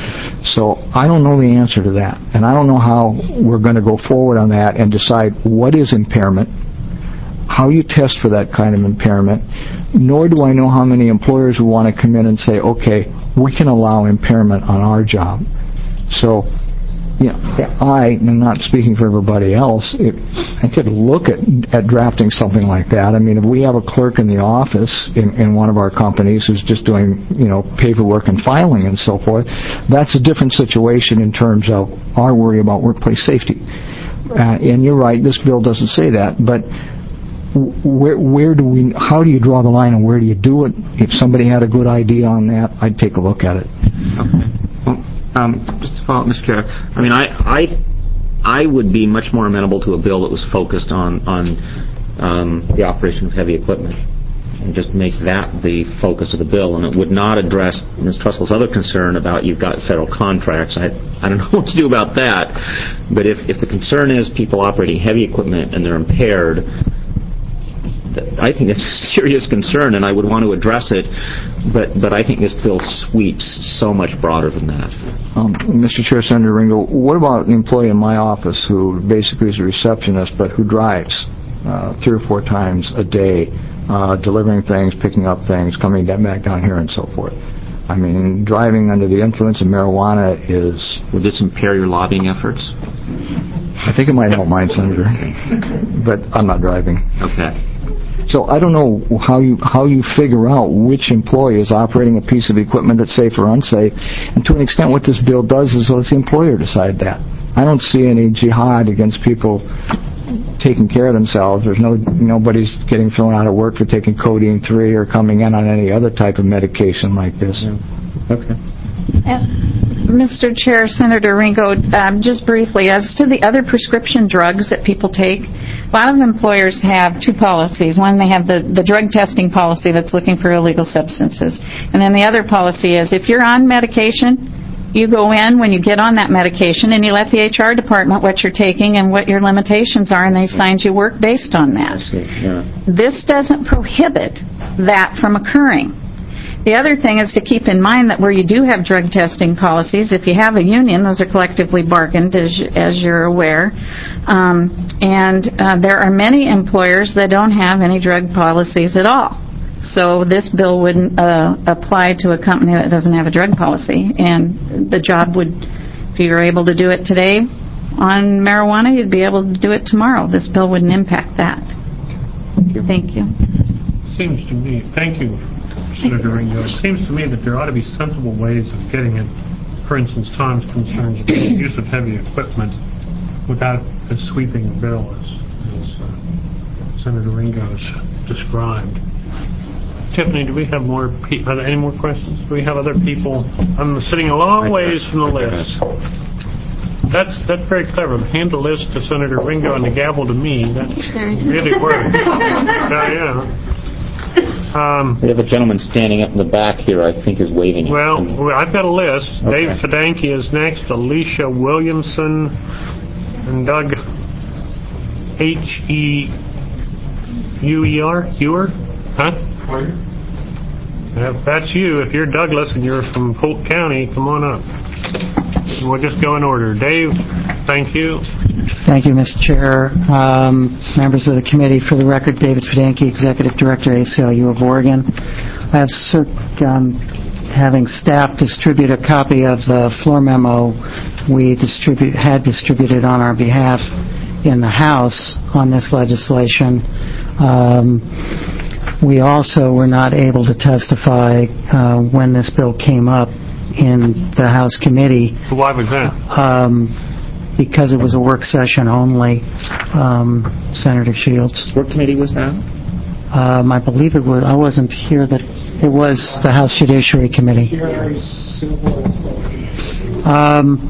So I don't know the answer to that, and I don't know how we're going to go forward on that and decide what is impairment, how you test for that kind of impairment, nor do I know how many employers will want to come in and say, okay, we can allow impairment on our job. So, you know, I, and I'm not speaking for everybody else, it, I could look at, at drafting something like that. I mean, if we have a clerk in the office in, in one of our companies who's just doing, you know, paperwork and filing and so forth, that's a different situation in terms of our worry about workplace safety. Uh, and you're right, this bill doesn't say that, but where, where do we, how do you draw the line and where do you do it? If somebody had a good idea on that, I'd take a look at it. Okay. Well, Um, just to follow up, Mister Chair, I mean, I, I, I would be much more amenable to a bill that was focused on on um, the operation of heavy equipment, and just make that the focus of the bill, and it would not address Miz Trussell's other concern about you've got federal contracts. I, I don't know what to do about that, but if if the concern is people operating heavy equipment and they're impaired, I think it's a serious concern, and I would want to address it, but but I think this bill sweeps so much broader than that. Um, Mister Chair, Senator Ringo, what about the employee in my office who basically is a receptionist but who drives uh, three or four times a day, uh, delivering things, picking up things, coming back down here and so forth? I mean, driving under the influence of marijuana is... Would this impair your lobbying efforts? I think it might help mine, Senator, but I'm not driving. Okay. So I don't know how you how you figure out which employee is operating a piece of equipment that's safe or unsafe. And to an extent, what this bill does is let the employer decide that. I don't see any jihad against people taking care of themselves. There's no nobody's getting thrown out of work for taking codeine three or coming in on any other type of medication like this. Yeah. Okay. Uh, Mister Chair, Senator Ringo, um, just briefly, as to the other prescription drugs that people take, a lot of employers have two policies. One, they have the, the drug testing policy that's looking for illegal substances. And then the other policy is if you're on medication, you go in when you get on that medication and you let the H R department what you're taking and what your limitations are, and they assign you work based on that. Yeah. This doesn't prohibit that from occurring. The other thing is to keep in mind that where you do have drug testing policies, if you have a union, those are collectively bargained, as, as you're aware. Um, and uh, there are many employers that don't have any drug policies at all. So this bill wouldn't uh, apply to a company that doesn't have a drug policy. And the job would, if you were able to do it today on marijuana, you'd be able to do it tomorrow. This bill wouldn't impact that. Thank you. Thank you. Seems to me, thank you, Senator Ringo. It seems to me that there ought to be sensible ways of getting at, for instance, Tom's concerns about the use of heavy equipment without as sweeping a bill as, as uh, Senator Ringo's described. Tiffany, do we have more? Pe- are there any more questions? Do we have other people? I'm sitting a long ways from the list. That's that's very clever. Hand the list to Senator Ringo and the gavel to me. That really works. uh, yeah. Um, we have a gentleman standing up in the back here, I think, is waving. Well, I've got a list. Okay. Dave Fidanki is next. Alicia Williamson and Doug H E U E R? Ewer? Huh? If that's you, if you're Douglas and you're from Polk County, come on up. we'll just go in order. Dave, thank you. Thank you, Mister Chair. Um, members of the committee, for the record, David Fidanki, Executive Director, A C L U of Oregon. I have cert, um, having staff distribute a copy of the floor memo we distribute, had distributed on our behalf in the House on this legislation. Um, we also were not able to testify uh, when this bill came up in the House committee. Why was that? Um, because it was a work session only, um, Senator Shields. What committee was that? Um, I believe it was, I wasn't here, that it was the House Judiciary Committee. Um,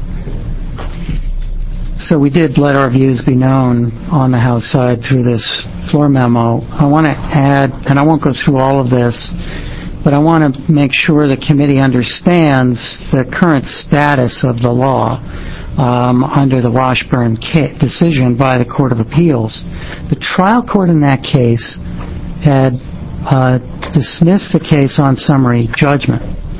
so we did let our views be known on the House side through this floor memo. I want to add, and I won't go through all of this, but I want to make sure the committee understands the current status of the law um, under the Washburn ca- decision by the Court of Appeals. The trial court in that case had uh, dismissed the case on summary judgment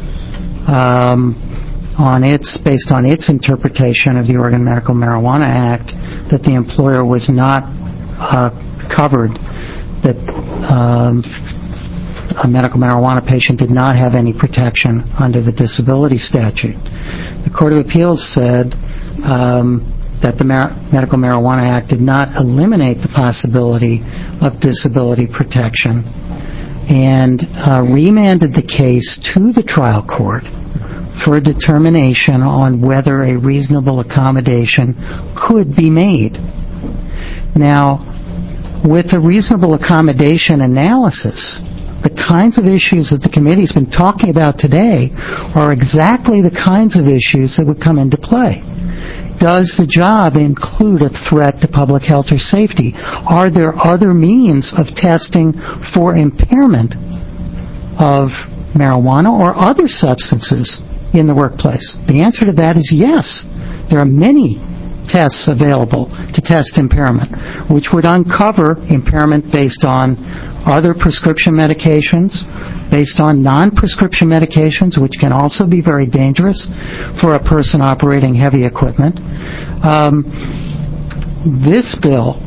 um, on its based on its interpretation of the Oregon Medical Marijuana Act that the employer was not uh, covered, that um, a medical marijuana patient did not have any protection under the disability statute. The Court of Appeals said um, that the Mar- Medical Marijuana Act did not eliminate the possibility of disability protection, and uh, remanded the case to the trial court for a determination on whether a reasonable accommodation could be made. Now, with the reasonable accommodation analysis, the kinds of issues that the committee's been talking about today are exactly the kinds of issues that would come into play. Does the job include a threat to public health or safety? Are there other means of testing for impairment of marijuana or other substances in the workplace? The answer to that is yes. There are many tests available to test impairment, which would uncover impairment based on other prescription medications, based on non-prescription medications, which can also be very dangerous for a person operating heavy equipment. Um, this bill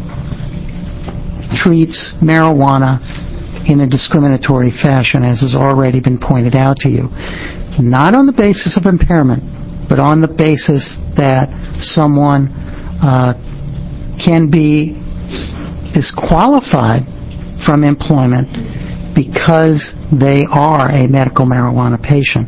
treats marijuana in a discriminatory fashion, as has already been pointed out to you, not on the basis of impairment, but on the basis that someone uh, can be disqualified from employment because they are a medical marijuana patient.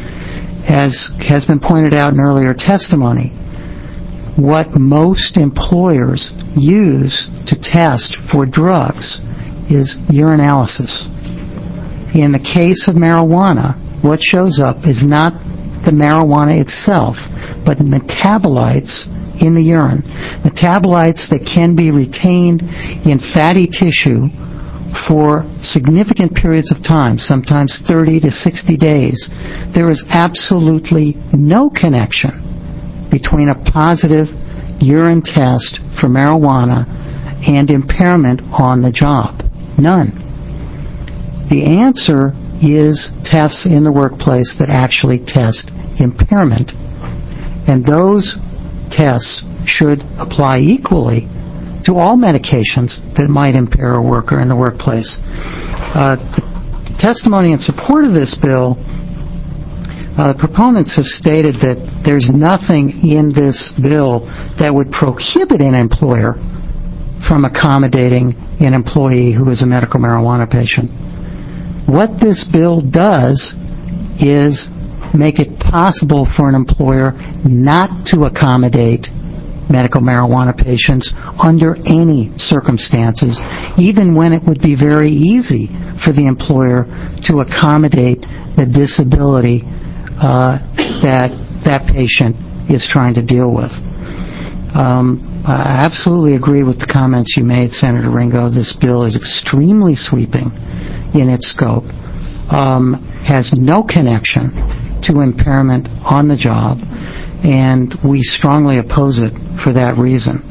As has been pointed out in earlier testimony, what most employers use to test for drugs is urinalysis. In the case of marijuana, what shows up is not the marijuana itself, but metabolites in the urine. Metabolites that can be retained in fatty tissue for significant periods of time, sometimes thirty to sixty days. There is absolutely no connection between a positive urine test for marijuana and impairment on the job. None. The answer is tests in the workplace that actually test impairment. And those tests should apply equally to all medications that might impair a worker in the workplace. Uh, the testimony in support of this bill, uh, the proponents have stated that there's nothing in this bill that would prohibit an employer from accommodating an employee who is a medical marijuana patient. What this bill does is make it possible for an employer not to accommodate medical marijuana patients under any circumstances, even when it would be very easy for the employer to accommodate the disability uh, that that patient is trying to deal with. Um, I absolutely agree with the comments you made, Senator Ringo. This bill is extremely sweeping in its scope, um, has no connection to impairment on the job, and we strongly oppose it for that reason.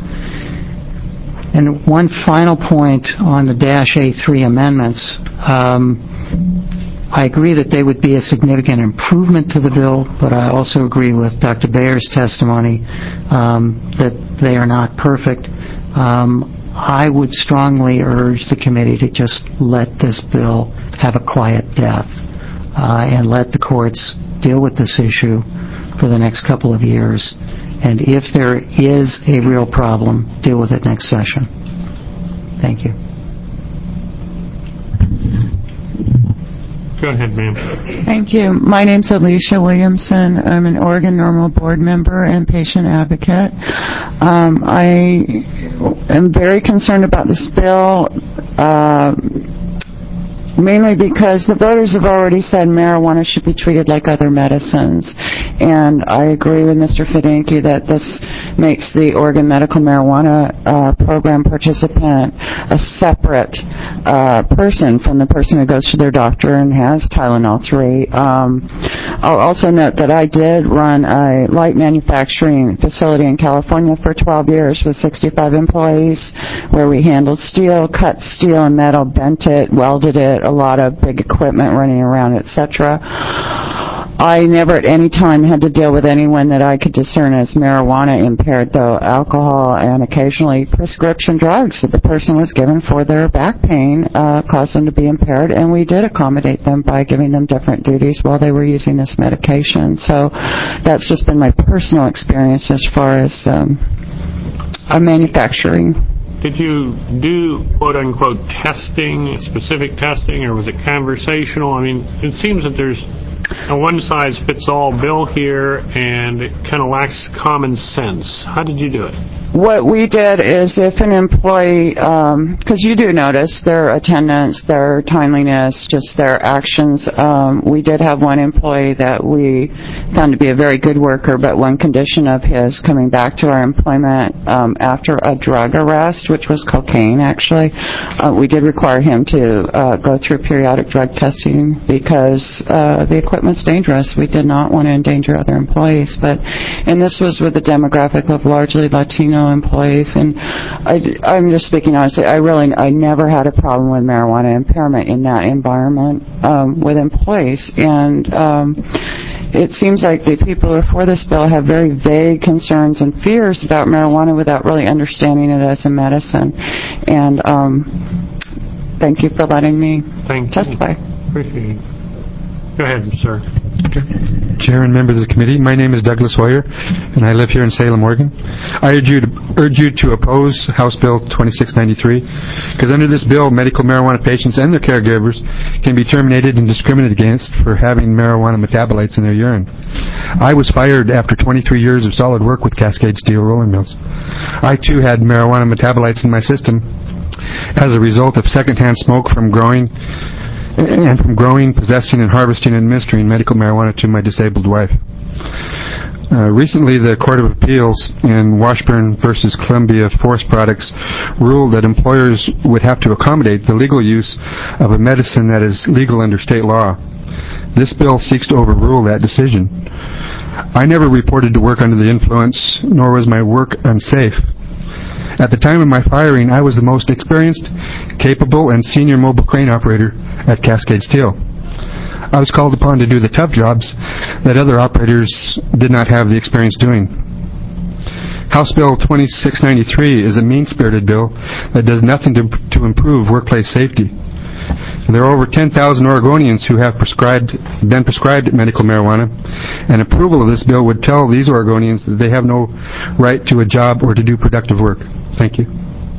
And one final point on the Dash A three amendments. Um, I agree that they would be a significant improvement to the bill, but I also agree with Doctor Bayer's testimony um, that they are not perfect. Um, I would strongly urge the committee to just let this bill have a quiet death uh, and let the courts deal with this issue for the next couple of years. And if there is a real problem, deal with it next session. Thank you. Go ahead, ma'am. Thank you. My name's Alicia Williamson. I'm an Oregon Normal Board member and patient advocate. Um, I am very concerned about this bill, uh, mainly because the voters have already said marijuana should be treated like other medicines. And I agree with Mister Fedenke that this makes the Oregon Medical Marijuana uh, Program participant a separate uh, person from the person who goes to their doctor and has Tylenol three. Um, I'll also note that I did run a light manufacturing facility in California for twelve years with sixty-five employees, where we handled steel, cut steel and metal, bent it, welded it, a lot of big equipment running around, et cetera. I never at any time had to deal with anyone that I could discern as marijuana impaired, though alcohol and occasionally prescription drugs that the person was given for their back pain uh, caused them to be impaired, and we did accommodate them by giving them different duties while they were using this medication. So that's just been my personal experience as far as um, our manufacturing. Did you do, quote-unquote, testing, specific testing, or was it conversational? I mean, it seems that there's a one-size-fits-all bill here, and it kind of lacks common sense. How did you do it? What we did is if an employee, because um, you do notice their attendance, their timeliness, just their actions. Um, we did have one employee that we found to be a very good worker, but one condition of his coming back to our employment um, after a drug arrest, which was cocaine actually, uh, we did require him to uh, go through periodic drug testing because uh, the equipment's dangerous. We did not want to endanger other employees, but and this was with a demographic of largely Latino employees, and I, I'm just speaking honestly, I really, I never had a problem with marijuana impairment in that environment um, with employees, and um, it seems like the people who are for this bill have very vague concerns and fears about marijuana without really understanding it as a medicine, and um, thank you for letting me Thank testify. You. Appreciate it. Go ahead, sir. Okay. Chair and members of the committee, my name is Douglas Hoyer, and I live here in Salem, Oregon. I urge you to, urge you to oppose House Bill twenty-six ninety-three, because under this bill, medical marijuana patients and their caregivers can be terminated and discriminated against for having marijuana metabolites in their urine. I was fired after twenty-three years of solid work with Cascade Steel Rolling Mills. I, too, had marijuana metabolites in my system as a result of secondhand smoke from growing and from growing, possessing, and harvesting and administering medical marijuana to my disabled wife. Uh, recently, the Court of Appeals in Washburn versus Columbia Forest Products ruled that employers would have to accommodate the legal use of a medicine that is legal under state law. This bill seeks to overrule that decision. I never reported to work under the influence, nor was my work unsafe. At the time of my firing, I was the most experienced, capable, and senior mobile crane operator at Cascade Steel. I was called upon to do the tough jobs that other operators did not have the experience doing. House Bill twenty-six ninety-three is a mean-spirited bill that does nothing to, to improve workplace safety. There are over ten thousand Oregonians who have prescribed, been prescribed medical marijuana, and approval of this bill would tell these Oregonians that they have no right to a job or to do productive work. Thank you.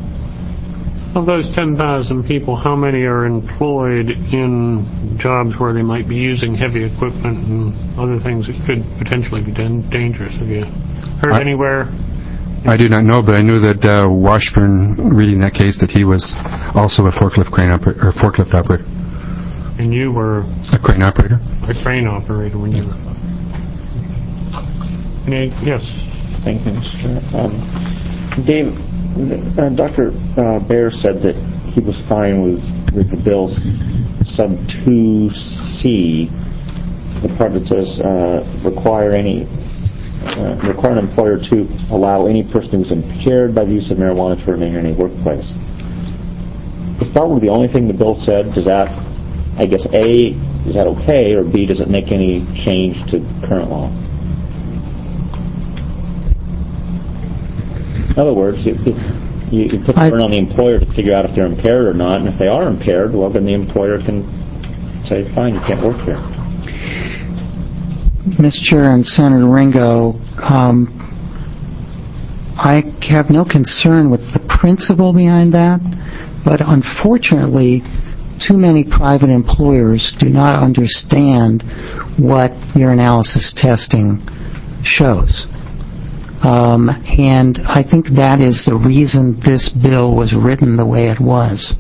Of those ten thousand people, how many are employed in jobs where they might be using heavy equipment and other things that could potentially be dangerous? Have you heard I, anywhere? I do not know, but I knew that uh, Washburn, reading that case, that he was also a forklift crane operator, or forklift operator. And you were a crane operator. A crane operator when you were. Yes. Thank you, Mister Chair. Um, Dave, uh, Doctor Uh, Baer said that he was fine with with the bill's sub two C, the part that says uh, require any. Uh, require an employer to allow any person who is impaired by the use of marijuana to remain in a workplace. If that were the only thing the bill said, does that, I guess, A, is that okay, or B, does it make any change to current law? In other words, you, you, you put the burden on the employer to figure out if they're impaired or not, and if they are impaired, well, then the employer can say, fine, you can't work here. Mister Chair and Senator Ringo, um, I have no concern with the principle behind that, but unfortunately, too many private employers do not understand what urinalysis testing shows. Um, and I think that is the reason this bill was written the way it was.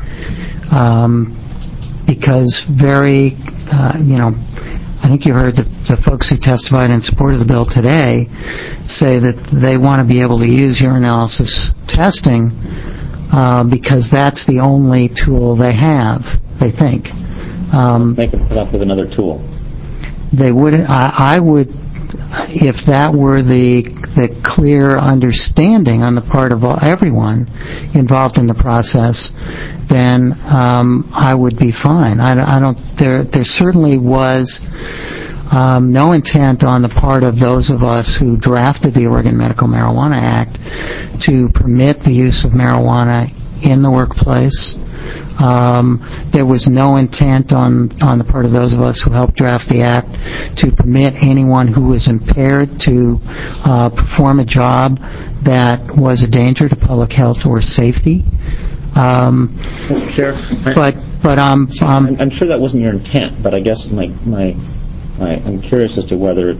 Um, because very, uh, you know, I think you heard the, the folks who testified in support of the bill today say that they want to be able to use urinalysis testing uh, because that's the only tool they have, they think. Um, Make them come up with another tool. They would. I, I would, if that were the the clear understanding on the part of all, everyone involved in the process, then um, I would be fine. I, I don't. There, there certainly was um, no intent on the part of those of us who drafted the Oregon Medical Marijuana Act to permit the use of marijuana in the workplace. Um, there was no intent on, on the part of those of us who helped draft the act to permit anyone who was impaired to uh, perform a job that was a danger to public health or safety. Um, Sheriff, but but um, um, I'm, I'm sure that wasn't your intent, but I guess my, my my I'm curious as to whether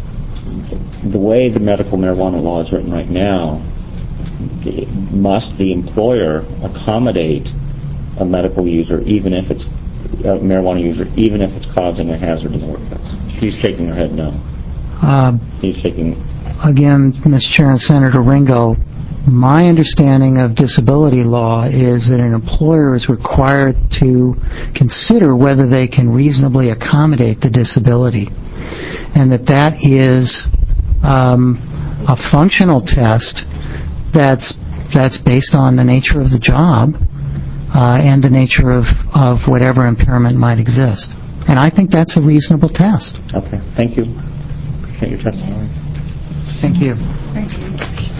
the way the medical marijuana law is written right now, must the employer accommodate a medical user, even if it's a marijuana user, even if it's causing a hazard in the workplace? She's shaking her head no. Uh, He's shaking. Again, Mister Chair and Senator Ringo, my understanding of disability law is that an employer is required to consider whether they can reasonably accommodate the disability, and that that is um, a functional test that's that's based on the nature of the job uh, and the nature of, of whatever impairment might exist. And I think that's a reasonable test. Okay. Thank you. Appreciate your testimony. Thank you. Thank you.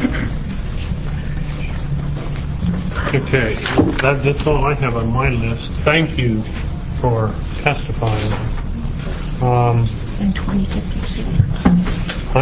Okay, that, that's all I have on my list. Thank you for testifying. Um, In twenty fifty-six. huh?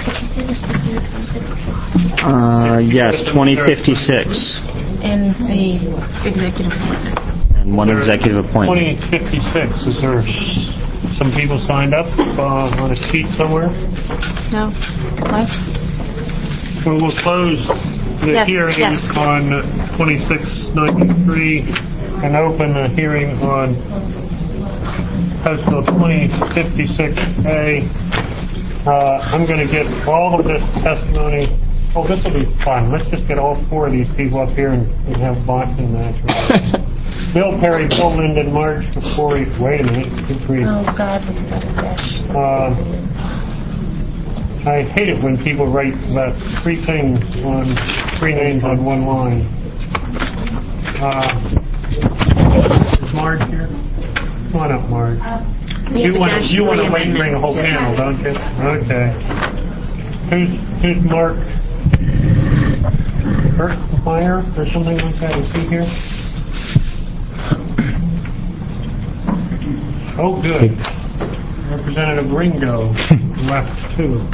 Uh, yes, twenty fifty-six. And the executive appointment. And one executive appointment. twenty fifty-six. Is there s- some people signed up uh, on a sheet somewhere? No. What? Well, we'll close the Yes, hearing yes. on twenty-six ninety-three and open the hearing on House Bill twenty fifty-six A. Uh, I'm going to get all of this testimony. Oh, this will be fun. Let's just get all four of these people up here and, and have boxing match. Bill Perry, Bill Linden, March before he... Wait a minute. Oh, God, look at that dash. Uh, I hate it when people write about three things on three names on one line. Uh, is Marge here? Come on up, Marge. You want to you want to wait and bring a whole panel, don't you? Okay. Who's who's Mark Erkmeyer or something like that? Is he here? Oh, good. Representative Ringo left too.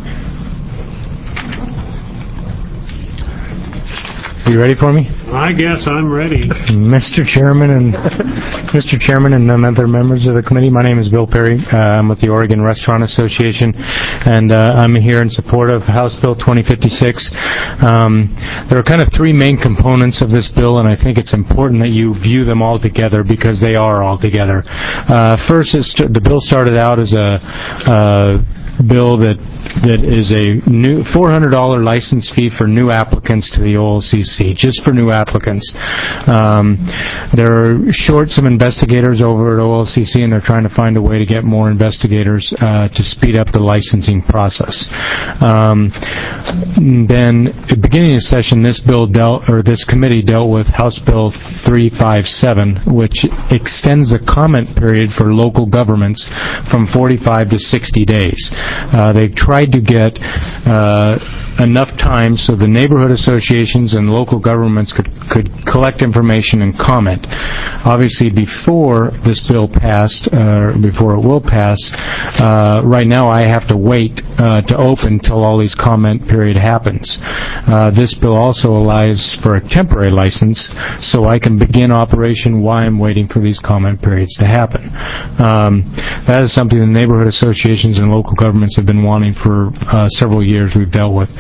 Are you ready for me? I guess I'm ready. Mister Chairman and Mister Chairman and other members of the committee, my name is Bill Perry. Uh, I'm with the Oregon Restaurant Association, and uh, I'm here in support of House Bill twenty fifty-six. Um, there are kind of three main components of this bill, and I think it's important that you view them all together because they are all together. Uh, first, is the bill started out as a uh, bill that that is a new four hundred dollars license fee for new applicants to the O L C C, just for new applicants. Um, they're short some investigators over at O L C C, and they're trying to find a way to get more investigators uh, to speed up the licensing process. Um, then, at the beginning of the session, this bill dealt, or this committee dealt with House Bill three fifty-seven, which extends the comment period for local governments from forty-five to sixty days. Uh, they tried to get uh, enough time so the neighborhood associations and local governments could, could collect information and comment. Obviously, before this bill passed, uh, before it will pass, uh, right now I have to wait uh, to open till all these comment period happens. Uh, this bill also allows for a temporary license, so I can begin operation while I'm waiting for these comment periods to happen. Um, that is something the neighborhood associations and local governments have been wanting for uh, several years. We've dealt with.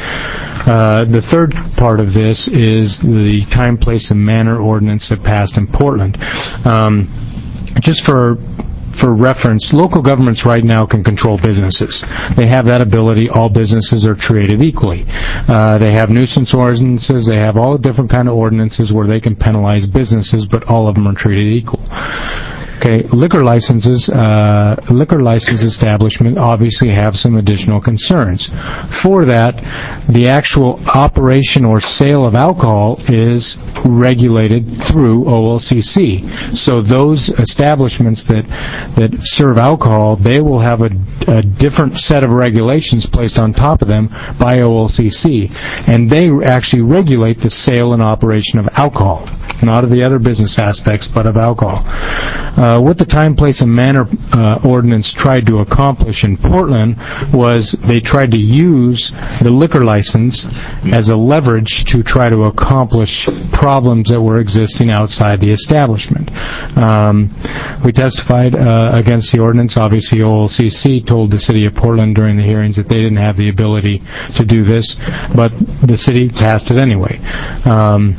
Uh, the third part of this is the time, place, and manner ordinance that passed in Portland. Um, just for For reference, local governments right now can control businesses. They have that ability. All businesses are treated equally. Uh, they have nuisance ordinances. They have all different kind of ordinances where they can penalize businesses, but all of them are treated equal. Okay, liquor licenses, uh, liquor license establishment obviously have some additional concerns. For that, the actual operation or sale of alcohol is regulated through O L C C. So those establishments that that serve alcohol, they will have a, a different set of regulations placed on top of them by O L C C, and they actually regulate the sale and operation of alcohol, not of the other business aspects, but of alcohol. Uh, what the time, place, and manner uh, ordinance tried to accomplish in Portland was they tried to use the liquor license as a leverage to try to accomplish problems that were existing outside the establishment. Um, we testified uh, against the ordinance. Obviously, O L C C told the city of Portland during the hearings that they didn't have the ability to do this, but the city passed it anyway. Um,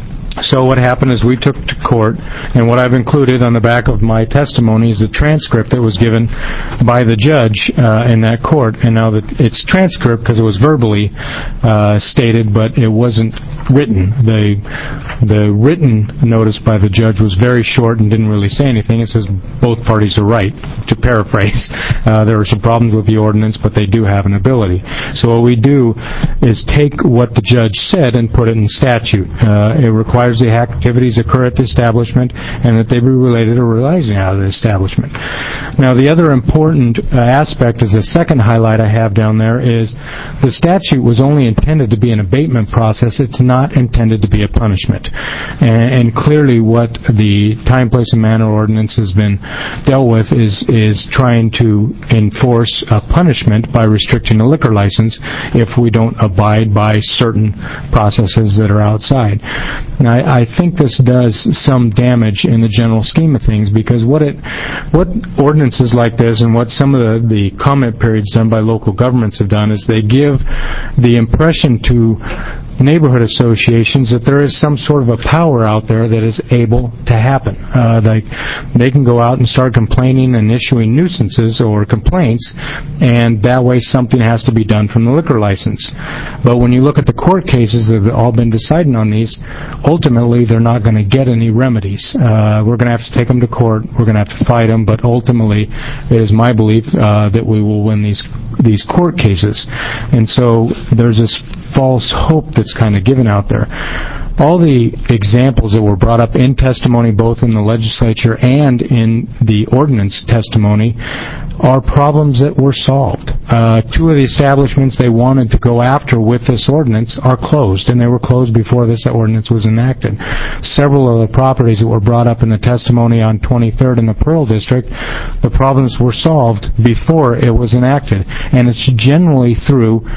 So what happened is we took to court, and what I've included on the back of my testimony is the transcript that was given by the judge uh, in that court. And now that it's transcript because it was verbally uh, stated, but it wasn't written. The the written notice by the judge was very short and didn't really say anything. It says both parties are right, to paraphrase. Uh, there are some problems with the ordinance, but they do have an ability. So what we do is take what the judge said and put it in statute. Uh, it requires the activities occur at the establishment and that they be related or arising out of the establishment. Now, the other important uh, aspect is the second highlight I have down there is the statute was only intended to be an abatement process. It's not intended to be a punishment. And, and clearly what the time, place, and manner ordinance has been dealt with is, is trying to enforce a punishment by restricting the liquor license if we don't abide by certain processes that are outside. Now, I, I think this does some damage in the general scheme of things because what it, what ordinances like this and what some of the, the comment periods done by local governments have done is they give the impression to neighborhood associations that there is some sort of a power out there that is able to happen. Uh, they, they can go out and start complaining and issuing nuisances or complaints, and that way something has to be done from the liquor license. But when you look at the court cases that have all been deciding on these, ultimately they're not going to get any remedies. Uh, we're going to have to take them to court. We're going to have to fight them, but ultimately it is my belief uh, that we will win these these court cases. And so there's this false hope that's kind of given out there. All the examples that were brought up in testimony, both in the legislature and in the ordinance testimony, are problems that were solved. Uh, two of the establishments they wanted to go after with this ordinance are closed, and they were closed before this ordinance was enacted. Several of the properties that were brought up in the testimony on twenty-third in the Pearl District, the problems were solved before it was enacted. And it's generally through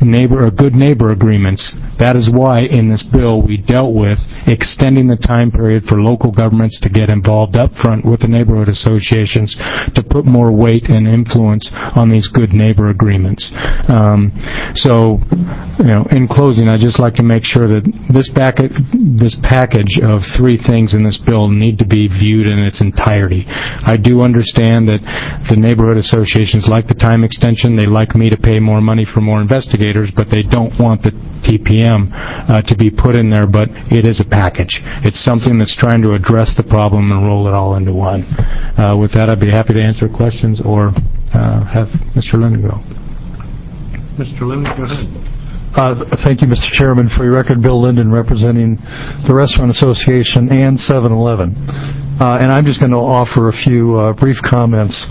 neighbor or good neighbor agreements. That is why in this bill we dealt with extending the time period for local governments to get involved up front with the neighborhood associations to put more weight and influence on these good neighbor agreements. Um, so, you know, in closing, I'd just like to make sure that this package, this package of three things in this bill need to be viewed in its entirety. I do understand that the neighborhood associations like the time extension. They like me to pay more money for more investigators, but they don't want the T P M uh, to be put in there, but it is a package. It's something that's trying to address the problem and roll it all into one. Uh, with that, I'd be happy to answer questions or uh, have Mister Linden go. Mister Linden, go ahead. Uh, thank you, Mister Chairman. For your record, Bill Linden, representing the Restaurant Association and seven eleven. Uh, and I'm just going to offer a few uh, brief comments.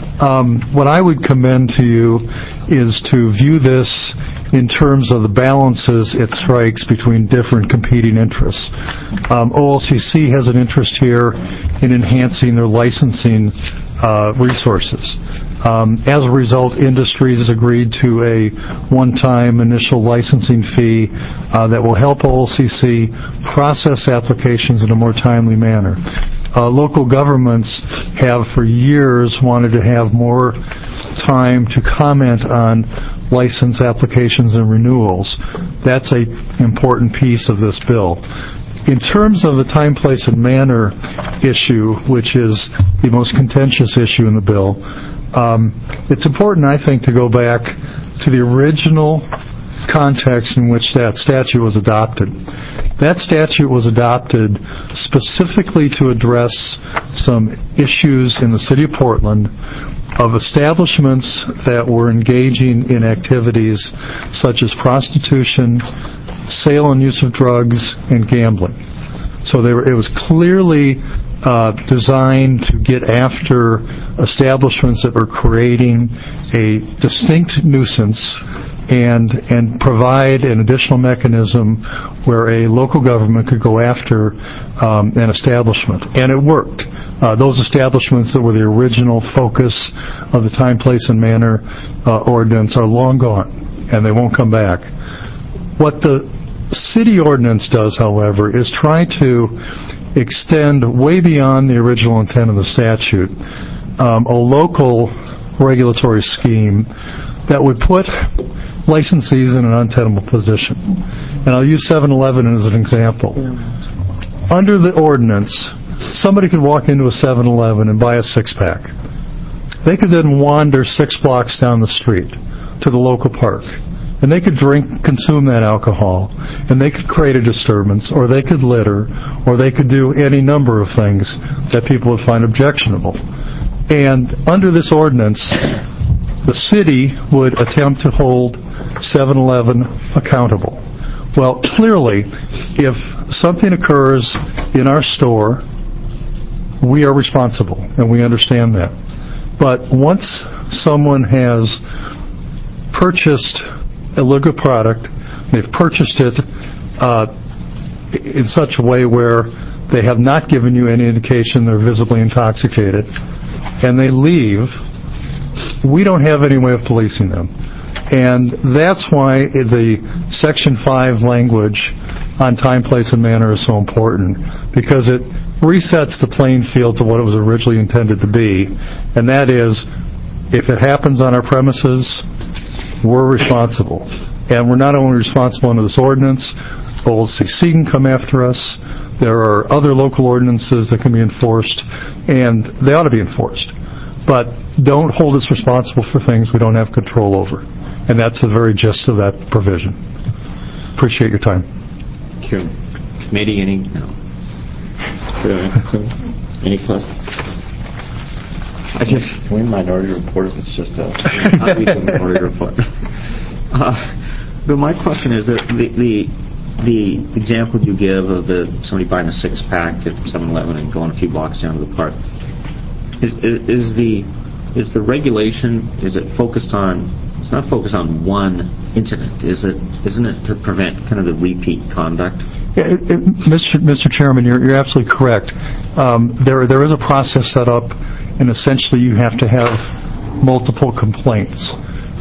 Um, what I would commend to you is to view this in terms of the balances it strikes between different competing interests. Um, O L C C has an interest here in enhancing their licensing uh, resources. Um, as a result, industries has agreed to a one-time initial licensing fee uh, that will help O L C C process applications in a more timely manner. Uh, local governments have for years wanted to have more time to comment on license applications and renewals. That's an important piece of this bill. In terms of the time, place, and manner issue, which is the most contentious issue in the bill, um, it's important, I think, to go back to the original context in which that statute was adopted. That statute was adopted specifically to address some issues in the city of Portland of establishments that were engaging in activities such as prostitution, sale and use of drugs, and gambling. So they were, it was clearly uh, designed to get after establishments that were creating a distinct nuisance and and provide an additional mechanism where a local government could go after um, an establishment. And it worked. Uh, those establishments that were the original focus of the time, place, and manner uh, ordinance are long gone, and they won't come back. What the city ordinance does, however, is try to extend way beyond the original intent of the statute um, a local regulatory scheme that would put licensees in an untenable position. And I'll use seven eleven as an example. Under the ordinance, somebody could walk into a seven eleven and buy a six-pack. They could then wander six blocks down the street to the local park, and they could drink, consume that alcohol, and they could create a disturbance, or they could litter, or they could do any number of things that people would find objectionable. And under this ordinance, the city would attempt to hold seven eleven accountable. Well, clearly, if something occurs in our store, we are responsible, and we understand that. But once someone has purchased a liquor product, they've purchased it uh, in such a way where they have not given you any indication they're visibly intoxicated, and they leave, we don't have any way of policing them. And that's why the Section five language on time, place, and manner is so important, because it resets the playing field to what it was originally intended to be, and that is, if it happens on our premises, we're responsible. And we're not only responsible under this ordinance, O L C C can come after us. There are other local ordinances that can be enforced, and they ought to be enforced. But don't hold us responsible for things we don't have control over. And that's the very gist of that provision. Appreciate your time. Thank you. Committee, any? No. Any questions? I just, can we minority report if it's just a minority report? Uh, but my question is that the, the the example you give of the somebody buying a six pack at seven eleven and going a few blocks down to the park, is, is the is the regulation, is it focused on, it's not focused on one incident, is it? Isn't it to prevent kind of the repeat conduct? Yeah, it, it, Mister Mister Chairman, you're, you're absolutely correct. Um, there there is a process set up, and essentially you have to have multiple complaints.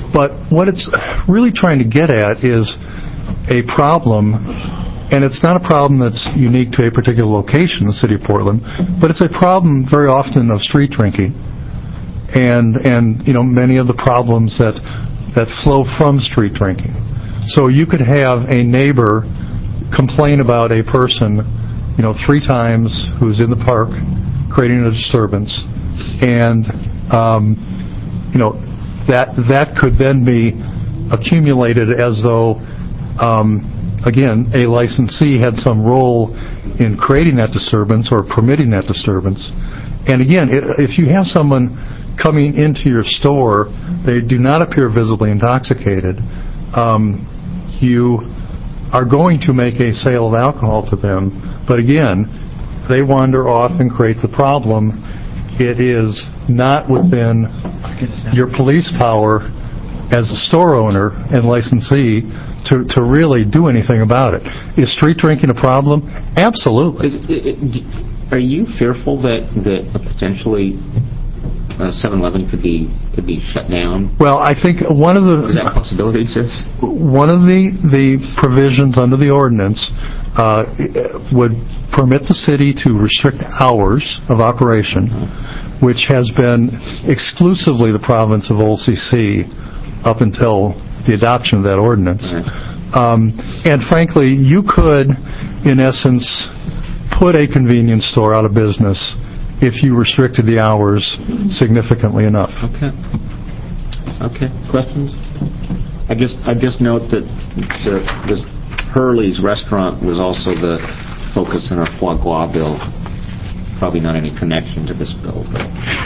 But what it's really trying to get at is a problem, and it's not a problem that's unique to a particular location in the city of Portland, but it's a problem very often of street drinking, and and you know many of the problems that that flow from street drinking. So you could have a neighbor complain about a person, you know, three times who's in the park creating a disturbance, and um, you know that that could then be accumulated as though um, again a licensee had some role in creating that disturbance or permitting that disturbance. And again, if you have someone coming into your store, they do not appear visibly intoxicated, um, you are going to make a sale of alcohol to them, but again, they wander off and create the problem. It is not within your police power as a store owner and licensee to, to really do anything about it. Is street drinking a problem? Absolutely. Is, it, are you fearful that, that potentially uh, seven eleven could be could be shut down? Well, I think one of the... Does that possibility exist? One of the, the provisions under the ordinance uh, would permit the city to restrict hours of operation, which has been exclusively the province of O C C up until the adoption of that ordinance. Um, and frankly, you could, in essence, put a convenience store out of business if you restricted the hours significantly enough. Okay. Okay. Questions? I just I just note that the, this Hurley's restaurant was also the focus in our foie gras bill. Probably not any connection to this bill. But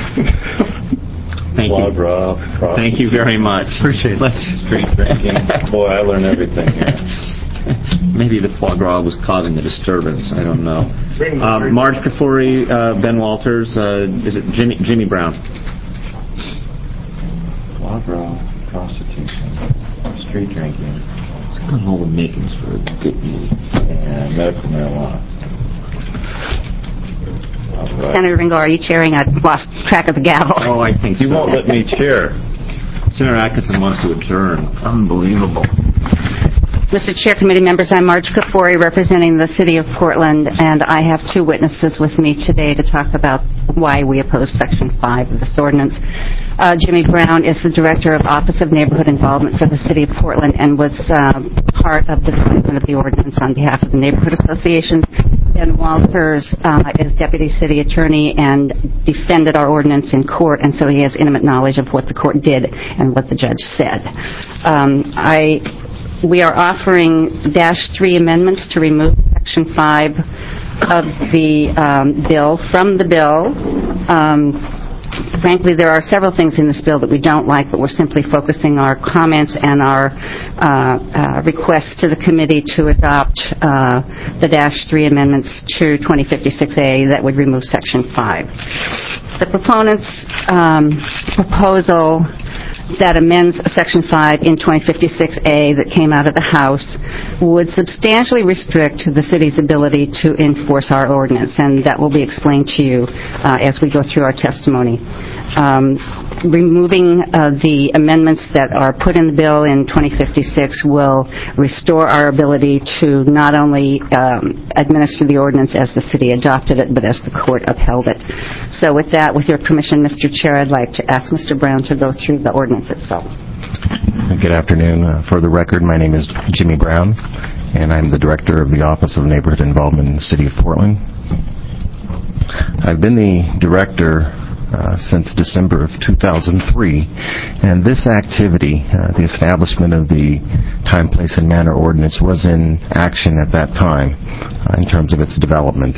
thank foie you. Gras, Thank you very much. Appreciate it. Let's street drinking. Boy, I learned everything here. Maybe the foie gras was causing a disturbance. I don't know. Uh, Marge Kafuri, uh, Ben Walters, uh, is it Jimmy Jimmy Brown? Foie gras, prostitution, street drinking. Got all the makings for a good movie. And medical marijuana. Right. Senator Ringo, are you chairing? I lost track of the gavel. Oh, I think so. You won't let me chair. Senator Atkinson wants to adjourn. Unbelievable. Mister Chair, committee members, I'm Marge Kafori, representing the City of Portland, and I have two witnesses with me today to talk about why we oppose Section five of this ordinance. Uh, Jimmy Brown is the Director of Office of Neighborhood Involvement for the City of Portland and was uh, part of the development of the ordinance on behalf of the neighborhood associations. Ben Walters uh, is Deputy City Attorney and defended our ordinance in court, and so he has intimate knowledge of what the court did and what the judge said. Um, I... We are offering Dash three amendments to remove Section five of the um, bill from the bill. Um, frankly, there are several things in this bill that we don't like, but we're simply focusing our comments and our uh, uh, requests to the committee to adopt uh, the Dash three amendments to twenty fifty-six A that would remove Section five. The proponents' um, proposal that amends Section five in twenty fifty-six A that came out of the House would substantially restrict the city's ability to enforce our ordinance, and that will be explained to you uh, as we go through our testimony. Um, removing uh, the amendments that are put in the bill in twenty fifty-six will restore our ability to not only um, administer the ordinance as the city adopted it, but as the court upheld it. So with that, with your permission, Mister Chair, I'd like to ask Mister Brown to go through the ordinance itself. Good afternoon. Uh, for the record, my name is Jimmy Brown, and I'm the Director of the Office of Neighborhood Involvement in the City of Portland. I've been the Director Uh, since December of two thousand three, and this activity, uh, the establishment of the time, place, and manner ordinance, was in action at that time uh, in terms of its development.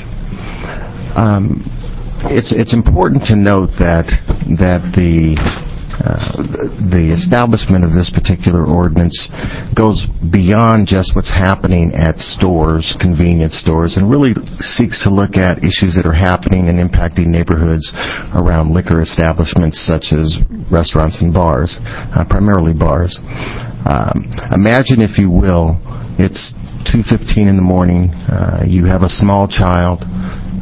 Um, it's it's important to note that that the uh, the establishment of this particular ordinance goes beyond just what's happening at stores, convenience stores, and really seeks to look at issues that are happening and impacting neighborhoods around liquor establishments such as restaurants and bars, uh, primarily bars. Um, imagine, if you will, it's two fifteen in the morning, uh, you have a small child,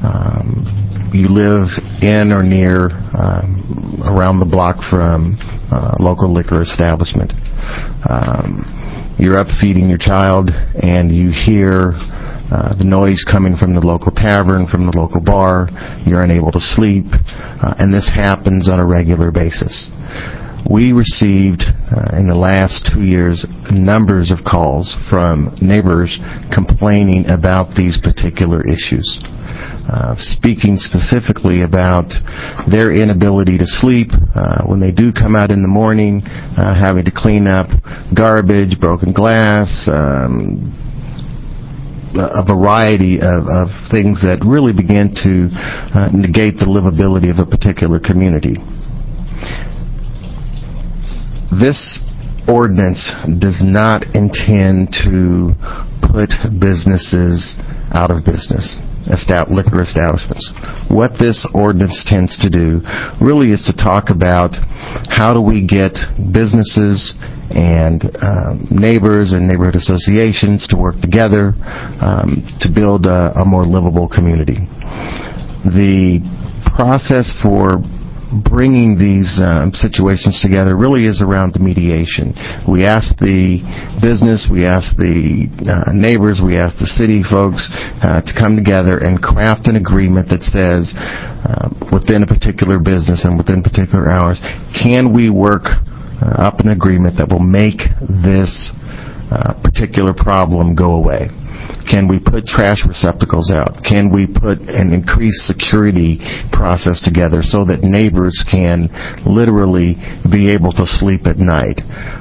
um, you live in or near, um, around the block from uh, local liquor establishment. Um, you're up feeding your child and you hear uh, the noise coming from the local tavern, from the local bar. You're unable to sleep, uh, and this happens on a regular basis. We received, uh, in the last two years, numbers of calls from neighbors complaining about these particular issues. Uh, speaking specifically about their inability to sleep uh, when they do come out in the morning, uh, having to clean up garbage, broken glass, um, a variety of, of things that really begin to uh, negate the livability of a particular community. This ordinance does not intend to put businesses out of business, estab- liquor establishments. What this ordinance tends to do really is to talk about how do we get businesses and um, neighbors and neighborhood associations to work together um, to build a, a more livable community. The process for bringing these um, situations together really is around the mediation. We ask the business, we ask the uh, neighbors, we ask the city folks uh, to come together and craft an agreement that says uh, within a particular business and within particular hours, can we work uh, up an agreement that will make this uh, particular problem go away? Can we put trash receptacles out? Can we put an increased security process together so that neighbors can literally be able to sleep at night?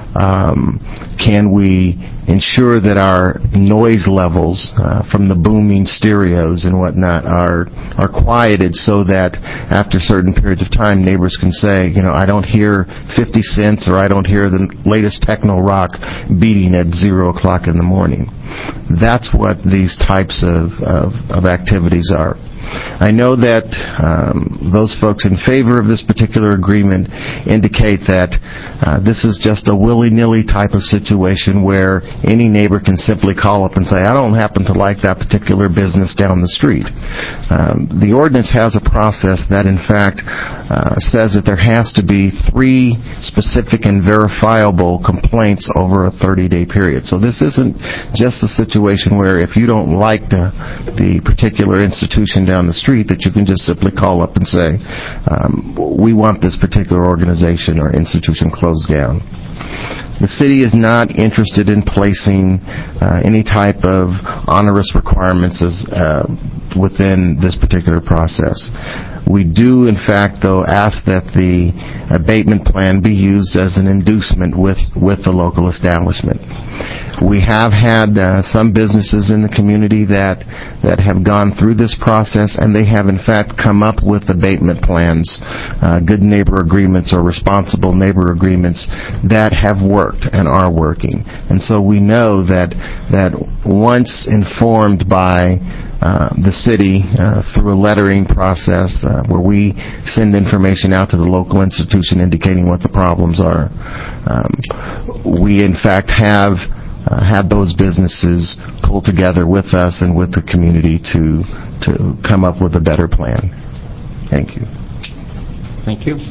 Um, can we ensure that our noise levels uh, from the booming stereos and whatnot are are quieted so that after certain periods of time neighbors can say, you know, I don't hear fifty cents or I don't hear the latest techno rock beating at zero o'clock in the morning. That's what these types of, of, of activities are. I know that um, those folks in favor of this particular agreement indicate that uh, this is just a willy-nilly type of situation where any neighbor can simply call up and say, I don't happen to like that particular business down the street. Um, the ordinance has a process that, in fact, uh, says that there has to be three specific and verifiable complaints over a thirty-day period. So this isn't just a situation where if you don't like the, the particular institution down the street that you can just simply call up and say, um, we want this particular organization or institution closed down. The city is not interested in placing uh, any type of onerous requirements as, uh, within this particular process. We do, in fact, though, ask that the abatement plan be used as an inducement with, with the local establishment. We have had uh, some businesses in the community that that have gone through this process, and they have, in fact, come up with abatement plans, uh, good neighbor agreements or responsible neighbor agreements that have worked and are working. And so we know that that once informed by Uh, the city uh, through a lettering process uh, where we send information out to the local institution indicating what the problems are. Um, we, in fact, have uh, had those businesses pull together with us and with the community to to come up with a better plan. Thank you. Thank you.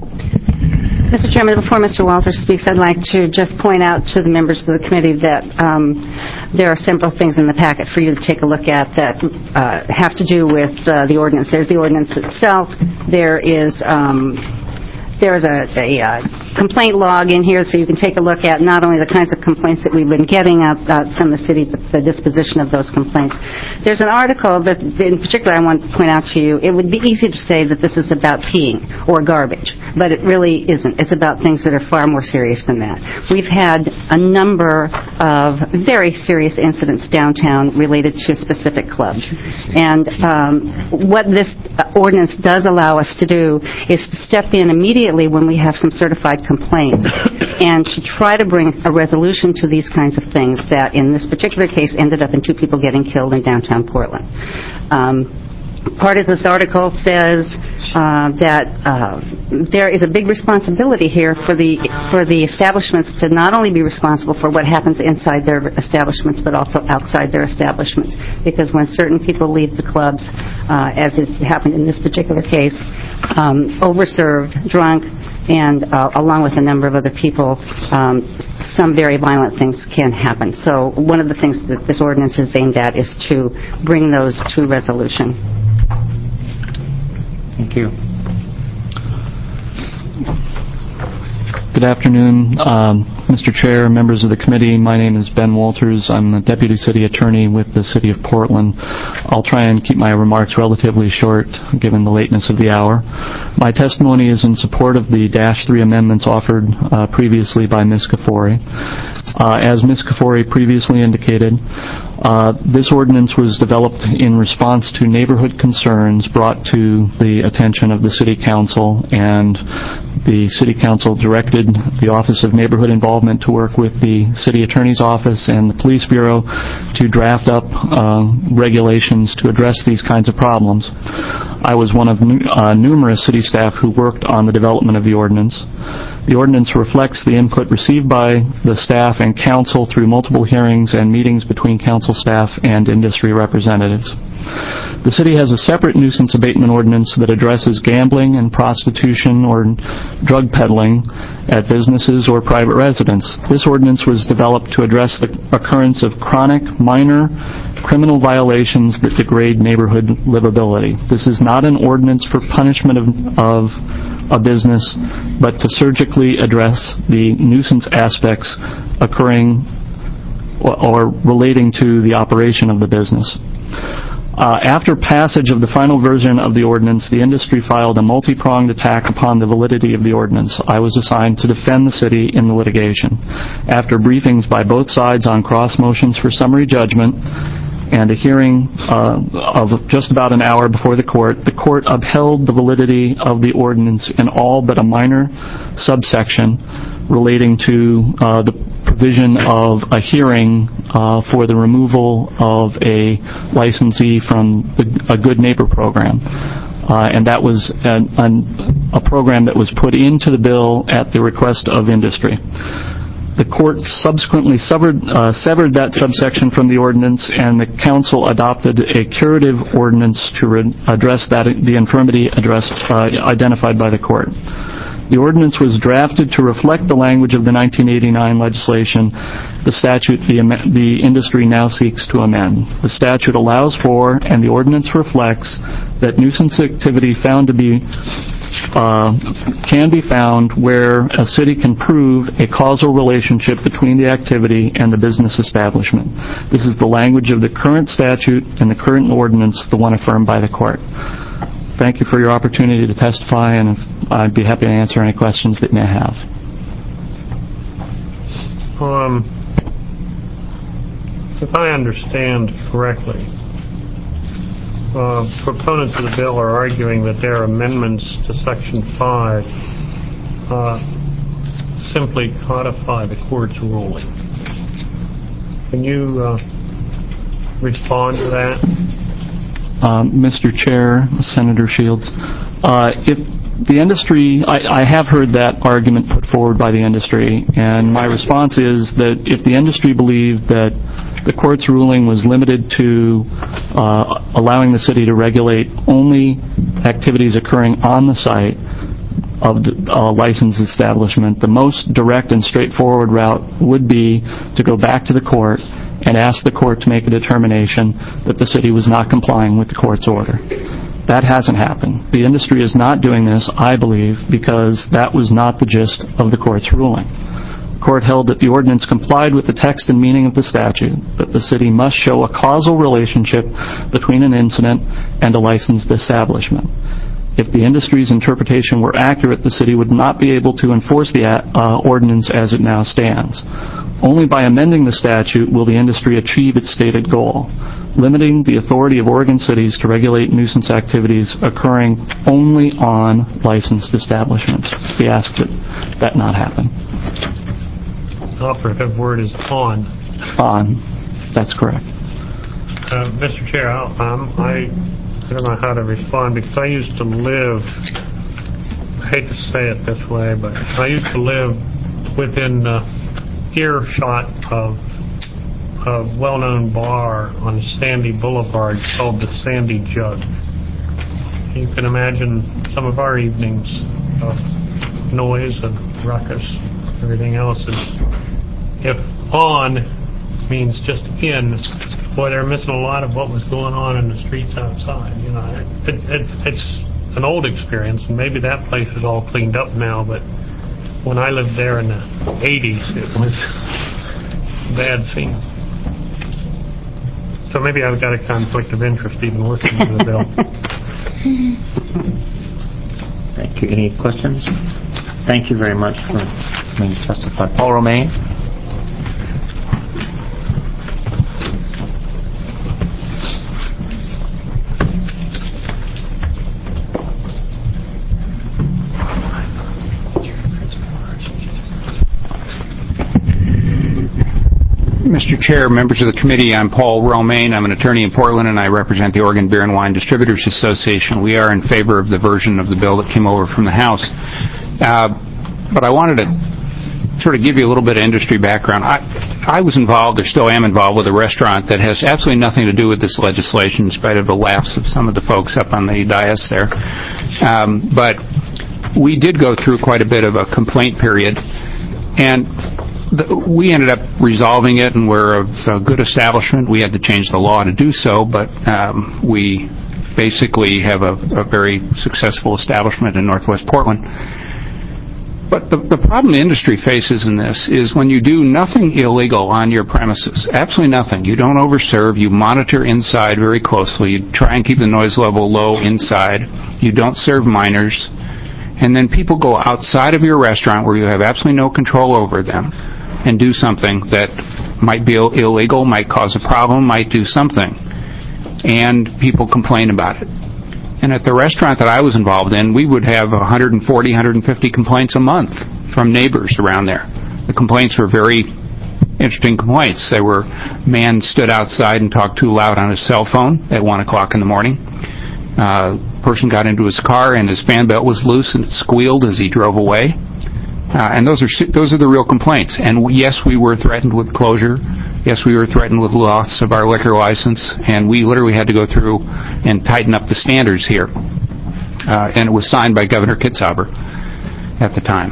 Mister Chairman, before Mister Walters speaks, I'd like to just point out to the members of the committee that um, there are several things in the packet for you to take a look at that uh, have to do with uh, the ordinance. There's the ordinance itself. There is um, there is a, a uh, complaint log in here so you can take a look at not only the kinds of complaints that we've been getting out, out from the city, but the disposition of those complaints. There's an article that, in particular, I want to point out to you. It would be easy to say that this is about peeing or garbage, but it really isn't. It's about things that are far more serious than that. We've had a number of very serious incidents downtown related to specific clubs. And um, what this ordinance does allow us to do is to step in immediately when we have some certified complaints and to try to bring a resolution to these kinds of things that, in this particular case, ended up in two people getting killed in downtown Portland. Um, Part of this article says uh, that uh, there is a big responsibility here for the for the establishments to not only be responsible for what happens inside their establishments, but also outside their establishments. Because when certain people leave the clubs, uh, as has happened in this particular case, um, overserved, drunk, and uh, along with a number of other people, um, some very violent things can happen. So one of the things that this ordinance is aimed at is to bring those to resolution. Thank you. Good afternoon, um, Mister Chair, members of the committee. My name is Ben Walters. I'm a Deputy City Attorney with the City of Portland. I'll try and keep my remarks relatively short, given the lateness of the hour. My testimony is in support of the Dash three amendments offered uh, previously by Miz Kafori. Uh, as Miz Kafori previously indicated, uh, this ordinance was developed in response to neighborhood concerns brought to the attention of the City Council, and the City Council directed the Office of Neighborhood Involvement to work with the City Attorney's Office and the Police Bureau to draft up uh, regulations to address these kinds of problems. I was one of nu- uh, numerous city staff who worked on the development of the ordinance. The ordinance reflects the input received by the staff and council through multiple hearings and meetings between council staff and industry representatives. The city has a separate nuisance abatement ordinance that addresses gambling and prostitution or drug peddling at businesses or private residence. This ordinance was developed to address the occurrence of chronic, minor criminal violations that degrade neighborhood livability. This is not an ordinance for punishment of, of a business, but to surgically address the nuisance aspects occurring or, or relating to the operation of the business. Uh, after passage of the final version of the ordinance, the industry filed a multi-pronged attack upon the validity of the ordinance. I was assigned to defend the city in the litigation. After briefings by both sides on cross motions for summary judgment and a hearing uh, of just about an hour before the court, the court upheld the validity of the ordinance in all but a minor subsection relating to uh, the provision of a hearing uh, for the removal of a licensee from the, a Good Neighbor program. Uh, and that was an, an, a program that was put into the bill at the request of industry. The court subsequently severed, uh, severed that subsection from the ordinance, and the council adopted a curative ordinance to re- address that the infirmity addressed, uh, identified by the court. The ordinance was drafted to reflect the language of the nineteen eighty-nine legislation, the statute the, am- the industry now seeks to amend. The statute allows for, and the ordinance reflects, that nuisance activity found to be uh, can be found where a city can prove a causal relationship between the activity and the business establishment. This is the language of the current statute and the current ordinance, the one affirmed by the court. Thank you for your opportunity to testify, and I'd be happy to answer any questions that you may have. Um, if I understand correctly, uh, proponents of the bill are arguing that their amendments to Section five uh, simply codify the court's ruling. Can you uh, respond to that? Um, Mister Chair, Senator Shields, uh, if the industry, I, I have heard that argument put forward by the industry, and my response is that if the industry believed that the court's ruling was limited to uh, allowing the city to regulate only activities occurring on the site of the uh, licensed establishment, the most direct and straightforward route would be to go back to the court and ask the court to make a determination that the city was not complying with the court's order. That hasn't happened. The industry is not doing this, I believe, because that was not the gist of the court's ruling. The court held that the ordinance complied with the text and meaning of the statute, that the city must show a causal relationship between an incident and a licensed establishment. If the industry's interpretation were accurate, the city would not be able to enforce the uh, ordinance as it now stands. Only by amending the statute will the industry achieve its stated goal, limiting the authority of Oregon cities to regulate nuisance activities occurring only on licensed establishments. We ask that that not happen. The operative word is on. On. That's correct. Uh, Mister Chair, um, I, I don't know how to respond because I used to live, I hate to say it this way, but I used to live within uh, earshot of a well-known bar on Sandy Boulevard called the Sandy Jug. You can imagine some of our evenings uh, noise and ruckus, everything else is, if on means just in, boy, they're missing a lot of what was going on in the streets outside. You know, it's it's it's an old experience, and maybe that place is all cleaned up now, but when I lived there in the eighties, it was a bad scene. So maybe I've got a conflict of interest even listening to the bill. Thank you. Any questions? Thank you very much for coming to testify. Paul Romaine. Mister Chair, members of the committee, I'm Paul Romaine. I'm an attorney in Portland, and I represent the Oregon Beer and Wine Distributors Association. We are in favor of the version of the bill that came over from the House. Uh, but I wanted to sort of give you a little bit of industry background. I, I was involved, or still am involved, with a restaurant that has absolutely nothing to do with this legislation, in spite of the laughs of some of the folks up on the dais there. Um, but we did go through quite a bit of a complaint period, and The, we ended up resolving it, and we're a, a good establishment. We had to change the law to do so, but um, we basically have a, a very successful establishment in Northwest Portland. But the, the problem the industry faces in this is when you do nothing illegal on your premises, absolutely nothing. You don't overserve. You monitor inside very closely. You try and keep the noise level low inside. You don't serve minors. And then people go outside of your restaurant where you have absolutely no control over them and do something that might be illegal, might cause a problem, might do something. And people complain about it. And at the restaurant that I was involved in, we would have one hundred forty, one hundred fifty complaints a month from neighbors around there. The complaints were very interesting complaints. They were, man stood outside and talked too loud on his cell phone at one o'clock in the morning. Uh, person got into his car and his fan belt was loose and it squealed as he drove away. Uh, and those are those are the real complaints. And yes, we were threatened with closure. Yes, we were threatened with loss of our liquor license, and we literally had to go through and tighten up the standards here. Uh, and it was signed by Governor Kitzhaber at the time.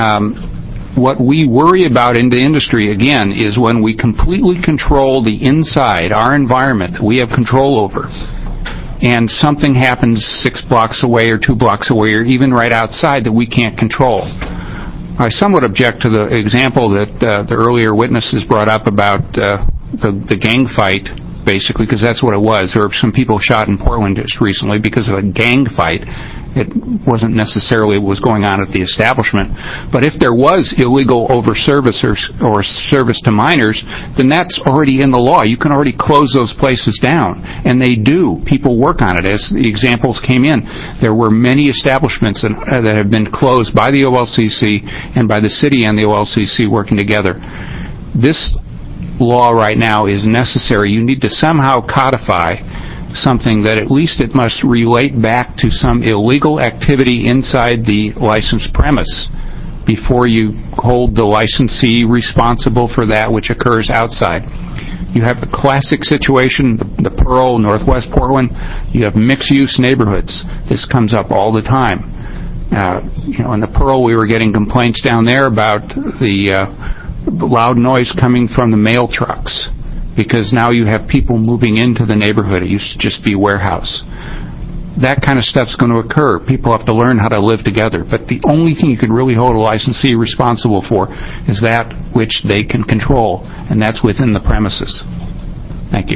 Um, what we worry about in the industry, again, is when we completely control the inside, our environment that we have control over, and something happens six blocks away or two blocks away or even right outside that we can't control. I somewhat object to the example that uh, the earlier witnesses brought up about uh, the, the gang fight, basically, because that's what it was. There were some people shot in Portland just recently because of a gang fight. It wasn't necessarily what was going on at the establishment. But if there was illegal over-service or, or service to minors, then that's already in the law. You can already close those places down. And they do. People work on it. As the examples came in, there were many establishments that, uh, that have been closed by the O L C C and by the city and the O L C C working together. This law right now is necessary. You need to somehow codify something that at least it must relate back to some illegal activity inside the licensed premise before you hold the licensee responsible for that which occurs outside. You have a classic situation, the, the Pearl, Northwest Portland. You have mixed-use neighborhoods. This comes up all the time. Uh, you know, in the Pearl, we were getting complaints down there about the uh, loud noise coming from the mail trucks, because now you have people moving into the neighborhood. It used to just be warehouse. That kind of stuff's going to occur. People have to learn how to live together. But the only thing you can really hold a licensee responsible for is that which they can control, and that's within the premises. Thank you.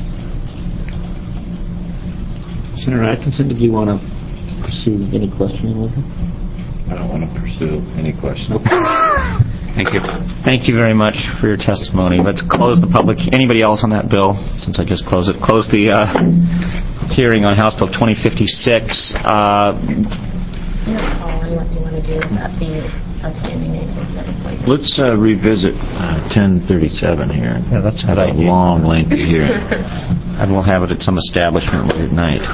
Senator Atkinson, did you want to pursue any questioning with him? I don't want to pursue any questions. Thank you. Thank you very much for your testimony. Let's close the public. Anybody else on that bill? Since I just closed it, close the uh, hearing on House Bill twenty fifty-six. Uh, Let's uh, revisit uh, ten thirty-seven here. Yeah, that's had a long, lengthy hearing. And we'll have it at some establishment late at night.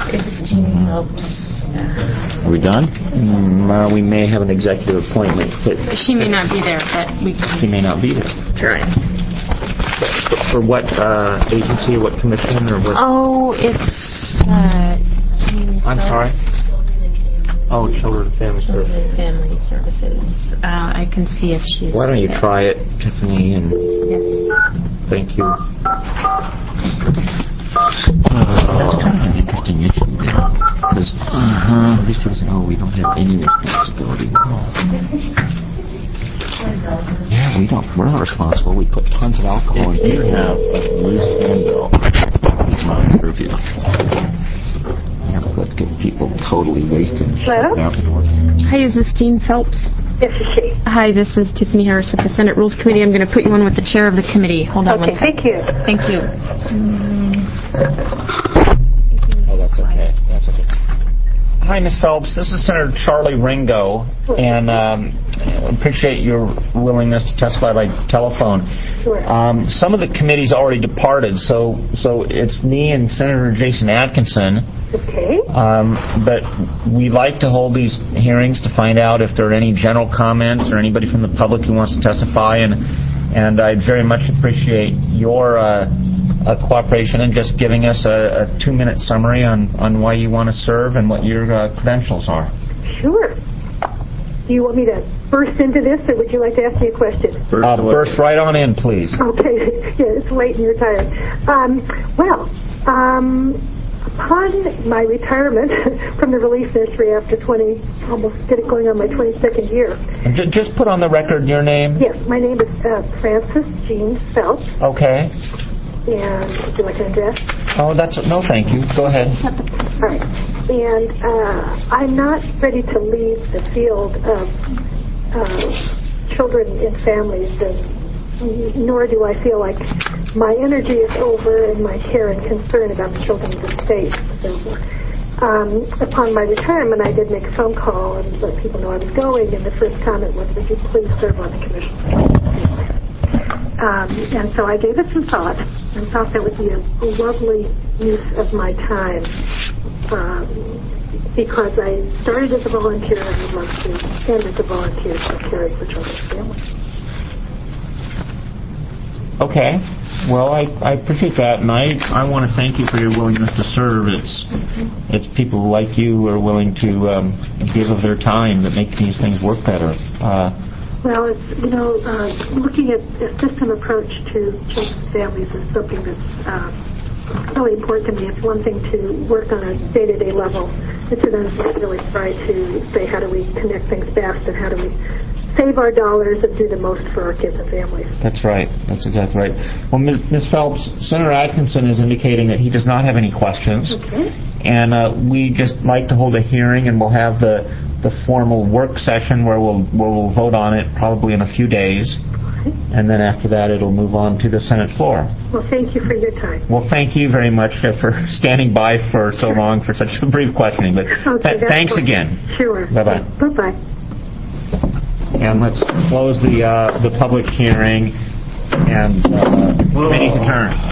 Are we done? Mm, uh, we may have an executive appointment. But She may not be there, but we can she may not be there. try. For what uh, agency or what commission or what? Oh, it's... Uh, I'm sorry? Oh, Children and Family Services. Children and Family Services. Uh, I can see if she's... Why don't you there. try it, Tiffany, and Yes. thank you. That's kind of an interesting issue there, because uh-huh. these people say, oh, we don't have any responsibility. No. Yeah, we don't. We're not responsible. We put tons of alcohol in here. You have a loose handle. It's my purview. Yeah, let's get people totally wasted. Hello? Hi, is this Dean Phelps? This is she. Hi, this is Tiffany Harris with the Senate Rules Committee. I'm going to put you on with the chair of the committee. Hold on Okay, one second. thank you. Thank you. Oh, that's okay. That's okay. Hi, Miz Phelps. This is Senator Charlie Ringo, and um, appreciate your willingness to testify by telephone. Sure. Um, some of the committee's already departed, so so it's me and Senator Jason Atkinson. Okay. Um, but we like to hold these hearings to find out if there are any general comments or anybody from the public who wants to testify, and and I'd very much appreciate your uh, uh, cooperation in just giving us a, a two-minute summary on, on why you want to serve and what your uh, credentials are. Sure. Do you want me to burst into this, or would you like to ask me a question? Uh, burst right on in, please. Okay. Yeah, it's late and you're tired. Um, well, um, upon my retirement from the relief nursery after twenty, almost get it going on my twenty-second year. And j- just put on the record your name. Yes, my name is uh, Frances Jean Phelps. Okay. And would you like an address? Oh, that's no, thank you. Go ahead. All right. And uh, I'm not ready to leave the field of uh, children and families, and nor do I feel like my energy is over and my care and concern about the children of the state is over. Um, upon my retirement, I did make a phone call and let people know I was going, and the first comment was, would you please serve on the commission? Um, and so I gave it some thought and thought that would be a lovely use of my time, um, because I started as a volunteer and would love to end as a volunteer for caring for children's families. Okay. Well, I, I appreciate that, and I, I want to thank you for your willingness to serve. It's it's people like you who are willing to um, give of their time that make these things work better. Uh, Well, it's, you know, uh, looking at a system approach to children's families is something that's uh, really important to me. It's one thing to work on a day-to-day level. It's another thing to really try to say, how do we connect things best, and how do we save our dollars and do the most for our kids and families. That's right. That's exactly right. Well, Miz Miz Phelps, Senator Atkinson is indicating that he does not have any questions. Okay. And uh, we just like to hold a hearing, and we'll have the, the formal work session where we'll where we'll vote on it probably in a few days. Okay. And then after that, it'll move on to the Senate floor. Well, thank you for your time. Well, thank you very much uh, for standing by for so long for such a brief questioning. But Okay, th- thanks fine. again. Sure. Bye-bye. Bye-bye. And let's close the uh, the public hearing, and uh, the committee's adjourned.